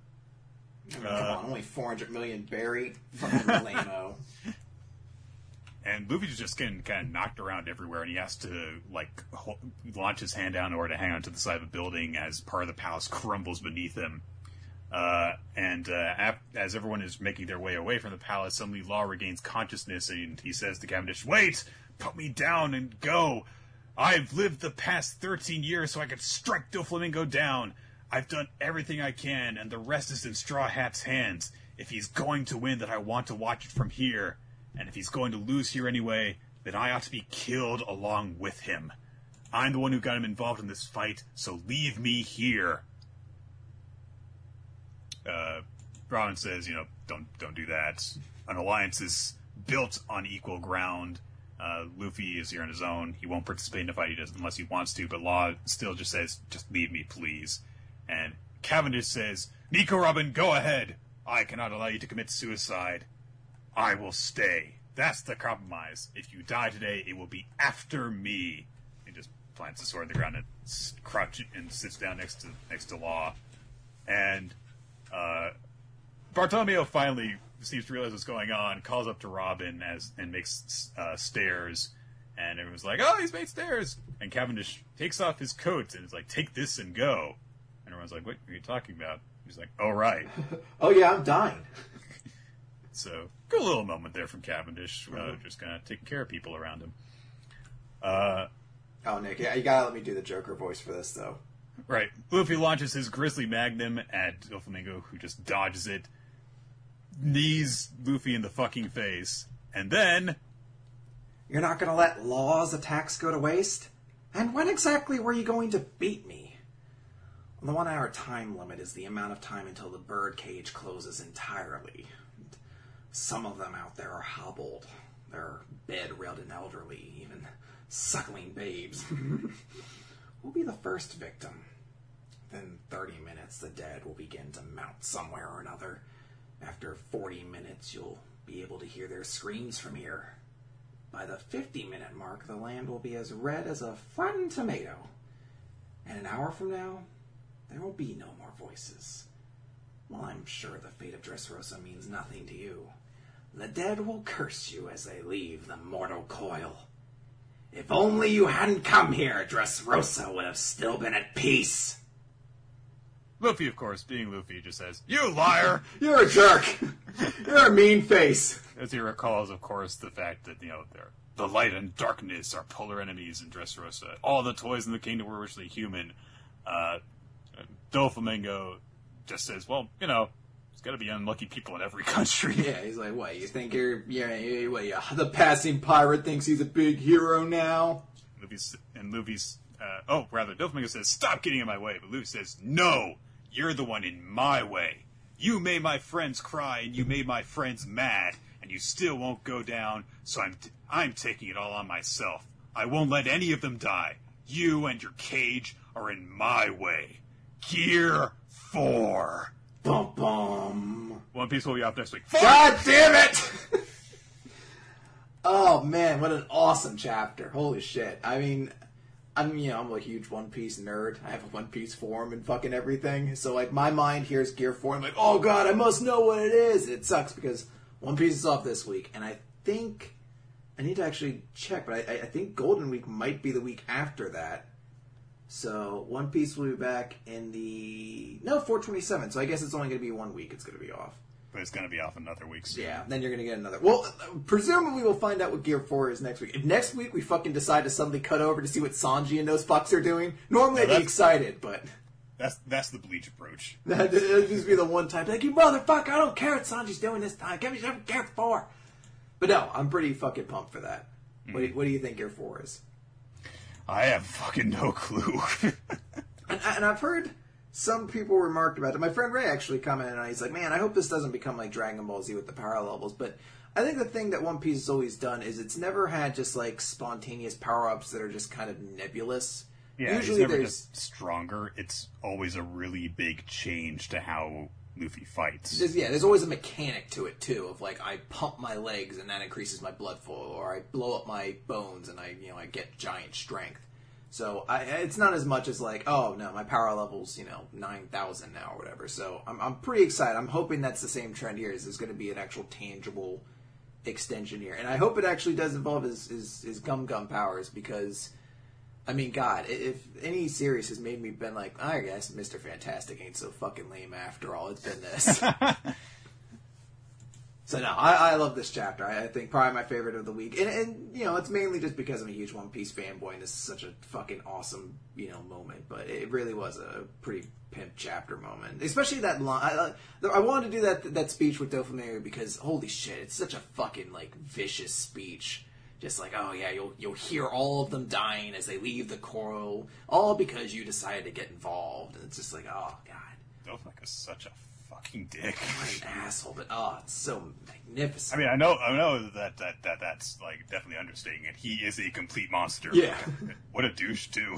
I mean, uh, come on, only four hundred million buried. Fucking lame-o. And Luffy's just getting kind of knocked around everywhere, and he has to, like, ho- launch his hand down in order to hang onto the side of a building as part of the palace crumbles beneath him. Uh, and uh, ap- as everyone is making their way away from the palace, suddenly Law regains consciousness, and he says to Cavendish, "Wait! Put me down and go! I've lived the past thirteen years so I could strike Doflamingo down! I've done everything I can, and the rest is in Straw Hat's hands. If he's going to win, then I want to watch it from here. And if he's going to lose here anyway, then I ought to be killed along with him. I'm the one who got him involved in this fight, so leave me here." Uh, Robin says, you know, don't don't do that. An alliance is built on equal ground. Uh, Luffy is here on his own. He won't participate in a fight he does unless he wants to, but Law still just says, just leave me, please. And Cavendish says, "Nico Robin, go ahead. I cannot allow you to commit suicide. I will stay. That's the compromise. If you die today, it will be after me." He just plants the sword in the ground and crouch and sits down next to next to Law. And uh, Bartolomeo finally seems to realize what's going on, calls up to Robin as and makes uh, stairs, and everyone's like, "Oh, he's made stairs!" And Cavendish takes off his coat and is like, "Take this and go." And everyone's like, "What are you talking about?" He's like, "Oh, right." Oh, yeah, I'm dying. So, good little moment there from Cavendish, uh, mm-hmm. just kind of taking care of people around him. Uh, oh, Nick, yeah, you gotta let me do the Joker voice for this, though. Right. Luffy launches his Grizzly Magnum at Doflamingo, who just dodges it, knees Luffy in the fucking face, and then... "You're not gonna let Law's attacks go to waste? And when exactly were you going to beat me? The one-hour time limit is the amount of time until the birdcage closes entirely. Some of them out there are hobbled. They're bedridden elderly, even suckling babes. We'll be the first victim. Within thirty minutes, the dead will begin to mount somewhere or another. After forty minutes, you'll be able to hear their screams from here. By the fifty-minute mark, the land will be as red as a flattened tomato. And an hour from now, there will be no more voices. While I'm sure the fate of Dressrosa means nothing to you, the dead will curse you as they leave the mortal coil. If only you hadn't come here, Dressrosa would have still been at peace." Luffy, of course, being Luffy, just says, "You liar! You're a jerk! You're a mean face!" As he recalls, of course, the fact that, you know, they're, the light and darkness are polar enemies in Dressrosa. All the toys in the kingdom were originally human. Uh, Doflamingo just says, well, you know, there's got to be unlucky people in every country. Yeah, he's like, what, you think you're, yeah, you what, you, the passing pirate thinks he's a big hero now? Luffy's, and Luffy's, uh, oh, rather, Doflamingo says, "Stop getting in my way." But Luffy says, "No, you're the one in my way. You made my friends cry, and you made my friends mad, and you still won't go down, so I'm, t- I'm taking it all on myself. I won't let any of them die. You and your cage are in my way. Gear four. Bum bum. One Piece will be off next week. God damn it! Oh man, what an awesome chapter! Holy shit! I mean, I'm you know I'm a huge One Piece nerd. I have a One Piece forum and fucking everything. So like my mind hears Gear Four. I'm like, oh god, I must know what it is. And it sucks because One Piece is off this week, and I think I need to actually check, but I, I think Golden Week might be the week after that. So One Piece will be back in the no four twenty-seven. So I guess it's only going to be one week. It's going to be off. But it's going to be off another week soon. Yeah, then you're going to get another. Well, presumably we'll find out what Gear four is next week. If next week we fucking decide to suddenly cut over to see what Sanji and those fucks are doing, normally no, I'd be excited, but that's that's the Bleach approach. That'd just be the one time, like, you motherfucker, I don't care what Sanji's doing this time. Give me some Gear four. But no, I'm pretty fucking pumped for that. Mm. What, do you, what do you think Gear four is? I have fucking no clue. and, and I've heard some people remarked about it. My friend Ray actually commented on it. He's like, man, I hope this doesn't become like Dragon Ball Z with the power levels. But I think the thing that One Piece has always done is it's never had just like spontaneous power-ups that are just kind of nebulous. Yeah, Usually it's never there's just stronger. It's always a really big change to how Luffy fights. There's, yeah, there's always a mechanic to it too. Of like, I pump my legs and that increases my blood flow, or I blow up my bones and I, you know, I get giant strength. So I, it's not as much as like, oh no, my power level's, you know, nine thousand now or whatever. So I'm I'm pretty excited. I'm hoping that's the same trend here. Is there's going to be an actual tangible extension here. And I hope it actually does involve his, his, his gum gum powers, because, I mean, God, if any series has made me been like, I guess Mister Fantastic ain't so fucking lame after all, it's been this. So no, I, I love this chapter. I, I think probably my favorite of the week. And, and, you know, it's mainly just because I'm a huge One Piece fanboy and this is such a fucking awesome, you know, moment. But it really was a pretty pimp chapter moment. Especially that line. I, I wanted to do that that speech with Doflamingo because, holy shit, it's such a fucking, like, vicious speech. Just like, oh yeah, you'll you'll hear all of them dying as they leave the coral, all because you decided to get involved. And it's just like, oh, God. Doflamingo's such a fucking dick. What an asshole, but oh, it's so magnificent. I mean, I know, I know that that, that that's like definitely understating it. He is a complete monster. Yeah. What a douche too.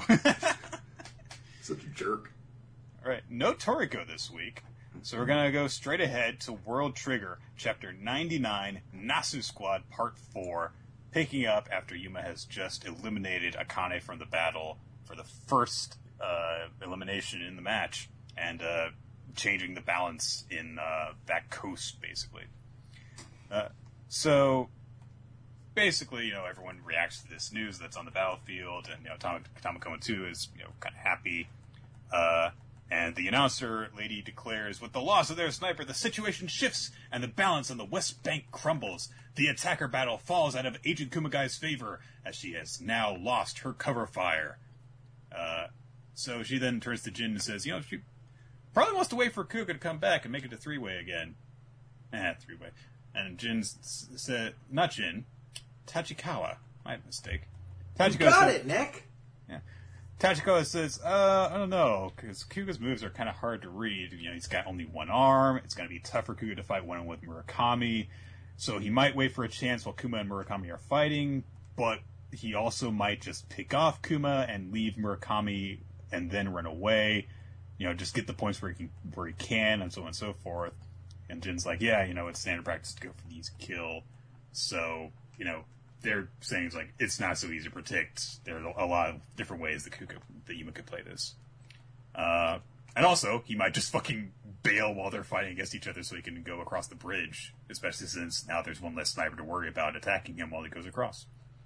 Such a jerk. All right, no Toriko this week, so we're gonna go straight ahead to World Trigger, Chapter ninety-nine, Nasu Squad, Part Four, picking up after Yuma has just eliminated Akane from the battle for the first uh, elimination in the match, and uh, changing the balance in uh, that coast, basically. Uh, so, basically, you know, everyone reacts to this news that's on the battlefield, and, you know, Tam- Tamakoma too is, you know, kind of happy. Uh, and the announcer lady declares, with the loss of their sniper, the situation shifts, and the balance on the West Bank crumbles. The attacker battle falls out of Agent Kumagai's favor, as she has now lost her cover fire. Uh, so she then turns to Jin and says, you know, she probably wants to wait for Kuga to come back and make it a three-way again. Eh, three-way. And Jin said, not Jin, Tachikawa. My mistake. Tachikawa you got said, it, Nick. Yeah. Tachikawa says, uh, I don't know, because Kuga's moves are kind of hard to read. You know, he's got only one arm. It's going to be tough for Kuga to fight one-on-one with Murakami. So he might wait for a chance while Kuma and Murakami are fighting, but he also might just pick off Kuma and leave Murakami and then run away. You know, just get the points where he can, where he can, and so on and so forth. And Jin's like, yeah, you know, it's standard practice to go for these kill. So, you know, they're saying it's like, it's not so easy to predict. There are a lot of different ways that Kuga, that Yuma could play this. Uh, and also, he might just fucking bail while they're fighting against each other so he can go across the bridge, especially since now there's one less sniper to worry about attacking him while he goes across.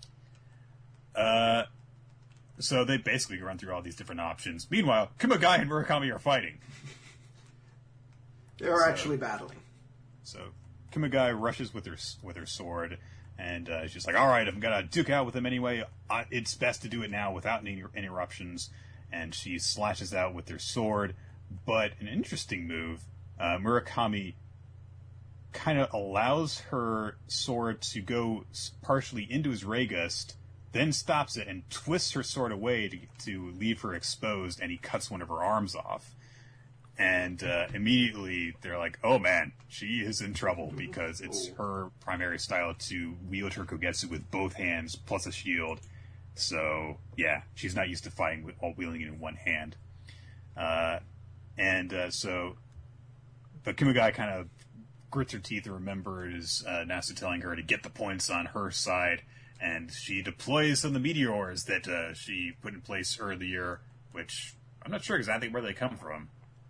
Uh, so they basically run through all these different options. Meanwhile, Kumagai and Murakami are fighting. They're so, actually battling. So Kumagai rushes with her with her sword, and uh, she's like, all right, I'm going to duke out with him anyway. I, it's best to do it now without any interruptions. And she slashes out with her sword. But an interesting move, uh, Murakami kind of allows her sword to go partially into his ray gust, then stops it and twists her sword away to, to leave her exposed, and he cuts one of her arms off. And uh, immediately they're like, oh man, she is in trouble because it's her primary style to wield her Kogetsu with both hands plus a shield. So, yeah, she's not used to fighting with, while wielding it in one hand. Uh, and uh, so, but Kumagai kind of grits her teeth and remembers uh, Nasu telling her to get the points on her side, and she deploys some of the meteors that uh, she put in place earlier, which I'm not sure exactly where they come from.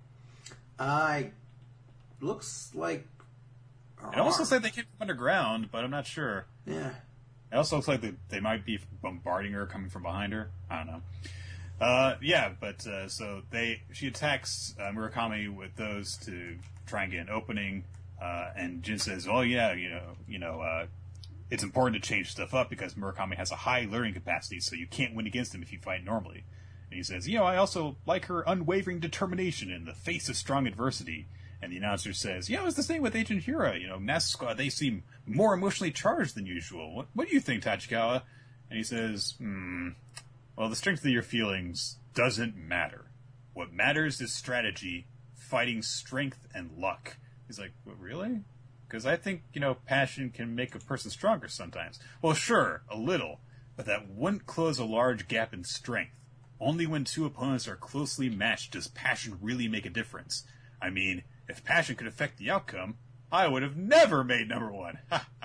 Uh, looks like... It almost looks like they came from underground, but I'm not sure. Yeah. It also looks like they, they might be bombarding her, coming from behind her. I don't know. Uh, yeah, but uh, so they she attacks uh, Murakami with those to try and get an opening, uh, and Jin says, "Oh yeah, you know, you know, uh, it's important to change stuff up because Murakami has a high learning capacity, so you can't win against him if you fight normally." And he says, "You know, I also like her unwavering determination in the face of strong adversity." And the announcer says, "Yeah, it's the same with Agent Hira. You know, Nasu Squad, they seem more emotionally charged than usual. What, what do you think, Tachikawa?" And he says, hmm, well, the strength of your feelings doesn't matter. What matters is strategy, fighting strength and luck. He's like, what, really? Because I think, you know, passion can make a person stronger sometimes. Well, sure, a little, but that wouldn't close a large gap in strength. Only when two opponents are closely matched does passion really make a difference. I mean, if passion could affect the outcome, I would have never made number one.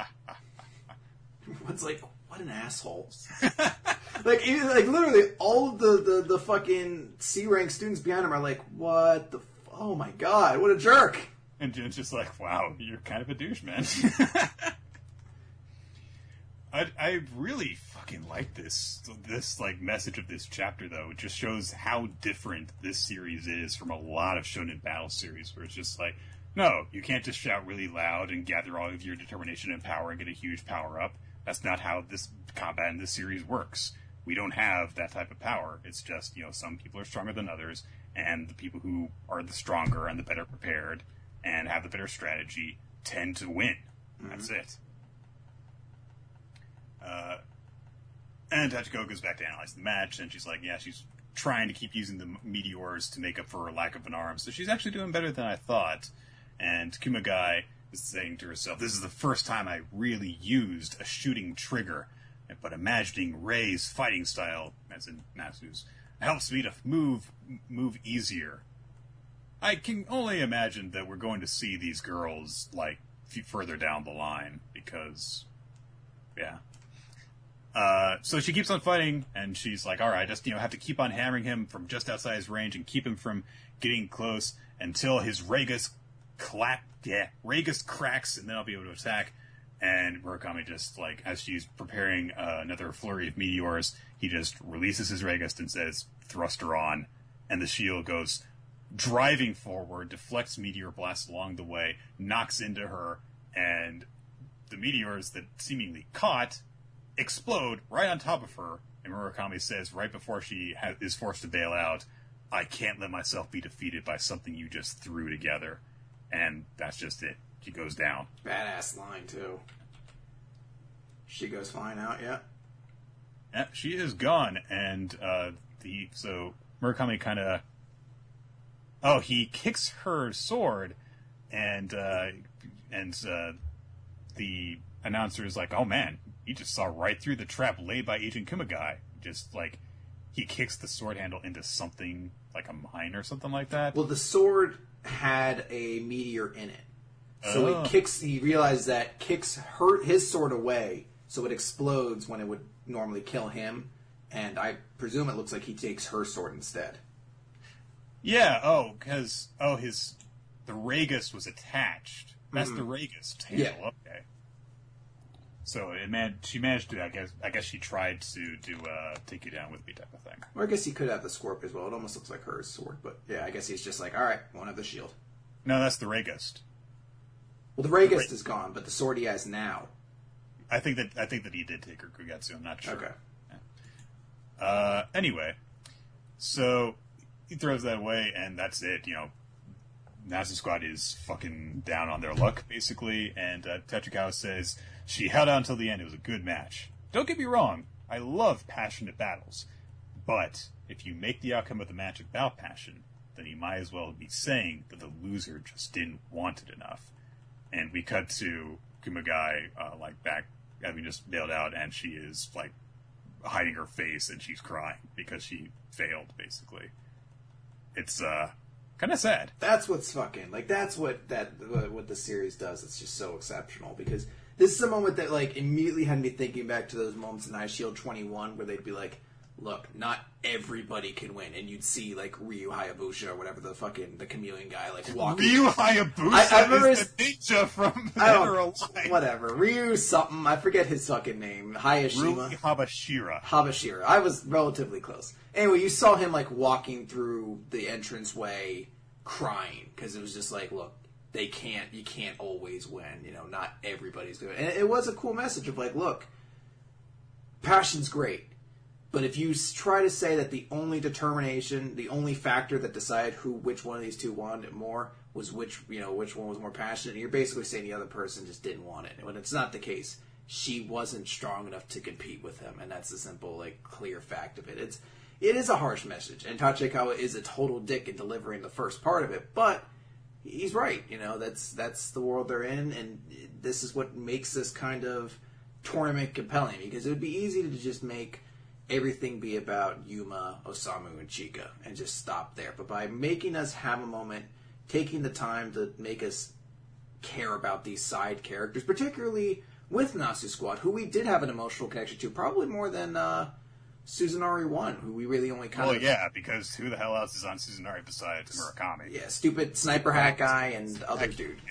It's like, what an asshole. like, even, like, literally, all of the, the, the fucking C-rank students behind him are like, what the, f- oh my god, what a jerk. And Jin's just like, wow, you're kind of a douche, man. I, I really fucking like this this like message of this chapter though. It just shows how different this series is from a lot of shonen battle series, where it's just like, no, you can't just shout really loud and gather all of your determination and power and get a huge power up. That's not how this combat in this series works. We don't have that type of power. It's just, you know, some people are stronger than others, and the people who are the stronger and the better prepared and have the better strategy tend to win. Mm-hmm. That's it. Uh, and Tachiko goes back to analyze the match, and she's like, yeah, she's trying to keep using the meteors to make up for her lack of an arm, so she's actually doing better than I thought. And Kumagai is saying to herself, this is the first time I really used a shooting trigger, but imagining Rei's fighting style, as in Natsu's, helps me to move move easier. I can only imagine that we're going to see these girls, like, f- further down the line, because, yeah. Uh, so she keeps on fighting, and she's like, alright, just, you know, have to keep on hammering him from just outside his range and keep him from getting close until his Ragus clap, yeah, Ragus cracks, and then I'll be able to attack. And Murakami just, like, as she's preparing uh, another flurry of meteors, he just releases his Ragus and says, thrust her on. And the shield goes driving forward, deflects meteor blasts along the way, knocks into her, and the meteors that seemingly caught explode right on top of her. And Murakami says, right before she ha- is forced to bail out, I can't let myself be defeated by something you just threw together. And that's just it. She goes down. Badass line, too. She goes flying out, yeah. Yeah, she is gone, and uh, the so Murakami kind of... Oh, he kicks her sword, and uh, and uh, the announcer is like, oh man, he just saw right through the trap laid by Agent Kumagai. Just, like, he kicks the sword handle into something, like a mine or something like that. Well, the sword had a meteor in it. So oh. he kicks. He realizes that kicks her his sword away, so it explodes when it would normally kill him. And I presume it looks like he takes her sword instead. Yeah. Oh, because oh, his the Ragus was attached. That's mm-hmm. the Ragus handle. Yeah. Okay. So it man, she managed to. I guess. I guess she tried to to uh, take you down with me, type of thing. Or I guess he could have the Scorp as well. It almost looks like her sword, but yeah, I guess he's just like, all right, won't have the shield. No, that's the Ragus. Well, the Ragus the is gone, but the sword he has now. I think that I think that he did take her Kugetsu. I'm not sure. Okay. Yeah. Uh, anyway, so he throws that away, and that's it. You know, Natsu Squad is fucking down on their luck, basically. And uh, Tetrikawa says she held out until the end. It was a good match. Don't get me wrong. I love passionate battles, but if you make the outcome of the match about passion, then you might as well be saying that the loser just didn't want it enough. And we cut to Kumagai, uh, like, back, having just bailed out, and she is, like, hiding her face, and she's crying because she failed, basically. It's, uh, kind of sad. That's what's fucking, like, that's what that what the series does. It's just so exceptional, because this is a moment that, like, immediately had me thinking back to those moments in Ice Shield twenty-one, where they'd be like, look, not everybody can win. And you'd see, like, Ryu Hayabusa or whatever, the fucking, the chameleon guy, like, walking. Ryu Hayabusa I, I remember is his, the ninja from Dead or Alive. Whatever. Ryu something. I forget his fucking name. Hayashima. Ryu Habashira. Habashira. I was relatively close. Anyway, you saw him, like, walking through the entranceway crying. Because it was just like, look, they can't, you can't always win. You know, not everybody's doing it. And it was a cool message of, like, look, passion's great. But if you try to say that the only determination, the only factor that decided who, which one of these two wanted it more was which, you know, which one was more passionate, you're basically saying the other person just didn't want it. When it's not the case, she wasn't strong enough to compete with him, and that's the simple, like, clear fact of it. It's, it is a harsh message, and Tachikawa is a total dick in delivering the first part of it, but he's right. You know, that's that's the world they're in, and this is what makes this kind of tournament compelling, because it would be easy to just make everything be about Yuma, Osamu, and Chika, and just stop there. But by making us have a moment, taking the time to make us care about these side characters, particularly with Natsu Squad, who we did have an emotional connection to, probably more than uh, Suzunari one, who we really only kind well, of... Well, yeah, because who the hell else is on Suzunari besides Murakami? Yeah, stupid sniper hat guy and other dude. Yeah.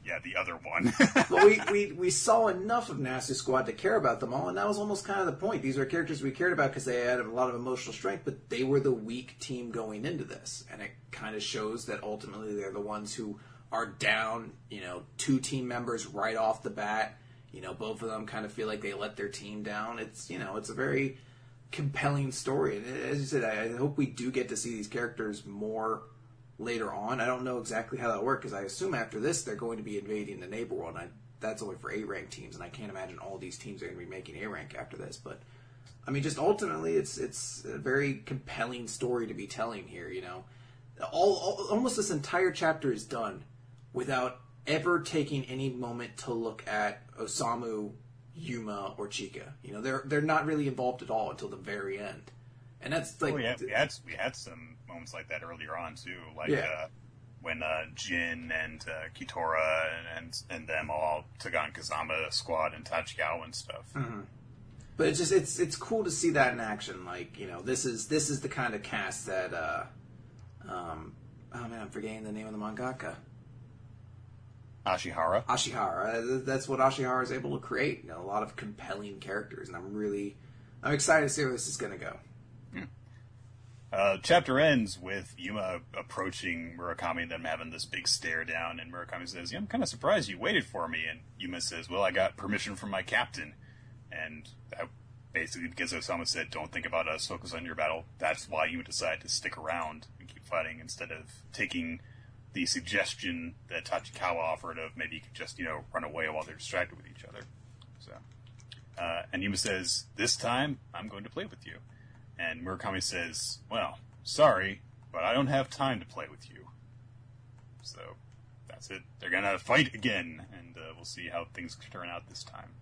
yeah, the other one. But we, we, we saw enough of Nasty Squad to care about them all, and that was almost kind of the point. These were characters we cared about because they had a lot of emotional strength, but they were the weak team going into this. And it kind of shows that ultimately they're the ones who are down, you know, two team members right off the bat. You know, both of them kind of feel like they let their team down. It's, you know, it's a very compelling story. And as you said, I hope we do get to see these characters more later on. I don't know exactly how that works, because I assume after this they're going to be invading the neighbor world. And I, that's only for A-rank teams, and I can't imagine all these teams are going to be making A-rank after this. But, I mean, just ultimately, it's it's a very compelling story to be telling here, you know. All, all Almost this entire chapter is done without ever taking any moment to look at Osamu, Yuma, or Chika. You know, they're they're not really involved at all until the very end, and that's like oh, yeah, we had we had some moments like that earlier on too, like yeah. uh, when uh, Jin and uh, Kitora and, and and them all took on Kazama Squad and Tachikawa and stuff. Mm-hmm. But it's just it's it's cool to see that in action. Like, you know, this is this is the kind of cast that uh, um, oh man, I'm forgetting the name of the mangaka. Ashihara. Ashihara. That's what Ashihara is able to create. You know, a lot of compelling characters, and I'm really, I'm excited to see where this is going to go. Hmm. Uh, chapter ends with Yuma approaching Murakami and them having this big stare down, and Murakami says, yeah, I'm kind of surprised you waited for me, and Yuma says, well, I got permission from my captain, and that basically because Osamu said, don't think about us, focus on your battle, that's why Yuma decided to stick around and keep fighting instead of taking the suggestion that Tachikawa offered of maybe you could just, you know, run away while they're distracted with each other. So, uh, and Yuma says, this time, I'm going to play with you. And Murakami says, well, sorry, but I don't have time to play with you. So, that's it. They're gonna fight again, and uh, we'll see how things turn out this time.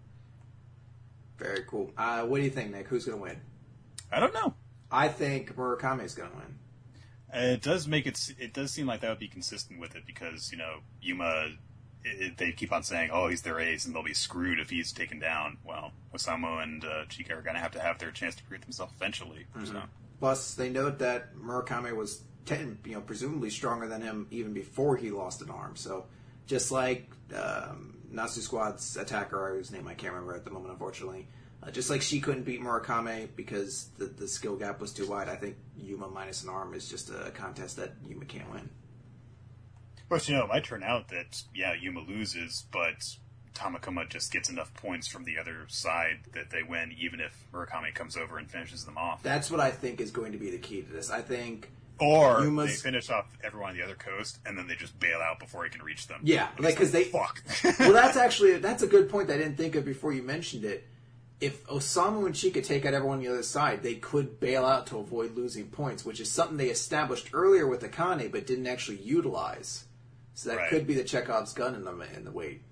Very cool. Uh, what do you think, Nick? Who's going to win? I don't know. I think Murakami is going to win. It does make it. It does seem like that would be consistent with it because you know Yuma. It, it, they keep on saying, "Oh, he's their ace," and they'll be screwed if he's taken down. Well, Osamu and uh, Chika are going to have to have their chance to prove themselves eventually. Mm-hmm. So. Plus, they note that Murakami was, ten, you know, presumably stronger than him even before he lost an arm. So, just like um, Natsu Squad's attacker, whose name I can't remember at the moment, unfortunately. Uh, just like she couldn't beat Murakami because the, the skill gap was too wide, I think Yuma minus an arm is just a contest that Yuma can't win. But, you know, it might turn out that, yeah, Yuma loses, but Tamakoma just gets enough points from the other side that they win, even if Murakami comes over and finishes them off. That's what I think is going to be the key to this. I think... Or Yuma's... they finish off everyone on the other coast, and then they just bail out before he can reach them. Yeah, and like, because like, they... Fuck. Well, that's actually... That's a good point that I didn't think of before you mentioned it. If Osamu and Chika take out everyone on the other side, they could bail out to avoid losing points, which is something they established earlier with Akane, but didn't actually utilize. So that right. could be the Chekhov's gun in the in the wait.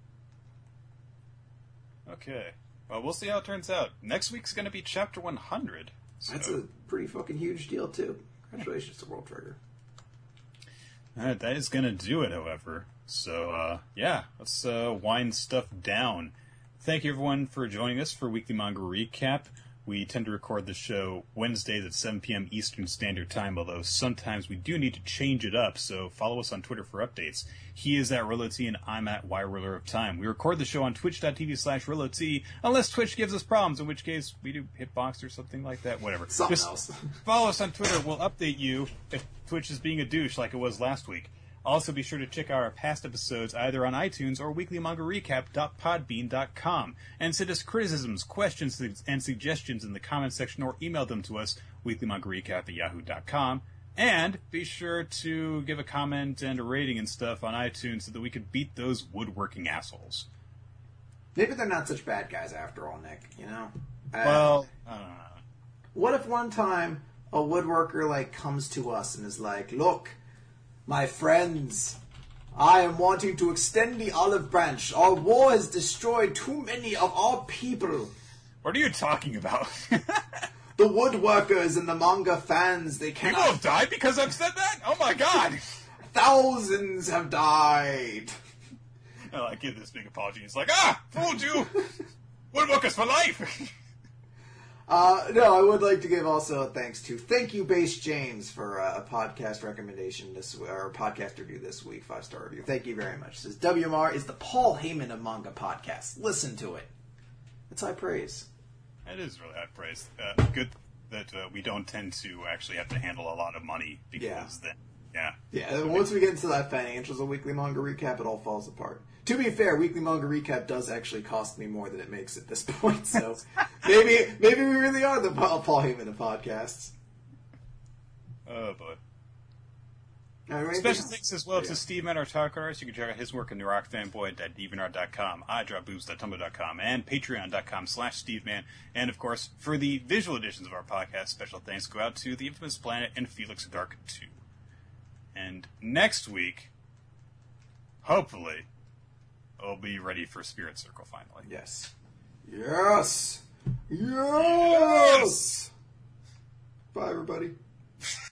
Okay. Well, we'll see how it turns out. Next week's going to be Chapter one hundred. So. That's a pretty fucking huge deal, too. Congratulations to World Trigger. All right, that is going to do it, however. So, uh, yeah, let's uh, wind stuff down. Thank you, everyone, for joining us for Weekly Manga Recap. We tend to record the show Wednesdays at seven p.m. Eastern Standard Time, although sometimes we do need to change it up, so follow us on Twitter for updates. He is at RilloT, and I'm at YRuler of Time. We record the show on twitch.tv slash RilloT, unless Twitch gives us problems, in which case we do Hitbox or something like that, whatever. Something Just else. Follow us on Twitter. We'll update you if Twitch is being a douche like it was last week. Also, be sure to check out our past episodes either on iTunes or weekly manga recap dot podbean dot com. And send us criticisms, questions, and suggestions in the comments section or email them to us, weekly manga recap at yahoo dot com. And be sure to give a comment and a rating and stuff on iTunes so that we can beat those woodworking assholes. Maybe they're not such bad guys after all, Nick, you know? Uh, Well, I don't know. What if one time a woodworker, like, comes to us and is like, look, my friends, I am wanting to extend the olive branch. Our war has destroyed too many of our people. What are you talking about? The woodworkers and the manga fans, they cannot... People have died because I've said that? Oh my god! Thousands have died. And I give this big apology. It's like, ah, fooled you! Woodworkers for life! Uh, no, I would like to give also a thanks to Thank You Base James for uh, a podcast recommendation this or a podcast review this week, five star review. Thank you very much. It says W M R is the Paul Heyman of manga podcasts. Listen to it. It's high praise. It is really high praise. Uh, good that uh, we don't tend to actually have to handle a lot of money because Yeah. then, yeah. Yeah, and once we get into that financials of Weekly Manga Recap, it all falls apart. To be fair, Weekly Manga Recap does actually cost me more than it makes at this point, so maybe maybe we really are the Paul, Paul Heyman of podcasts. Oh, boy. All right, Special thanks as well yeah. to Steve Mann, our talk artist. You can check out his work in neurrockfanboy dot deviantart dot com, i drop boobs dot tumblr dot com, and patreon dot com slash Steve Mann. And, of course, for the visual editions of our podcast, special thanks go out to The Infamous Planet and Felix Dark two. And next week, hopefully, we'll be ready for Spirit Circle finally. Yes. Yes! Yes! Bye, everybody.